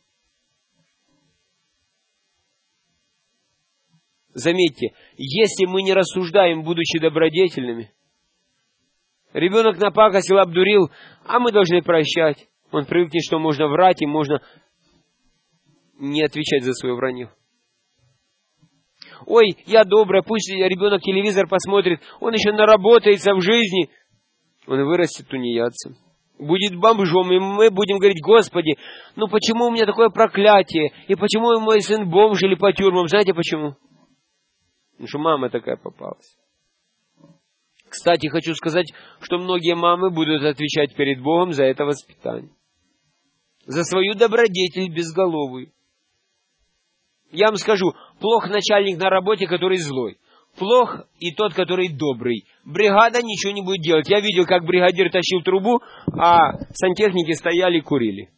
Заметьте, если мы не рассуждаем, будучи добродетельными, ребенок напакостил, обдурил, а мы должны прощать. Он привыкнет, что можно врать и можно не отвечать за свое вранье. Ой, я добрая, пусть ребенок телевизор посмотрит, он еще наработается в жизни. Он вырастет тунеядцем, будет бомжом, и мы будем говорить, Господи, ну почему у меня такое проклятие, и почему мой сын бомж или по тюрьмам, знаете почему? Потому что мама такая попалась. Кстати, хочу сказать, что многие мамы будут отвечать перед Богом за это воспитание. За свою добродетель безголовую. Я вам скажу, плох начальник на работе, который злой. Плох и тот, который добрый. Бригада ничего не будет делать. Я видел, как бригадир тащил трубу, а сантехники стояли и курили.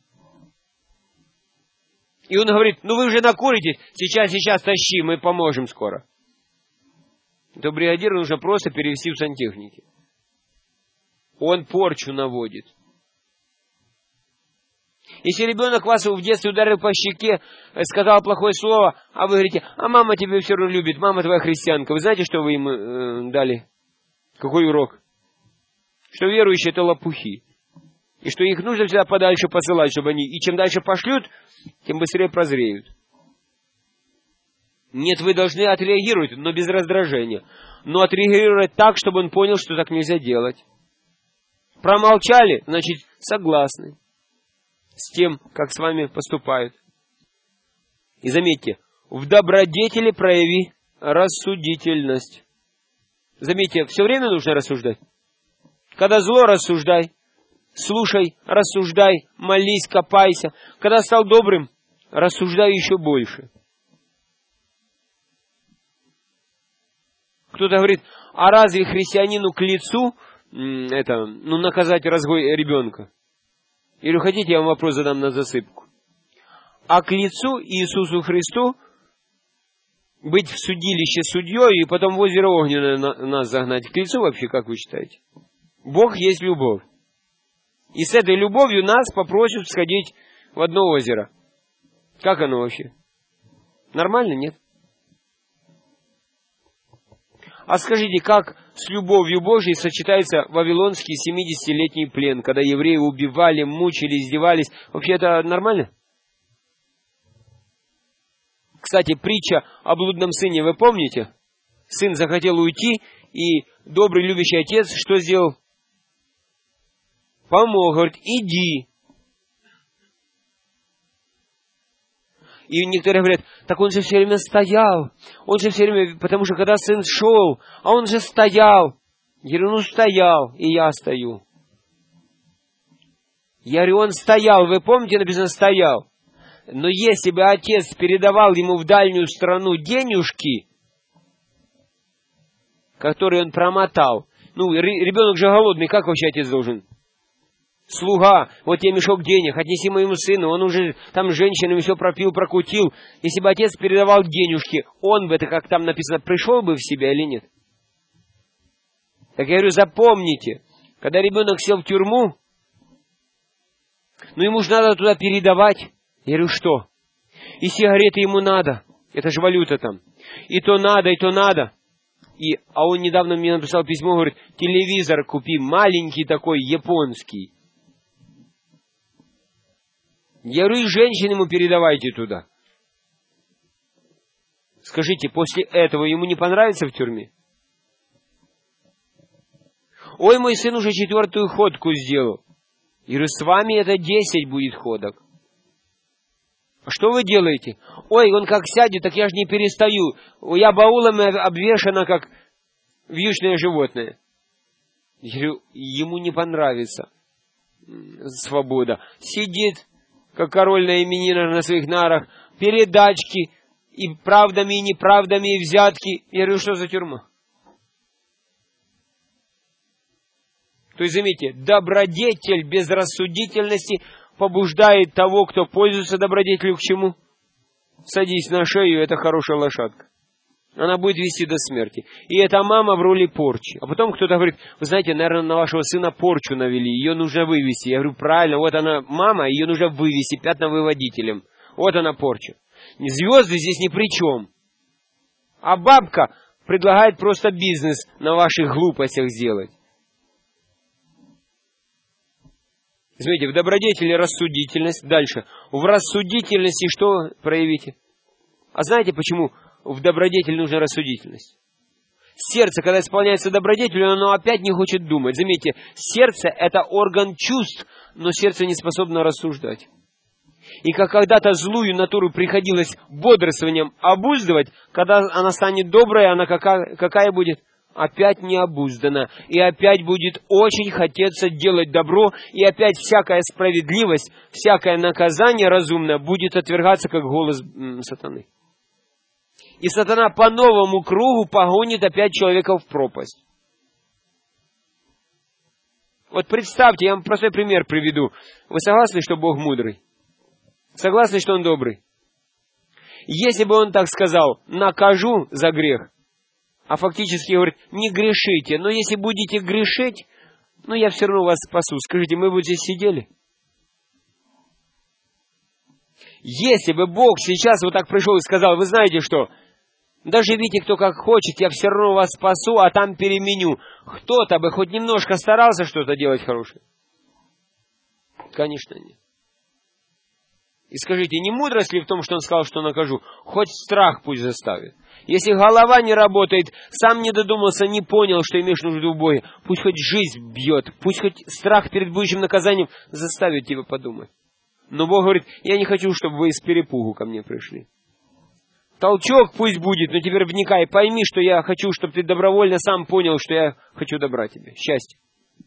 И он говорит, ну вы уже накуритесь, сейчас, сейчас тащи, мы поможем скоро. То бригадиру нужно просто перевести в сантехники. Он порчу наводит. Если ребенок вас в детстве ударил по щеке, сказал плохое слово, а вы говорите, а мама тебя все равно любит, мама твоя христианка. Вы знаете, что вы им э, дали? Какой урок? Что верующие это лопухи. И что их нужно всегда подальше посылать, чтобы они... И чем дальше пошлют, тем быстрее прозреют. Нет, вы должны отреагировать, но без раздражения. Но отреагировать так, чтобы он понял, что так нельзя делать. Промолчали, значит, согласны с тем, как с вами поступают. И заметьте, в добродетели прояви рассудительность. Заметьте, все время нужно рассуждать. Когда зло, рассуждай. Слушай, рассуждай, молись, копайся. Когда стал добрым, рассуждай еще больше. Кто-то говорит, а разве христианину к лицу это, ну, наказать разгой ребенка? Или хотите, я вам вопрос задам на засыпку. А к лицу Иисусу Христу быть в судилище судьей и потом в озеро огненное нас загнать. К лицу вообще, как вы считаете? Бог есть любовь. И с этой любовью нас попросят сходить в одно озеро. Как оно вообще? Нормально, нет? А скажите, как с любовью Божьей сочетается вавилонский семидесятилетний плен, когда евреи убивали, мучили, издевались? Вообще это нормально? Кстати, притча о блудном сыне, вы помните? Сын захотел уйти, и добрый любящий отец что сделал? Помог, говорит, иди. И некоторые говорят, так он же все время стоял. Он же все время, потому что когда сын шел, а он же стоял. Я говорю, ну стоял, и я стою. Я говорю, он стоял, вы помните, написано стоял. Но если бы отец передавал ему в дальнюю страну денежки, которые он промотал, ну, ребенок же голодный, как вообще отец должен? Слуга, вот тебе мешок денег, отнеси моему сыну, он уже там женщинами все пропил, прокутил. Если бы отец передавал денежки, он бы, это как там написано, пришел бы в себя или нет? Так я говорю, запомните, когда ребенок сел в тюрьму, ну ему же надо туда передавать. Я говорю, что? И сигареты ему надо, это же валюта там. И то надо, и то надо. И, а он недавно мне написал письмо, говорит, телевизор купи, маленький такой, японский. Я говорю, и женщин ему передавайте туда. Скажите, после этого ему не понравится в тюрьме? Ой, мой сын уже четвертую ходку сделал. Я говорю, с вами это десять будет ходок. А что вы делаете? Ой, он как сядет, так я же не перестаю. Я баулами обвешана, как вьючное животное. Я говорю, ему не понравится свобода. Сидит, как король на именинах на своих нарах, передачки, и правдами, и неправдами, и взятки. Я говорю, что за тюрьма? То есть, заметьте, добродетель без рассудительности побуждает того, кто пользуется добродетелью, к чему? Садись на шею, это хорошая лошадка. Она будет вести до смерти. И эта мама в роли порчи. А потом кто-то говорит, вы знаете, наверное, на вашего сына порчу навели, ее нужно вывести. Я говорю, правильно, вот она мама, ее нужно вывести пятновыводителем. Вот она порча. Звезды здесь ни при чем. А бабка предлагает просто бизнес на ваших глупостях сделать. Смотрите, в добродетели рассудительность. Дальше. В рассудительности что проявите? А знаете, почему в добродетели нужна рассудительность? Сердце, когда исполняется добродетелью, оно опять не хочет думать. Заметьте, сердце – это орган чувств, но сердце не способно рассуждать. И как когда-то злую натуру приходилось бодрствованием обуздывать, когда она станет доброй, она какая, какая будет? Опять необуздана. И опять будет очень хотеться делать добро, и опять всякая справедливость, всякое наказание разумное будет отвергаться, как голос м, сатаны. И сатана по новому кругу погонит опять человека в пропасть. Вот представьте, я вам простой пример приведу. Вы согласны, что Бог мудрый? Согласны, что Он добрый? Если бы Он так сказал, накажу за грех, а фактически говорит, не грешите, но если будете грешить, ну я все равно вас спасу. Скажите, мы бы здесь сидели? Если бы Бог сейчас вот так пришел и сказал, вы знаете что, да живите кто как хочет, я все равно вас спасу, а там переменю. Кто-то бы хоть немножко старался что-то делать хорошее? Конечно, нет. И скажите, не мудрость ли в том, что он сказал, что накажу? Хоть страх пусть заставит. Если голова не работает, сам не додумался, не понял, что имеешь нужду в Боге, пусть хоть жизнь бьет, пусть хоть страх перед будущим наказанием заставит тебя подумать. Но Бог говорит, я не хочу, чтобы вы из перепугу ко мне пришли. Толчок пусть будет, но теперь вникай, пойми, что я хочу, чтобы ты добровольно сам понял, что я хочу добра тебе, счастья.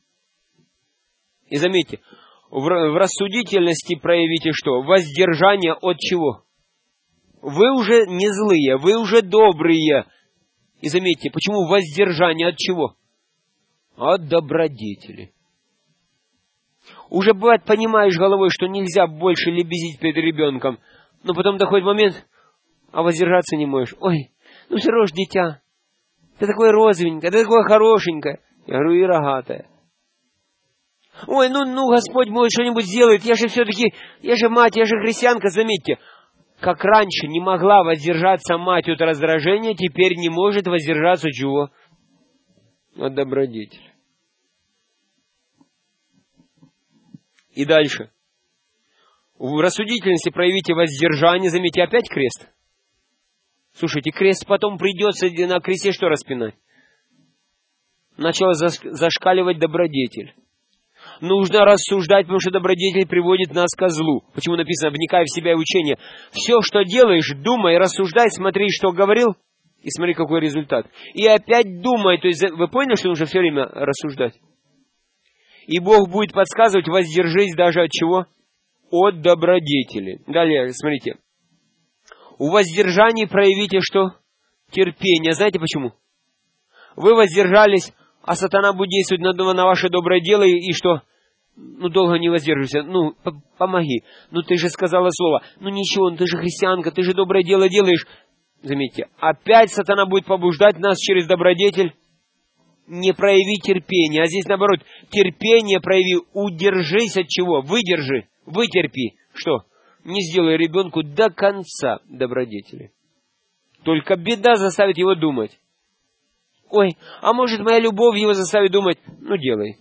И заметьте, в рассудительности проявите что? Воздержание от чего? Вы уже не злые, вы уже добрые. И заметьте, почему воздержание от чего? От добродетели. Уже бывает, понимаешь головой, что нельзя больше лебезить перед ребенком, но потом доходит момент, а воздержаться не можешь. Ой, ну все равно ж дитя. Ты такое розовенькое, ты такое хорошенькое. Я говорю, и рогатое. Ой, ну, ну, Господь мой что-нибудь сделает, я же все-таки, я же мать, я же христианка, заметьте. Как раньше не могла воздержаться мать от раздражения, теперь не может воздержаться от чего? От добродетели. И дальше. В рассудительности проявите воздержание, заметьте, опять крест. Слушайте, крест потом придется на кресте что распинать? Начала зашкаливать добродетель. Нужно рассуждать, потому что добродетель приводит нас ко злу. Почему написано, вникай в себя и учение. Все, что делаешь, думай, рассуждай, смотри, что говорил, и смотри, какой результат. И опять думай. То есть вы поняли, что нужно все время рассуждать? И Бог будет подсказывать, воздержись даже от чего? От добродетели. Далее, смотрите. У воздержания проявите что? Терпение. Знаете почему? Вы воздержались, а сатана будет действовать на, на ваше доброе дело, и, и что? Ну, долго не воздерживайся. Ну, помоги. Ну, ты же сказала слово. Ну, ничего, ну, ты же христианка, ты же доброе дело делаешь. Заметьте, опять сатана будет побуждать нас через добродетель не прояви терпение. А здесь наоборот, терпение прояви, удержись от чего? Выдержи, вытерпи. Что? Не сделай ребенку до конца добродетели. Только беда заставит его думать. Ой, а может моя любовь его заставит думать? Ну, делай.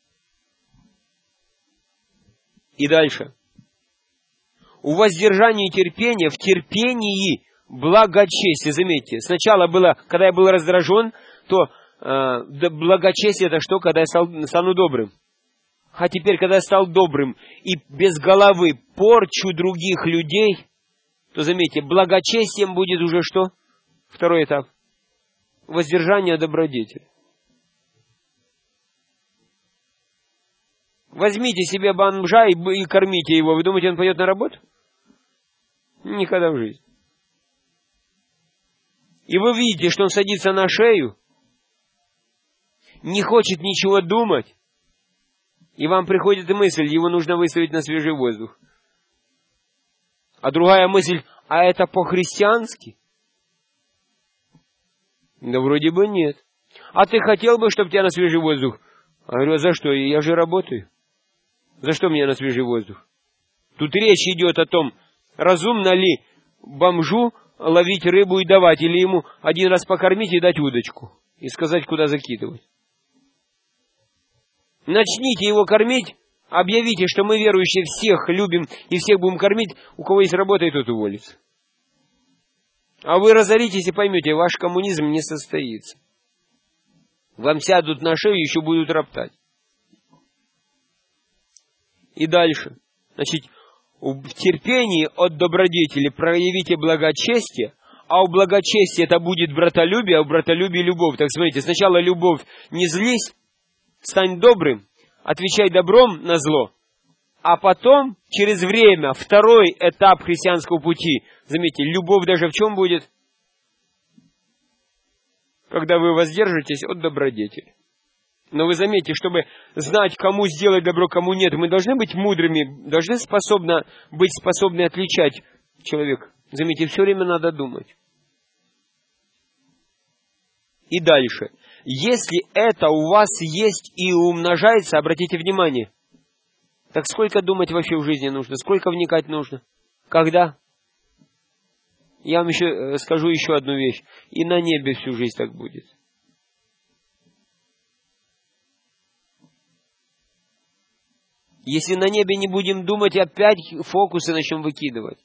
И дальше. У воздержания и терпения, в терпении благочестие. Заметьте, сначала было, когда я был раздражен, то э, благочестие это что, когда я стал, стану добрым. А теперь, когда я стал добрым и без головы порчу других людей, то заметьте, благочестием будет уже что? Второй этап. Воздержание добродетели. Возьмите себе бомжа и, и кормите его. Вы думаете, он пойдет на работу? Никогда в жизни. И вы видите, что он садится на шею, не хочет ничего думать, и вам приходит мысль, его нужно выставить на свежий воздух. А другая мысль, а это по-христиански? Да вроде бы нет. А ты хотел бы, чтобы тебя на свежий воздух? А я говорю, а за что? Я же работаю. За что мне на свежий воздух? Тут речь идет о том, разумно ли бомжу ловить рыбу и давать, или ему один раз покормить и дать удочку, и сказать, куда закидывать. Начните его кормить, объявите, что мы верующие всех любим и всех будем кормить, у кого есть работа, и тот уволится. А вы разоритесь и поймете, ваш коммунизм не состоится. Вам сядут на шею и еще будут роптать. И дальше. Значит, в терпении от добродетели проявите благочестие, а у благочестия это будет братолюбие, а у братолюбия любовь. Так смотрите, сначала любовь, не злись, стань добрым, отвечай добром на зло, а потом, через время, второй этап христианского пути, заметьте, любовь даже в чем будет? Когда вы воздержитесь от добродетели. Но вы заметьте, чтобы знать, кому сделать добро, кому нет, мы должны быть мудрыми, должны способны быть способны отличать человека. Заметьте, все время надо думать. И дальше. Если это у вас есть и умножается, обратите внимание, так сколько думать вообще в жизни нужно, сколько вникать нужно? Когда? Я вам еще скажу еще одну вещь. И на небе всю жизнь так будет. Если на небе не будем думать, опять фокусы начнем выкидывать.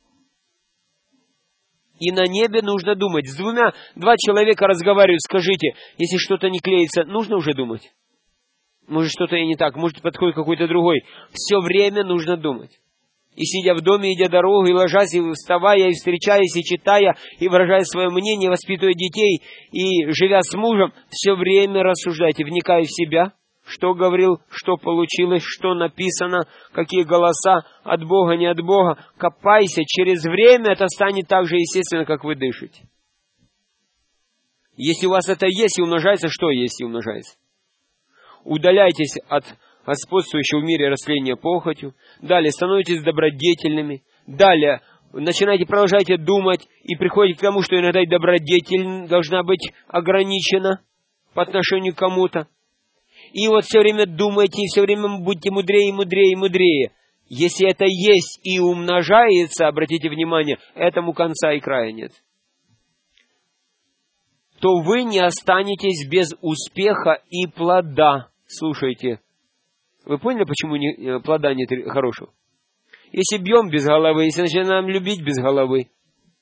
И на небе нужно думать. С двумя, два человека разговаривают, скажите, если что-то не клеится, нужно уже думать? Может, что-то и не так, может, подходит какой-то другой. Все время нужно думать. И сидя в доме, идя дорогу, и ложась, и вставая, и встречаясь, и читая, и выражая свое мнение, воспитывая детей, и живя с мужем, все время рассуждайте, вникая в себя, что говорил, что получилось, что написано, какие голоса, от Бога, не от Бога. Копайся, через время это станет так же естественно, как вы дышите. Если у вас это есть и умножается, что есть и умножается? Удаляйтесь от господствующего в мире растления похотью. Далее становитесь добродетельными. Далее начинайте, продолжайте думать и приходите к тому, что иногда и добродетель должна быть ограничена по отношению к кому-то. И вот все время думайте, и все время будьте мудрее, мудрее, мудрее. Если это есть и умножается, обратите внимание, этому конца и края нет. То вы не останетесь без успеха и плода. Слушайте, вы поняли, почему не, плода нет хорошего? Если бьем без головы, если начинаем любить без головы.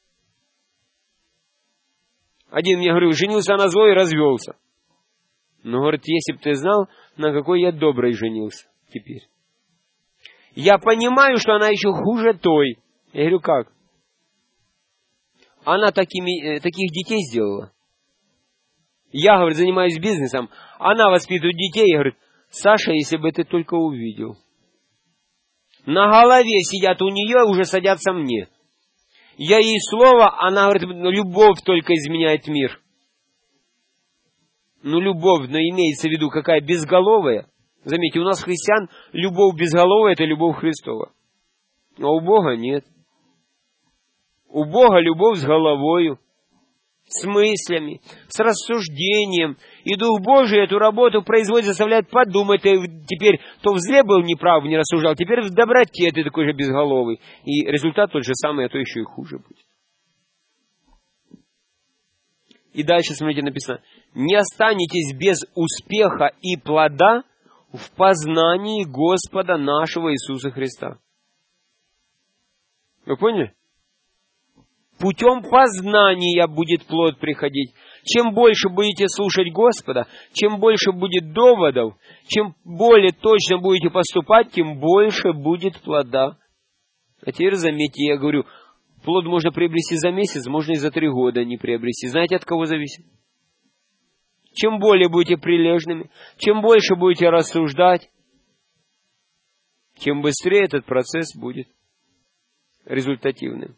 Один мне говорил, женился на злой и развелся. Ну, говорит, если бы ты знал, на какой я добрый женился теперь. Я понимаю, что она еще хуже той. Я говорю, как? Она такими, таких детей сделала. Я, говорит, занимаюсь бизнесом. Она воспитывает детей. Я говорю, Саша, если бы ты только увидел. На голове сидят у нее, уже садятся мне. Я ей слово, она говорит, любовь только изменяет мир. Ну, любовь, но имеется в виду какая безголовая. Заметьте, у нас христиан любовь безголовая – это любовь Христова. А у Бога нет. У Бога любовь с головою, с мыслями, с рассуждением. И Дух Божий эту работу производит, заставляет подумать. Ты теперь то в зле был неправ, не рассуждал, теперь в доброте ты такой же безголовый. И результат тот же самый, а то еще и хуже будет. И дальше, смотрите, написано. Не останетесь без успеха и плода в познании Господа нашего Иисуса Христа. Вы поняли? Путем познания будет плод приходить. Чем больше будете слушать Господа, чем больше будет доводов, чем более точно будете поступать, тем больше будет плода. А теперь заметьте, я говорю, плод можно приобрести за месяц, можно и за три года не приобрести. Знаете, от кого зависит? Чем более будете прилежными, чем больше будете рассуждать, тем быстрее этот процесс будет результативным.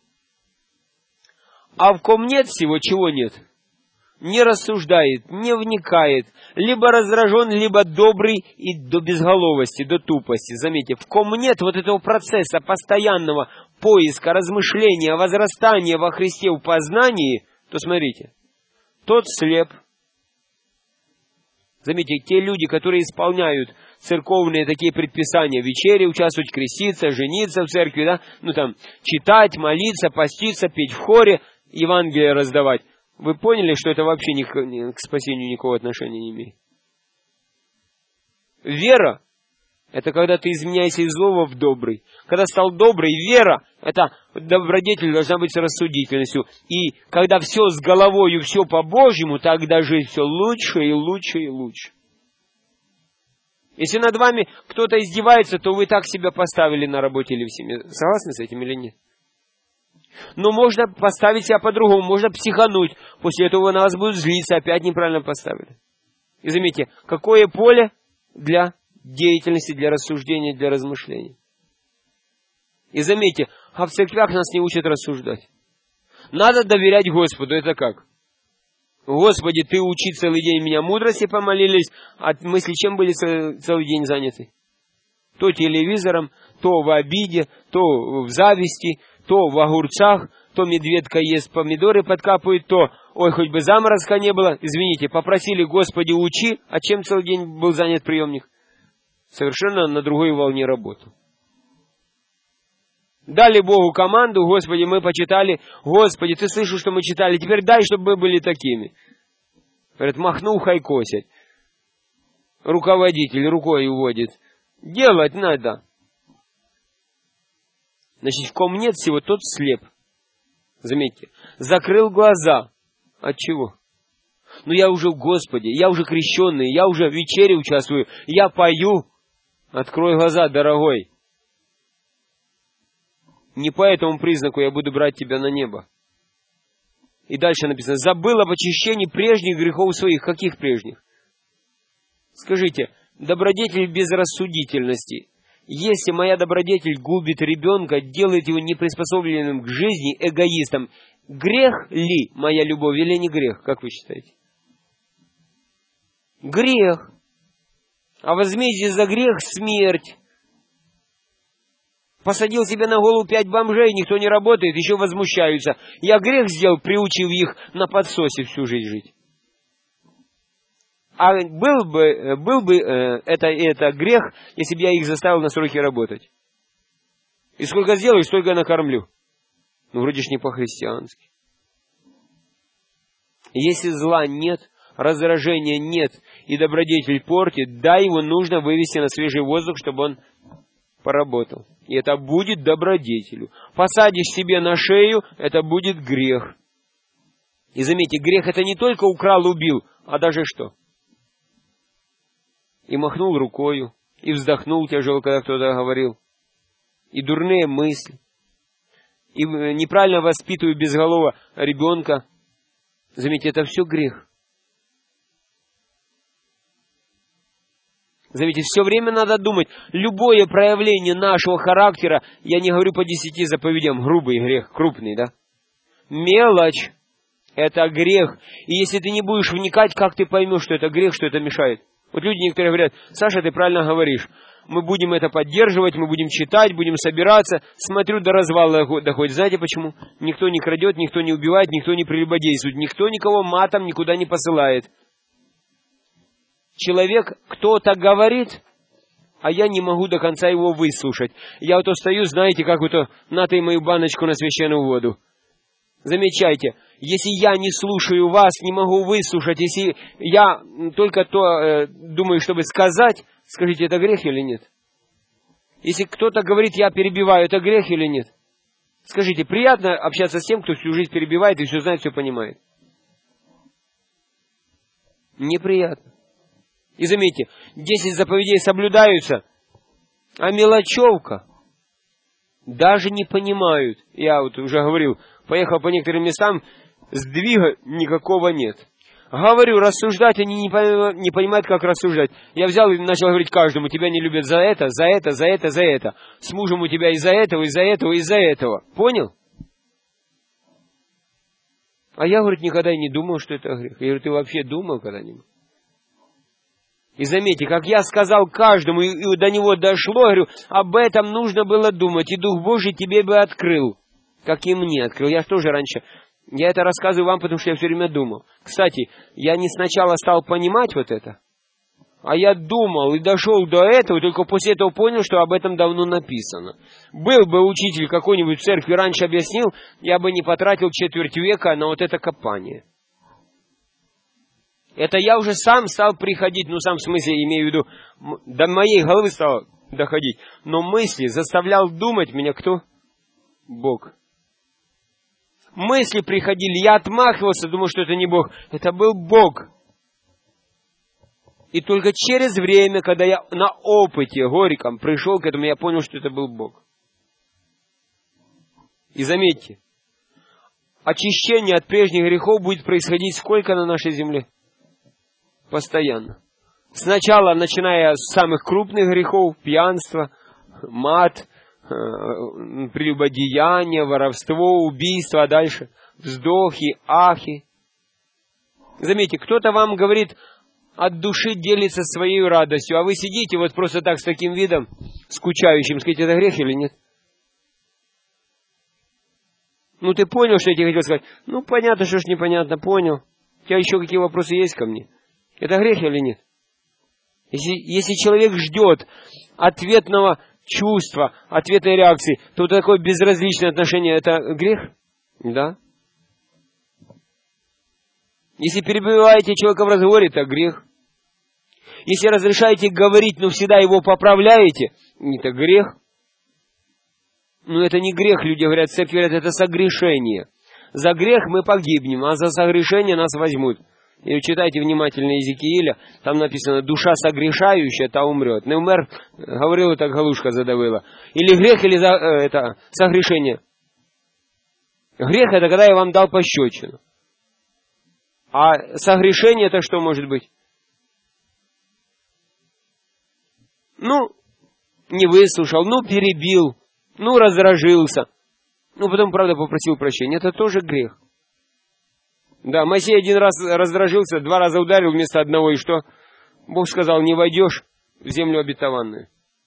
А в ком нет всего, чего нет? Не рассуждает, не вникает, либо раздражен, либо добрый и до безголовости, до тупости. Заметьте, в ком нет вот этого процесса постоянного поиска, размышления, возрастания во Христе в познании, то смотрите, тот слеп. Заметьте, те люди, которые исполняют церковные такие предписания, вечери участвовать, креститься, жениться в церкви, да, ну там, читать, молиться, поститься, петь в хоре, Евангелие раздавать. Вы поняли, что это вообще ни к, к спасению никакого отношения не имеет? Вера – это когда ты изменяешься из злого в добрый. Когда стал добрый, вера – это добродетель должна быть с рассудительностью. И когда все с головою, все по-божьему, тогда жить все лучше и лучше и лучше. Если над вами кто-то издевается, то вы так себя поставили на работе или в семье. Согласны с этим или нет? Но можно поставить себя по-другому, можно психануть. После этого на вас будут злиться, опять неправильно поставили. И заметьте, какое поле для деятельности, для рассуждения, для размышления. И заметьте, а в церквях нас не учат рассуждать. Надо доверять Господу, это как? Господи, Ты учи целый день меня мудрости помолились, а мысли чем были целый день заняты? То телевизором, то в обиде, то в зависти, то в огурцах, то медведка ест помидоры, подкапывает, то, ой, хоть бы заморозка не было. Извините, попросили, Господи, учи, а чем целый день был занят приемник? Совершенно на другой волне работы. Дали Богу команду, Господи, мы почитали, Господи, Ты слышишь, что мы читали, теперь дай, чтобы мы были такими. Говорят, махнул хайкосять. Руководитель рукой уводит. Делать надо. Значит, в ком нет всего, тот слеп. Заметьте. Закрыл глаза. От чего? Ну я уже в Господе, я уже крещенный, я уже в вечере участвую, я пою. Открой глаза, дорогой. Не по этому признаку я буду брать тебя на небо. И дальше написано, забыл об очищении прежних грехов своих. Каких прежних? Скажите, добродетель безрассудительности. Если моя добродетель губит ребенка, делает его неприспособленным к жизни, эгоистом, грех ли моя любовь или не грех? Как вы считаете? Грех. А возмездие за грех — смерть. Посадил себе на голову пять бомжей, никто не работает, еще возмущаются. Я грех сделал, приучив их на подсосе всю жизнь жить. А был бы, был бы э, это, это грех, если бы я их заставил на сроки работать. И сколько сделаю, столько накормлю. Ну, вроде ж не по-христиански. Если зла нет, раздражения нет, и добродетель портит, да, его нужно вывести на свежий воздух, чтобы он поработал. И это будет добродетелю. Посадишь себе на шею, это будет грех. И заметьте, грех это не только украл, убил, а даже что? И махнул рукою, и вздохнул тяжело, когда кто-то говорил. И дурные мысли. И неправильно воспитываю безголового ребенка. Заметьте, это все грех. Заметьте, все время надо думать, любое проявление нашего характера, я не говорю по десяти заповедям, грубый грех, крупный, да? Мелочь – это грех. И если ты не будешь вникать, как ты поймешь, что это грех, что это мешает? Вот люди некоторые говорят, Саша, ты правильно говоришь, мы будем это поддерживать, мы будем читать, будем собираться. Смотрю, до развала доходит. Знаете почему? Никто не крадет, никто не убивает, никто не прелюбодействует, никто никого матом никуда не посылает. Человек кто-то говорит, а я не могу до конца его выслушать. Я вот стою, знаете, как вот на ты мою баночку на священную воду. Замечайте, если я не слушаю вас, не могу выслушать, если я только то э, думаю, чтобы сказать, скажите, это грех или нет? Если кто-то говорит, я перебиваю, это грех или нет? Скажите, приятно общаться с тем, кто всю жизнь перебивает и все знает, все понимает? Неприятно. И заметьте, десять заповедей соблюдаются, а мелочевка даже не понимают. Я вот уже говорил, поехал по некоторым местам, сдвига никакого нет. Говорю, рассуждать они не понимают, как рассуждать. Я взял и начал говорить каждому, тебя не любят за это, за это, за это, за это. С мужем у тебя из-за этого, из-за этого, из-за этого. Понял? А я, говорит, никогда и не думал, что это грех. Я говорю, ты вообще думал когда-нибудь? И заметьте, как я сказал каждому, и, и до него дошло, говорю, об этом нужно было думать, и Дух Божий тебе бы открыл, как и мне открыл. Я же тоже раньше, я это рассказываю вам, потому что я все время думал. Кстати, я не сначала стал понимать вот это, а я думал и дошел до этого, и только после этого понял, что об этом давно написано. Был бы учитель какой-нибудь в церкви, раньше объяснил, я бы не потратил четверть века на вот это копание. Это я уже сам стал приходить, ну сам в смысле, имею в виду, до моей головы стал доходить. Но мысли заставлял думать меня кто? Бог. Мысли приходили, я отмахивался, думал, что это не Бог. Это был Бог. И только через время, когда я на опыте горьком пришел к этому, я понял, что это был Бог. И заметьте, очищение от прежних грехов будет происходить сколько на нашей земле? Постоянно. Сначала, начиная с самых крупных грехов, пьянство, мат, прелюбодеяние, воровство, убийство, а дальше вздохи, ахи. Заметьте, кто-то вам говорит, от души делится своей радостью, а вы сидите вот просто так с таким видом, скучающим, скажите, это грех или нет? Ну, ты понял, что я тебе хотел сказать? Ну, понятно, что ж непонятно, понял. У тебя еще какие вопросы есть ко мне? Это грех или нет? Если, если человек ждет ответного чувства, ответной реакции, то такое безразличное отношение – это грех? Да. Если перебиваете человека в разговоре, это грех. Если разрешаете говорить, но всегда его поправляете, это грех. Но это не грех, люди говорят, церковь говорят, это согрешение. За грех мы погибнем, а за согрешение нас возьмут. И читайте внимательно Иезекииля, там написано, душа согрешающая, та умрет. Не умер, говорила, так галушка задавила. Или грех, или за, э, это, согрешение. Грех это когда я вам дал пощечину. А согрешение это что может быть? Ну, не выслушал, ну, перебил, ну, раздражился. Ну, потом, правда, попросил прощения. Это тоже грех. Да, Моисей один раз раздражился, два раза ударил вместо одного, и что? Бог сказал, не войдешь в землю обетованную.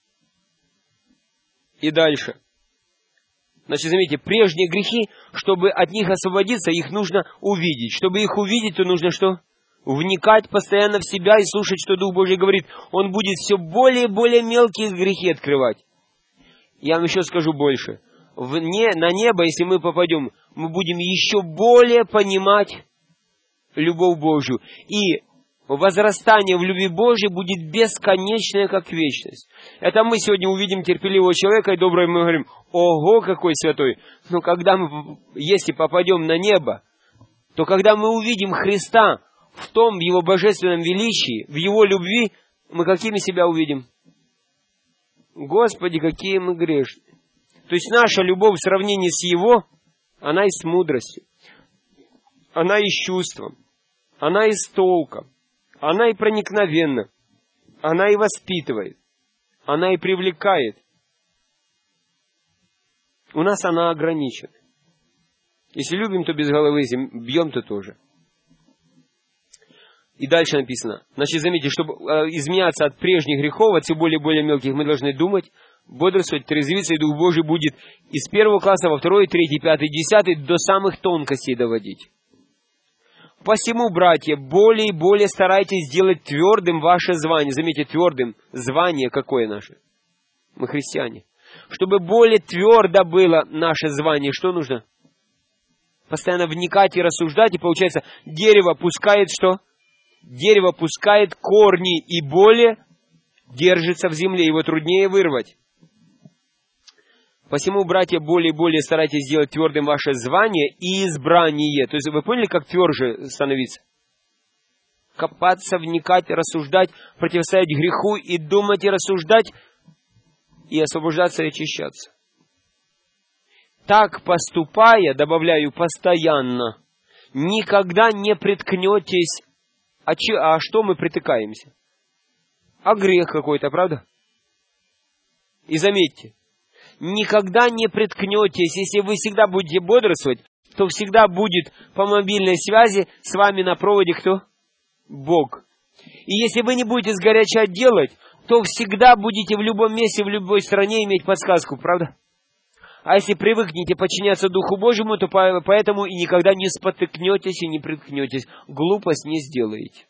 И дальше. Значит, заметьте, прежние грехи, чтобы от них освободиться, их нужно увидеть. Чтобы их увидеть, то нужно что? Вникать постоянно в себя и слушать, что Дух Божий говорит. Он будет все более и более мелкие грехи открывать. Я вам еще скажу больше. В не, на небо, если мы попадем, мы будем еще более понимать любовь Божью. И возрастание в любви Божьей будет бесконечное, как вечность. Это мы сегодня увидим терпеливого человека и доброго, мы говорим, ого, какой святой. Но когда мы, если попадем на небо, то когда мы увидим Христа в том, в Его божественном величии, в Его любви, мы какими себя увидим? Господи, какие мы грешные. То есть наша любовь в сравнении с Его, она и с мудростью, она и с чувством, она и с толком, она и проникновенна, она и воспитывает, она и привлекает. У нас она ограничена. Если любим, то без головы, если бьем, то тоже. И дальше написано. Значит, заметьте, чтобы изменяться от прежних грехов, от все более и более мелких, мы должны думать, бодрствовать, трезвиться, и Дух Божий будет из первого класса во второй, третий, пятый, десятый до самых тонкостей доводить. Посему, братья, более и более старайтесь сделать твердым ваше звание. Заметьте, твердым звание какое наше? Мы христиане. Чтобы более твердо было наше звание, что нужно? Постоянно вникать и рассуждать, и получается, дерево пускает что? Дерево пускает корни и более держится в земле, его труднее вырвать. Посему, братья, более и более старайтесь сделать твердым ваше звание и избрание. То есть вы поняли, как тверже становиться? Копаться, вникать, рассуждать, противостоять греху и думать и рассуждать, и освобождаться и очищаться. Так поступая, добавляю постоянно, никогда не приткнетесь. А, че, а что мы притыкаемся? А грех какой-то, правда? И заметьте, никогда не приткнетесь, если вы всегда будете бодрствовать, то всегда будет по мобильной связи с вами на проводе кто? Бог. И если вы не будете сгоряча делать, то всегда будете в любом месте, в любой стране иметь подсказку, правда? А если привыкнете подчиняться Духу Божьему, то поэтому и никогда не спотыкнетесь и не приткнетесь. Глупость не сделаете.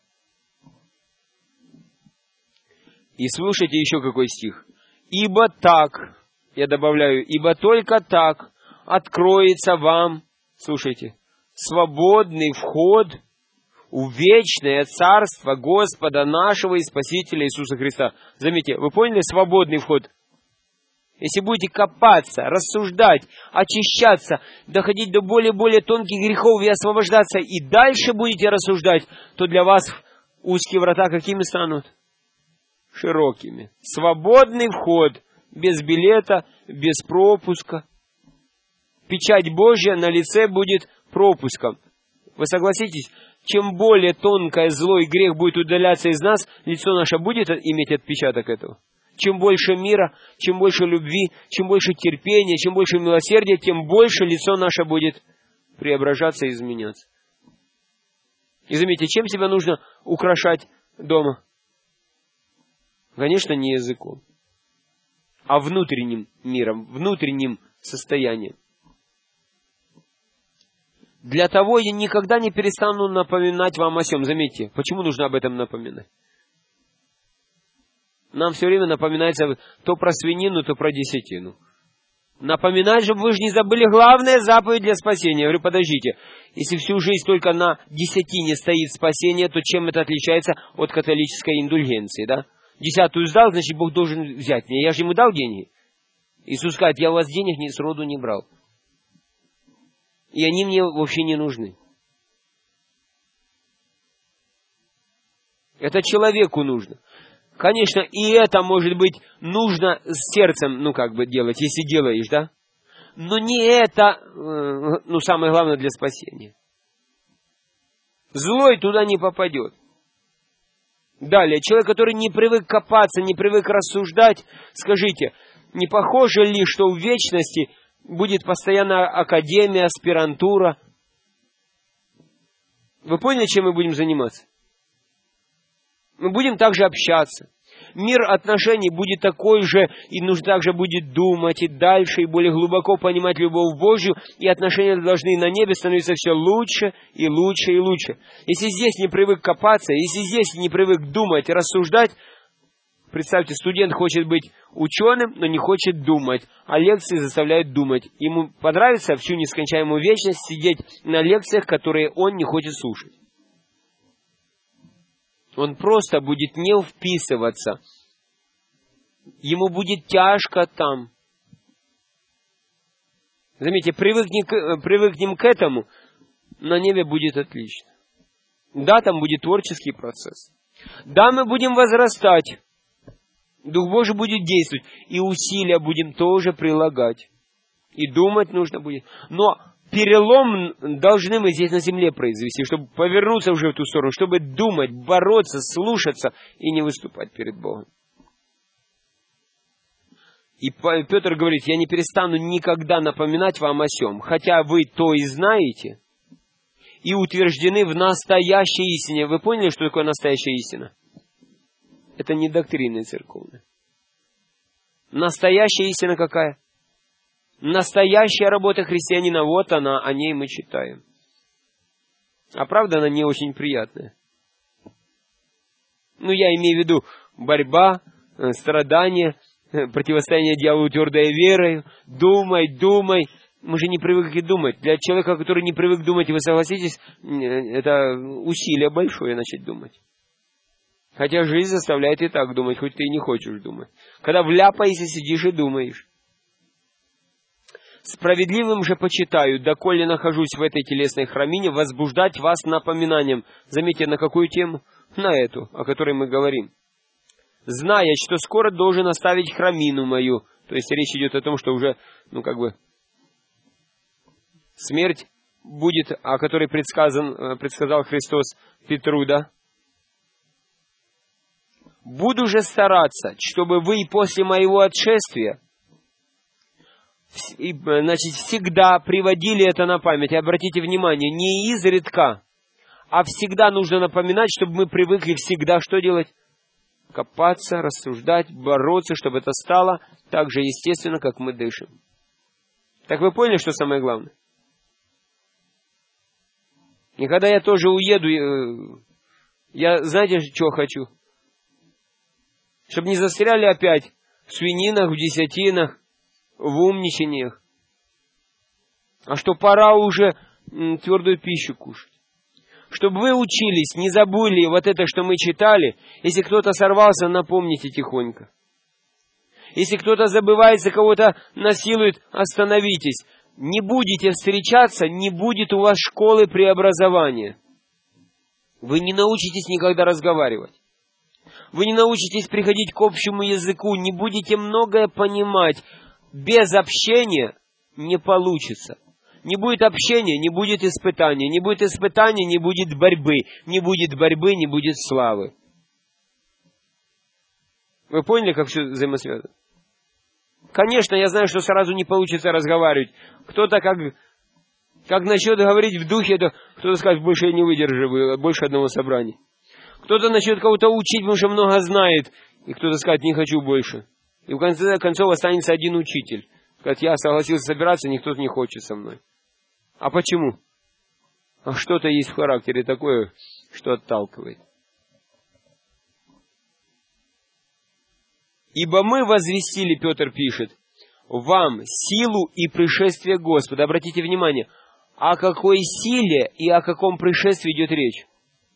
И слушайте еще какой стих. «Ибо так», я добавляю, «ибо только так откроется вам», слушайте, «свободный вход в вечное царство Господа нашего и Спасителя Иисуса Христа». Заметьте, вы поняли? Свободный вход. Если будете копаться, рассуждать, очищаться, доходить до более-более тонких грехов и освобождаться, и дальше будете рассуждать, то для вас узкие врата какими станут? Широкими. Свободный вход, без билета, без пропуска. Печать Божья на лице будет пропуском. Вы согласитесь? Чем более тонкое зло и грех будет удаляться из нас, лицо наше будет иметь отпечаток этого. Чем больше мира, чем больше любви, чем больше терпения, чем больше милосердия, тем больше лицо наше будет преображаться и изменяться. И заметьте, чем себя нужно украшать дома? Конечно, не языком, а внутренним миром, внутренним состоянием. Для того я никогда не перестану напоминать вам о сем. Заметьте, почему нужно об этом напоминать? Нам все время напоминается то про свинину, то про десятину. Напоминать, чтобы вы же не забыли главная заповедь для спасения. Я говорю, подождите, если всю жизнь только на десятине стоит спасение, то чем это отличается от католической индульгенции, да? Десятую сдал, значит, Бог должен взять меня. Я же ему дал деньги. Иисус скажет, я у вас денег ни сроду не брал. И они мне вообще не нужны. Это человеку нужно. Конечно, и это, может быть, нужно с сердцем, ну, как бы делать, если делаешь, да? Но не это, ну, самое главное для спасения. Злой туда не попадет. Далее, человек, который не привык копаться, не привык рассуждать, скажите, не похоже ли, что в вечности будет постоянно академия, аспирантура? Вы поняли, чем мы будем заниматься? Мы будем также общаться. Мир отношений будет такой же, и нужно также будет думать, и дальше, и более глубоко понимать любовь Божью, и отношения должны на небе становиться все лучше, и лучше, и лучше. Если здесь не привык копаться, если здесь не привык думать, рассуждать, представьте, студент хочет быть ученым, но не хочет думать, а лекции заставляют думать. Ему понравится всю нескончаемую вечность сидеть на лекциях, которые он не хочет слушать. Он просто будет не вписываться. Ему будет тяжко там. Заметьте, привыкнем к, привыкнем к этому, на небе будет отлично. Да, там будет творческий процесс. Да, мы будем возрастать. Дух Божий будет действовать. И усилия будем тоже прилагать. И думать нужно будет. Но перелом должны мы здесь на земле произвести, чтобы повернуться уже в ту сторону, чтобы думать, бороться, слушаться и не выступать перед Богом. И Петр говорит, я не перестану никогда напоминать вам о сем, хотя вы то и знаете, и утверждены в настоящей истине. Вы поняли, что такое настоящая истина? Это не доктрина церковная. Настоящая истина какая? Настоящая работа христианина, вот она, о ней мы читаем. А правда, она не очень приятная. Ну, я имею в виду борьба, страдания, противостояние дьяволу твердой верой. Думай, думай. Мы же не привыкли думать. Для человека, который не привык думать, и вы согласитесь, это усилие большое начать думать. Хотя жизнь заставляет и так думать, хоть ты и не хочешь думать. Когда вляпаешься, сидишь и думаешь. Справедливым же почитаю, доколе нахожусь в этой телесной храмине, возбуждать вас напоминанием. Заметьте, на какую тему? На эту, о которой мы говорим. Зная, что скоро должен оставить храмину мою. То есть речь идет о том, что уже, ну как бы, смерть будет, о которой предсказан, предсказал Христос Петру, да? Буду же стараться, чтобы вы и после моего отшествия И, значит, всегда приводили это на память. Обратите внимание, не изредка, а всегда нужно напоминать, чтобы мы привыкли всегда что делать? Копаться, рассуждать, бороться, чтобы это стало так же естественно, как мы дышим. Так вы поняли, что самое главное? И когда я тоже уеду, я, знаете, что хочу? Чтобы не застряли опять в свининах, в десятинах, в умничаниях. А что пора уже м, твердую пищу кушать. Чтобы вы учились, не забыли вот это, что мы читали. Если кто-то сорвался, напомните тихонько. Если кто-то забывается, кого-то насилует, остановитесь. Не будете встречаться, не будет у вас школы преобразования. Вы не научитесь никогда разговаривать. Вы не научитесь приходить к общему языку, не будете многое понимать. Без общения не получится. Не будет общения, не будет испытания. Не будет испытания, не будет борьбы. Не будет борьбы, не будет славы. Вы поняли, как все взаимосвязано? Конечно, я знаю, что сразу не получится разговаривать. Кто-то как, как начнет говорить в духе, то кто-то скажет, больше я не выдерживаю, больше одного собрания. Кто-то начнет кого-то учить, потому что много знает, и кто-то скажет, не хочу больше. И в конце концов останется один учитель. Скажет, я согласился собираться, никто не хочет со мной. А почему? А что-то есть в характере такое, что отталкивает. Ибо мы возвестили, Петр пишет, вам силу и пришествие Господа. Обратите внимание, о какой силе и о каком пришествии идет речь.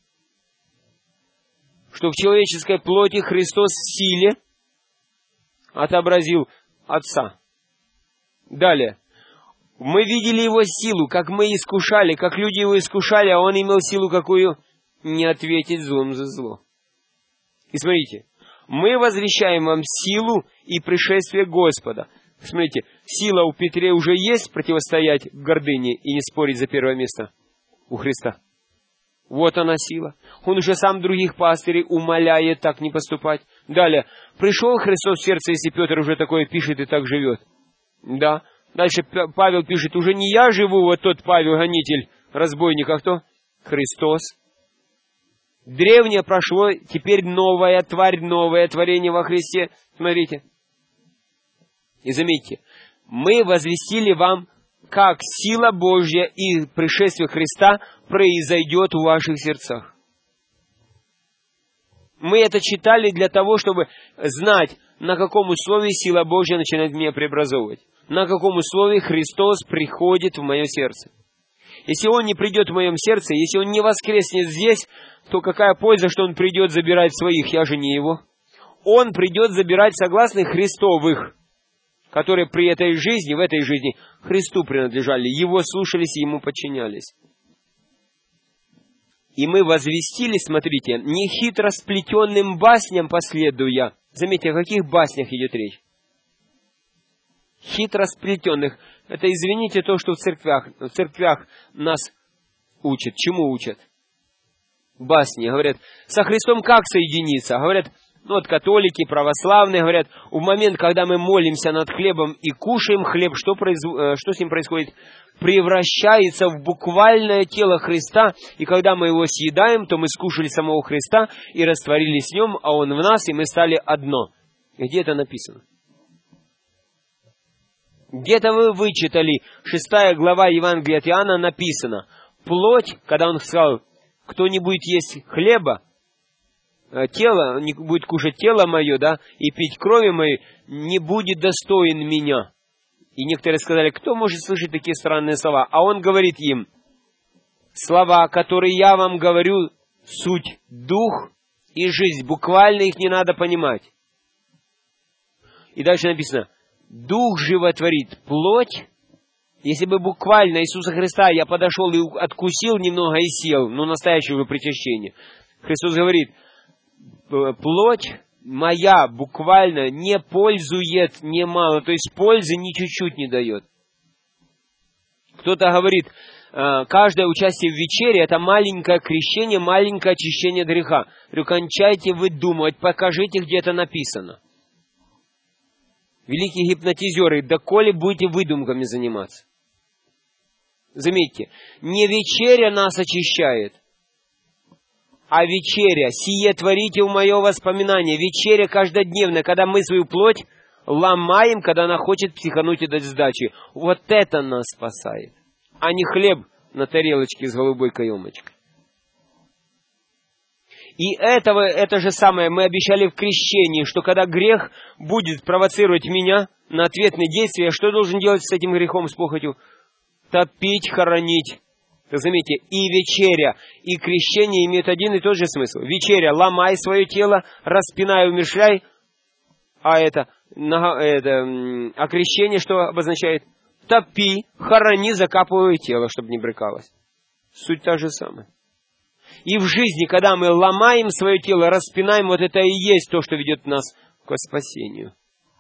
Что в человеческой плоти Христос в силе отобразил Отца. Далее. Мы видели Его силу, как мы искушали, как люди Его искушали, а Он имел силу какую? Не ответить злом за зло. И смотрите, мы возвещаем вам силу и пришествие Господа. Смотрите, сила у Петре уже есть противостоять гордыне и не спорить за первое место у Христа. Вот она сила. Он уже сам других пастырей умоляет так не поступать. Далее. Пришел Христос в сердце, если Петр уже такое пишет и так живет. Да. Дальше Павел пишет, уже не я живу, вот тот Павел, гонитель, разбойник, а кто? Христос. Древнее прошло, теперь новая тварь, новое творение во Христе. Смотрите. И заметьте, мы возвестили вам, как сила Божья и пришествие Христа произойдет в ваших сердцах. Мы это читали для того, чтобы знать, на каком условии сила Божья начинает меня преобразовывать. На каком условии Христос приходит в мое сердце. Если Он не придет в моем сердце, если Он не воскреснет здесь, то какая польза, что Он придет забирать своих, я же не Его. Он придет забирать согласных Христовых, которые при этой жизни, в этой жизни Христу принадлежали, Его слушались и Ему подчинялись. И мы возвестили, смотрите, не хитро сплетенным басням последуя. Заметьте, о каких баснях идет речь? Хитро сплетенных. Это, извините, то, что в церквях, в церквях нас учат. Чему учат? Басни. Говорят, со Христом как соединиться? Говорят, ну вот католики, православные, говорят, в момент, когда мы молимся над хлебом и кушаем хлеб, что, произ... что с ним происходит? Превращается в буквальное тело Христа, и когда мы его съедаем, то мы скушали самого Христа и растворились в нем, а он в нас, и мы стали одно. Где это написано? Где-то вы вычитали, шестая глава Евангелия от Иоанна написано, плоть, когда он сказал, кто не будет есть хлеба, тело, не будет кушать тело мое, да, и пить крови моей, не будет достоин меня. И некоторые сказали, кто может слышать такие странные слова? А он говорит им, слова, которые я вам говорю, суть дух и жизнь. Буквально их не надо понимать. И дальше написано, дух животворит плоть. Если бы буквально Иисуса Христа я подошел и откусил немного и сел, ну, настоящее уже причащение. Христос говорит, плоть моя буквально не пользует немало, то есть пользы ни чуть-чуть не дает. Кто-то говорит, каждое участие в вечере — это маленькое крещение, маленькое очищение от греха. Говорю, кончайте выдумывать, покажите, где это написано. Великие гипнотизеры, доколе будете выдумками заниматься? Заметьте, не вечеря нас очищает, а вечеря, сие творите в мое воспоминание. Вечеря каждодневная, когда мы свою плоть ломаем, когда она хочет психануть и дать сдачи. Вот это нас спасает, а не хлеб на тарелочке с голубой каемочкой. И этого, это же самое мы обещали в крещении, что когда грех будет провоцировать меня на ответные действия, что я должен делать с этим грехом, с похотью? Топить, хоронить. Так заметьте, и вечеря, и крещение имеют один и тот же смысл. Вечеря, ломай свое тело, распинай, умерщвляй. А это, это, а крещение что обозначает? Топи, хорони, закапывай тело, чтобы не брыкалось. Суть та же самая. И в жизни, когда мы ломаем свое тело, распинаем, вот это и есть то, что ведет нас к спасению.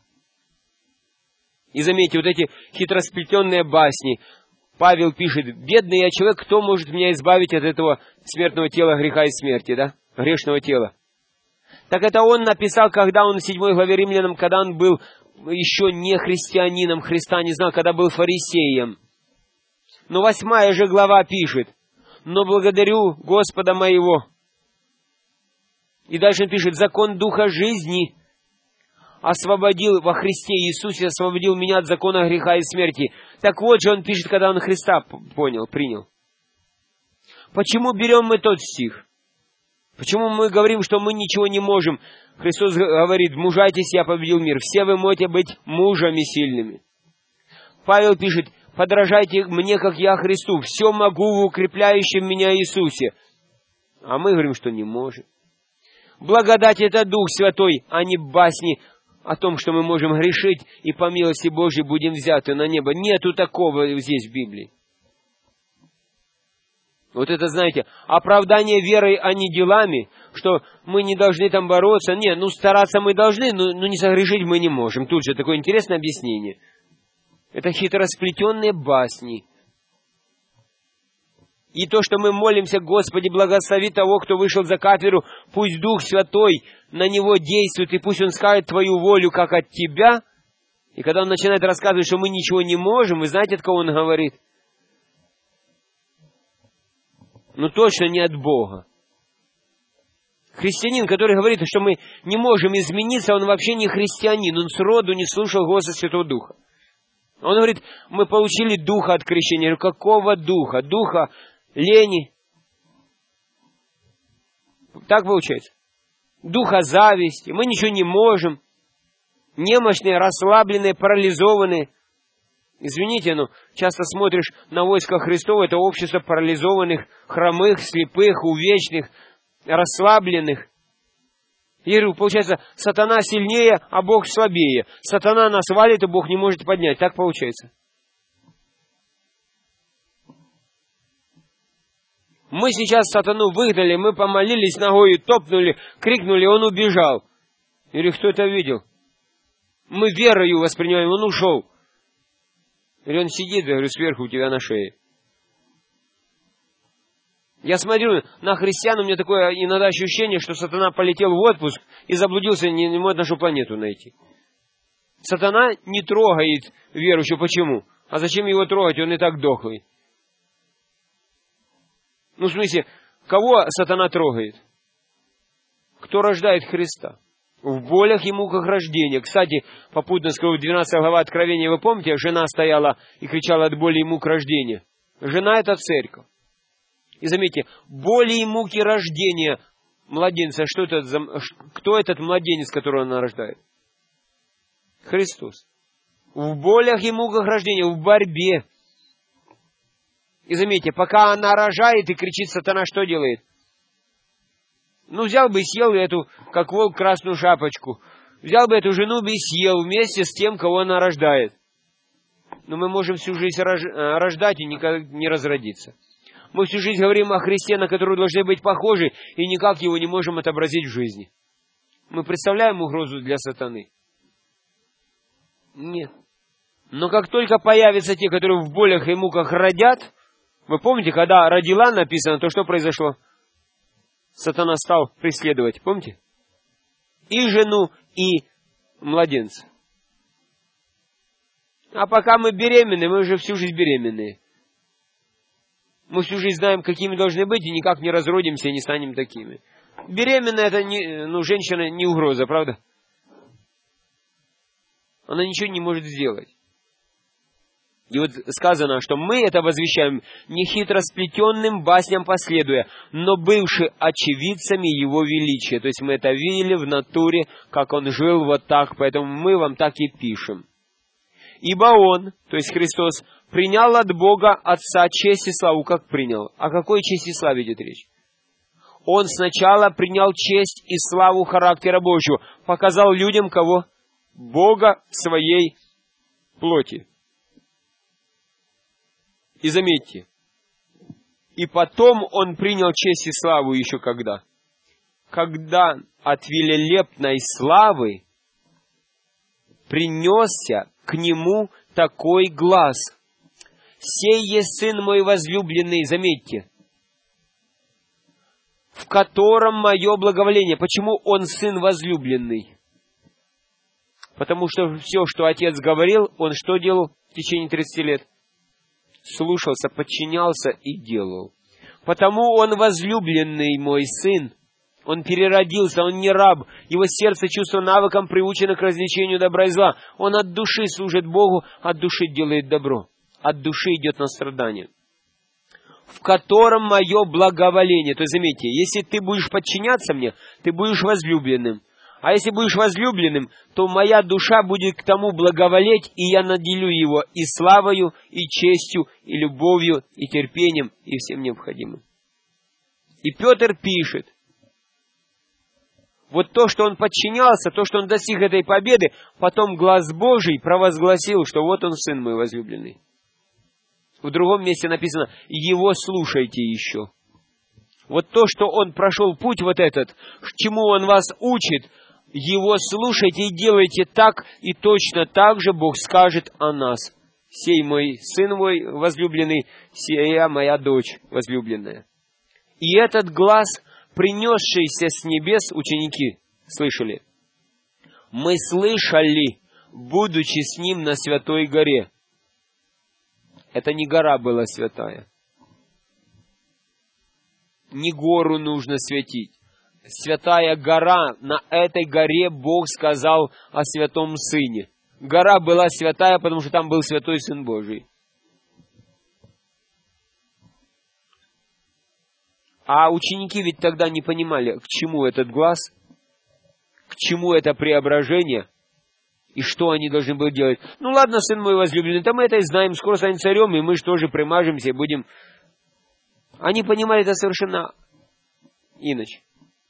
И заметьте, вот эти хитросплетенные басни. Павел пишет, бедный я человек, кто может меня избавить от этого смертного тела, греха и смерти, да? Грешного тела. Так это он написал, когда он в седьмой главе Римлянам, когда он был еще не христианином, Христа не знал, когда был фарисеем. Но восьмая же глава пишет, но благодарю Господа моего. И дальше он пишет, закон Духа жизни освободил во Христе Иисусе, освободил меня от закона греха и смерти. Так вот же он пишет, когда он Христа понял, принял. Почему берем мы тот стих? Почему мы говорим, что мы ничего не можем? Христос говорит, мужайтесь, я победил мир. Все вы можете быть мужами сильными. Павел пишет, подражайте мне, как я Христу. Все могу в укрепляющем меня Иисусе. А мы говорим, что не можем. Благодать — это Дух Святой, а не басни о том, что мы можем грешить, и по милости Божьей будем взяты на небо. Нету такого здесь в Библии. Вот это, знаете, оправдание верой, а не делами, что мы не должны там бороться. Не, ну стараться мы должны, но, но не согрешить мы не можем. Тут же такое интересное объяснение. Это хитросплетенные басни. И то, что мы молимся, Господи, благослови того, кто вышел за кафедру, пусть Дух Святой на него действует, и пусть он скажет Твою волю, как от Тебя. И когда он начинает рассказывать, что мы ничего не можем, вы знаете, от кого он говорит? Ну, точно не от Бога. Христианин, который говорит, что мы не можем измениться, он вообще не христианин, он сроду не слушал голоса Святого Духа. Он говорит, мы получили Духа от крещения. Я говорю, какого Духа? Духа лени. Так получается. Духа зависти. Мы ничего не можем. Немощные, расслабленные, парализованные. Извините, но часто смотришь на войско Христово, это общество парализованных, хромых, слепых, увечных, расслабленных. И говорю, получается, сатана сильнее, а Бог слабее. Сатана нас валит, а Бог не может поднять. Так получается. Мы сейчас сатану выгнали, мы помолились ногой, топнули, крикнули, он убежал. Я говорю, кто это видел? Мы верою воспринимаем, он ушел. Или он сидит, я говорю, сверху у тебя на шее. Я смотрю на христиан, у меня такое иногда ощущение, что сатана полетел в отпуск и заблудился, не, не может нашу планету найти. Сатана не трогает верующего. Почему? А зачем его трогать? Он и так дохлый. Ну, в смысле, кого сатана трогает? Кто рождает Христа? В болях и муках рождения. Кстати, попутно скажу, двенадцатая глава Откровения, вы помните, жена стояла и кричала от боли и мук рождения. Жена — это церковь. И заметьте, боли и муки рождения младенца, что это за, кто этот младенец, которого она рождает? Христос. В болях и муках рождения, в борьбе. И заметьте, пока она рожает и кричит, сатана что делает? Ну, взял бы и съел эту, как волк, красную шапочку. Взял бы эту жену бы и съел вместе с тем, кого она рождает. Но мы можем всю жизнь рождать и никак не разродиться. Мы всю жизнь говорим о Христе, на которого должны быть похожи, и никак его не можем отобразить в жизни. Мы представляем угрозу для сатаны? Нет. Но как только появятся те, которые в болях и муках родят, вы помните, когда родила написано, то что произошло? Сатана стал преследовать, помните? И жену, и младенца. А пока мы беременны, мы уже всю жизнь беременные. Мы всю жизнь знаем, какими должны быть, и никак не разродимся и не станем такими. Беременная — это не, ну, женщина не угроза, правда? Она ничего не может сделать. И вот сказано, что мы это возвещаем не хитросплетенным басням последуя, но бывши очевидцами Его величия. То есть мы это видели в натуре, как Он жил вот так, поэтому мы вам так и пишем. Ибо Он, то есть Христос, принял от Бога Отца честь и славу. Как принял? О какой чести и славе идет речь? Он сначала принял честь и славу характера Божьего, показал людям кого? Бога в своей плоти. И заметьте, и потом Он принял честь и славу еще когда? Когда от велелепной славы принесся к Нему такой глас. «Сей есть Сын мой возлюбленный», заметьте, «в котором мое благоволение». Почему Он Сын возлюбленный? Потому что все, что Отец говорил, Он что делал в течение тридцати лет? Слушался, подчинялся и делал. Потому Он возлюбленный мой Сын. Он переродился, Он не раб. Его сердце, чувство, навыком приучено к развлечению добра и зла. Он от души служит Богу, от души делает добро. От души идет на страдание. в котором мое благоволение. То есть, заметьте, если ты будешь подчиняться мне, ты будешь возлюбленным. А если будешь возлюбленным, то моя душа будет к тому благоволеть, и я наделю его и славою, и честью, и любовью, и терпением, и всем необходимым. И Петр пишет, вот то, что он подчинялся, то, что он достиг этой победы, потом глаз Божий провозгласил, что вот он, сын мой возлюбленный. В другом месте написано, его слушайте еще. Вот то, что он прошел путь вот этот, к чему он вас учит, его слушайте и делайте так, и точно так же Бог скажет о нас. Сей мой сын мой возлюбленный, сия моя дочь возлюбленная. И этот глаз, принесшийся с небес, ученики слышали. Мы слышали, будучи с ним на святой горе. Это не гора была святая. Не гору нужно святить. Святая гора, на этой горе Бог сказал о святом Сыне. Гора была святая, потому что там был святой Сын Божий. А ученики ведь тогда не понимали, к чему этот глаз, к чему это преображение, и что они должны были делать. Ну ладно, сын мой возлюбленный, да мы это и знаем, скоро станет царем, и мы же тоже примажемся и будем... Они понимали это совершенно иначе.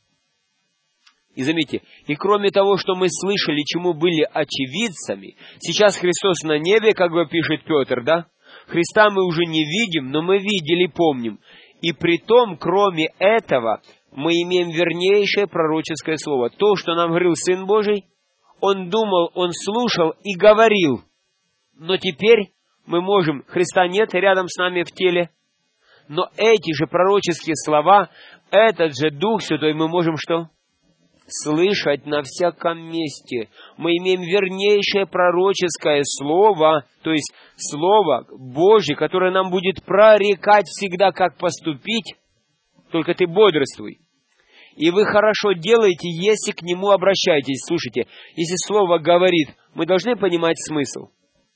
И заметьте, и кроме того, что мы слышали, чему были очевидцами, сейчас Христос на небе, как бы пишет Петр, да? Христа мы уже не видим, но мы видели, помним. И притом, кроме этого, мы имеем вернейшее пророческое слово. То, что нам говорил Сын Божий, Он думал, Он слушал и говорил. Но теперь мы можем, Христа нет рядом с нами в теле, но эти же пророческие слова, этот же Дух Святой мы можем что? Слышать на всяком месте. Мы имеем вернейшее пророческое слово, то есть слово Божье, которое нам будет прорекать всегда, как поступить. Только ты бодрствуй. И вы хорошо делаете, если к нему обращаетесь. Слушайте, если слово говорит, мы должны понимать смысл.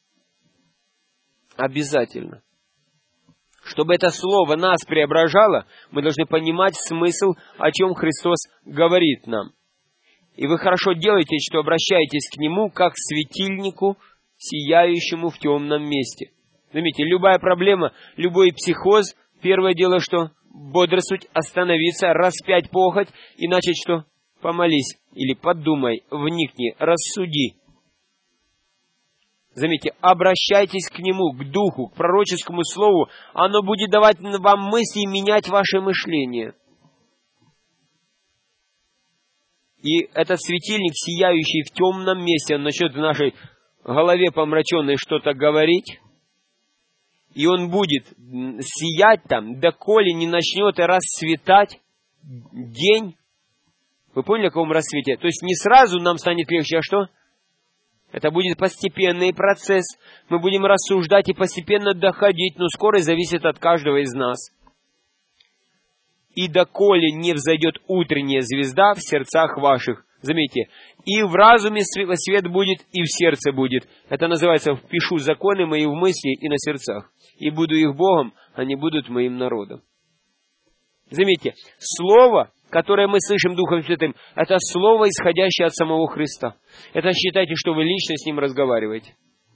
Обязательно. Чтобы это слово нас преображало, мы должны понимать смысл, о чем Христос говорит нам. И вы хорошо делаете, что обращаетесь к Нему, как к светильнику, сияющему в темном месте. Заметьте, любая проблема, любой психоз, первое дело, что бодрствовать, остановиться, распять похоть и начать что? Помолись, или подумай, вникни, рассуди. Заметьте, обращайтесь к Нему, к Духу, к пророческому Слову. Оно будет давать вам мысли и менять ваше мышление. И этот светильник, сияющий в темном месте, он начнет в нашей голове помраченной что-то говорить. И он будет сиять там, доколе не начнет расцветать день. Вы поняли, о каком рассвете? То есть не сразу нам станет легче, а что? Это будет постепенный процесс. Мы будем рассуждать и постепенно доходить, но скорость зависит от каждого из нас. И доколе не взойдет утренняя звезда в сердцах ваших. Заметьте, и в разуме свет будет, и в сердце будет. Это называется «впишу законы мои в мысли и на сердцах, и буду их Богом, они будут моим народом». Заметьте, слово, которое мы слышим Духом Святым, это слово, исходящее от самого Христа. Это считайте, что вы лично с Ним разговариваете.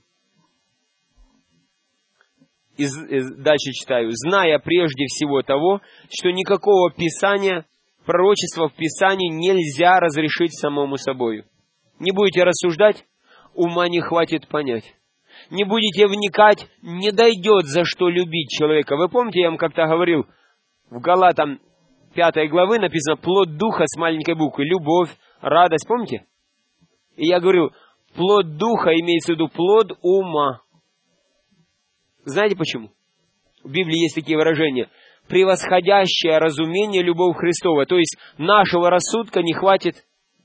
И дальше читаю. «Зная прежде всего того, что никакого писания, пророчества в Писании нельзя разрешить самому собою. Не будете рассуждать, ума не хватит понять. Не будете вникать, не дойдет за что любить человека». Вы помните, я вам как-то говорил, в Галатам пятой главы написано «плод духа» с маленькой буквы, любовь, радость, помните? И я говорил, плод духа имеется в виду плод ума. Знаете почему? В Библии есть такие выражения. Превосходящее разумение любовь Христова. То есть нашего рассудка не хватит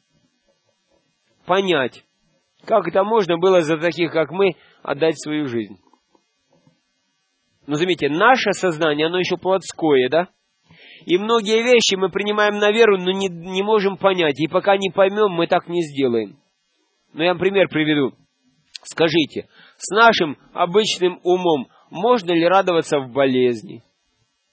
понять, как это можно было за таких, как мы, отдать свою жизнь. Но заметьте, наше сознание, оно еще плотское, да? И многие вещи мы принимаем на веру, но не, не можем понять. И пока не поймем, мы так не сделаем. Но я вам пример приведу. Скажите, с нашим обычным умом можно ли радоваться в болезни?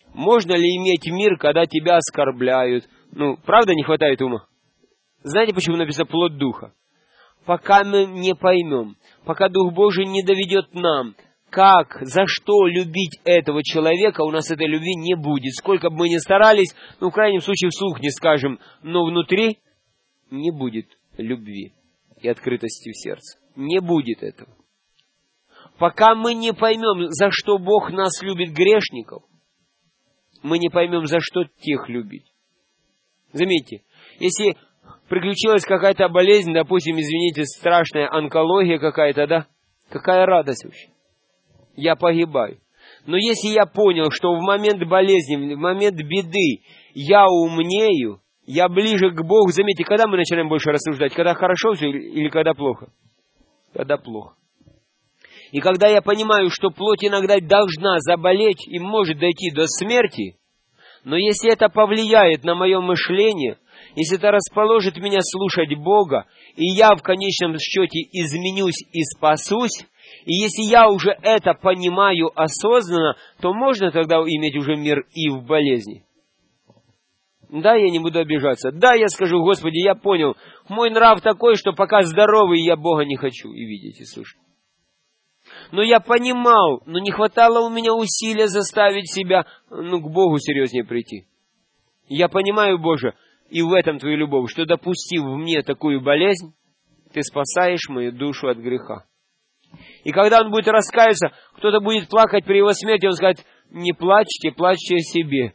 Можно ли иметь мир, когда тебя оскорбляют? Ну, правда не хватает ума? Знаете, почему написано плод Духа? Пока мы не поймем, пока Дух Божий не доведет нам, как, за что любить этого человека, у нас этой любви не будет. Сколько бы мы ни старались, ну, в крайнем случае, вслух не скажем, но внутри не будет любви и открытости в сердце. Не будет этого. Пока мы не поймем, за что Бог нас любит, грешников, мы не поймем, за что тех любить. Заметьте, если приключилась какая-то болезнь, допустим, извините, страшная онкология какая-то, да? Какая радость вообще? Я погибаю. Но если я понял, что в момент болезни, в момент беды я умнею, я ближе к Богу, заметьте, когда мы начинаем больше рассуждать? Когда хорошо все или когда плохо? Когда плохо. И когда я понимаю, что плоть иногда должна заболеть и может дойти до смерти, но если это повлияет на мое мышление, если это расположит меня слушать Бога, и я в конечном счете изменюсь и спасусь, и если я уже это понимаю осознанно, то можно тогда иметь уже мир и в болезни. Да, я не буду обижаться. Да, я скажу: Господи, я понял, мой нрав такой, что пока здоровый, я Бога не хочу и видеть, и слышать. Но я понимал, но не хватало у меня усилия заставить себя, ну, к Богу серьезнее прийти. Я понимаю, Боже, и в этом Твою любовь, что, допустив в мне такую болезнь, Ты спасаешь мою душу от греха. И когда он будет раскаяться, кто-то будет плакать при его смерти, он скажет: не плачьте, плачьте о себе.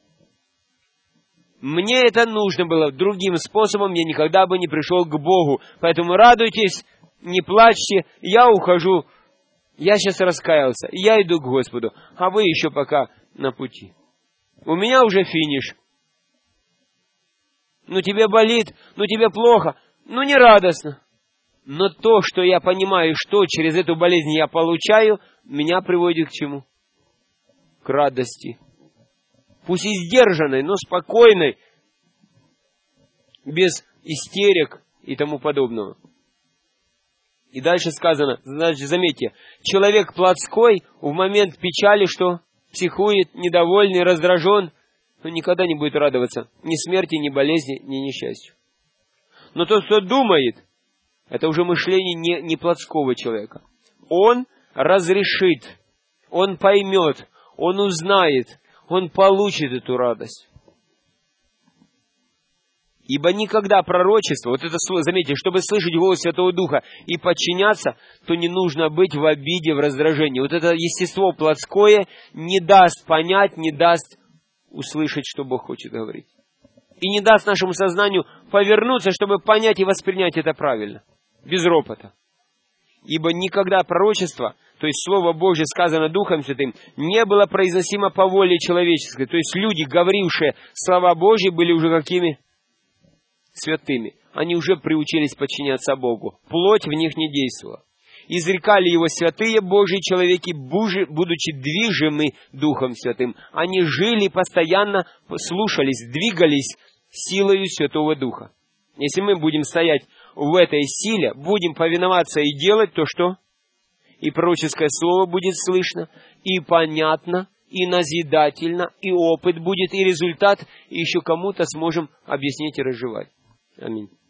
Мне это нужно было, другим способом я никогда бы не пришел к Богу. Поэтому радуйтесь, не плачьте, я ухожу, я сейчас раскаялся, я иду к Господу, а вы еще пока на пути. У меня уже финиш. Ну тебе болит, ну тебе плохо, ну не радостно. Но то, что я понимаю, что через эту болезнь я получаю, меня приводит к чему? К радости. Пусть и сдержанной, но спокойной, без истерик и тому подобного. И дальше сказано, значит, заметьте, человек плотской в момент печали, что психует, недовольный, раздражен, но никогда не будет радоваться ни смерти, ни болезни, ни несчастью. Но тот, кто думает, это уже мышление не, не плотского человека. Он разрешит, он поймет, он узнает, он получит эту радость. Ибо никогда пророчество, вот это слово, заметьте, чтобы слышать голос Святого Духа и подчиняться, то не нужно быть в обиде, в раздражении. Вот это естество плотское не даст понять, не даст услышать, что Бог хочет говорить. И не даст нашему сознанию повернуться, чтобы понять и воспринять это правильно, без ропота. Ибо никогда пророчество, то есть Слово Божье, сказано Духом Святым, не было произносимо по воле человеческой. То есть люди, говорившие слова Божьи, были уже какими? Святыми. Они уже приучились подчиняться Богу. Плоть в них не действовала. Изрекали его святые Божьи человеки, будучи движимы Духом Святым. Они жили постоянно, слушались, двигались силою Святого Духа. Если мы будем стоять в этой силе, будем повиноваться и делать то, что и пророческое слово будет слышно, и понятно, и назидательно, и опыт будет, и результат, и еще кому-то сможем объяснить и разжевать. Аминь.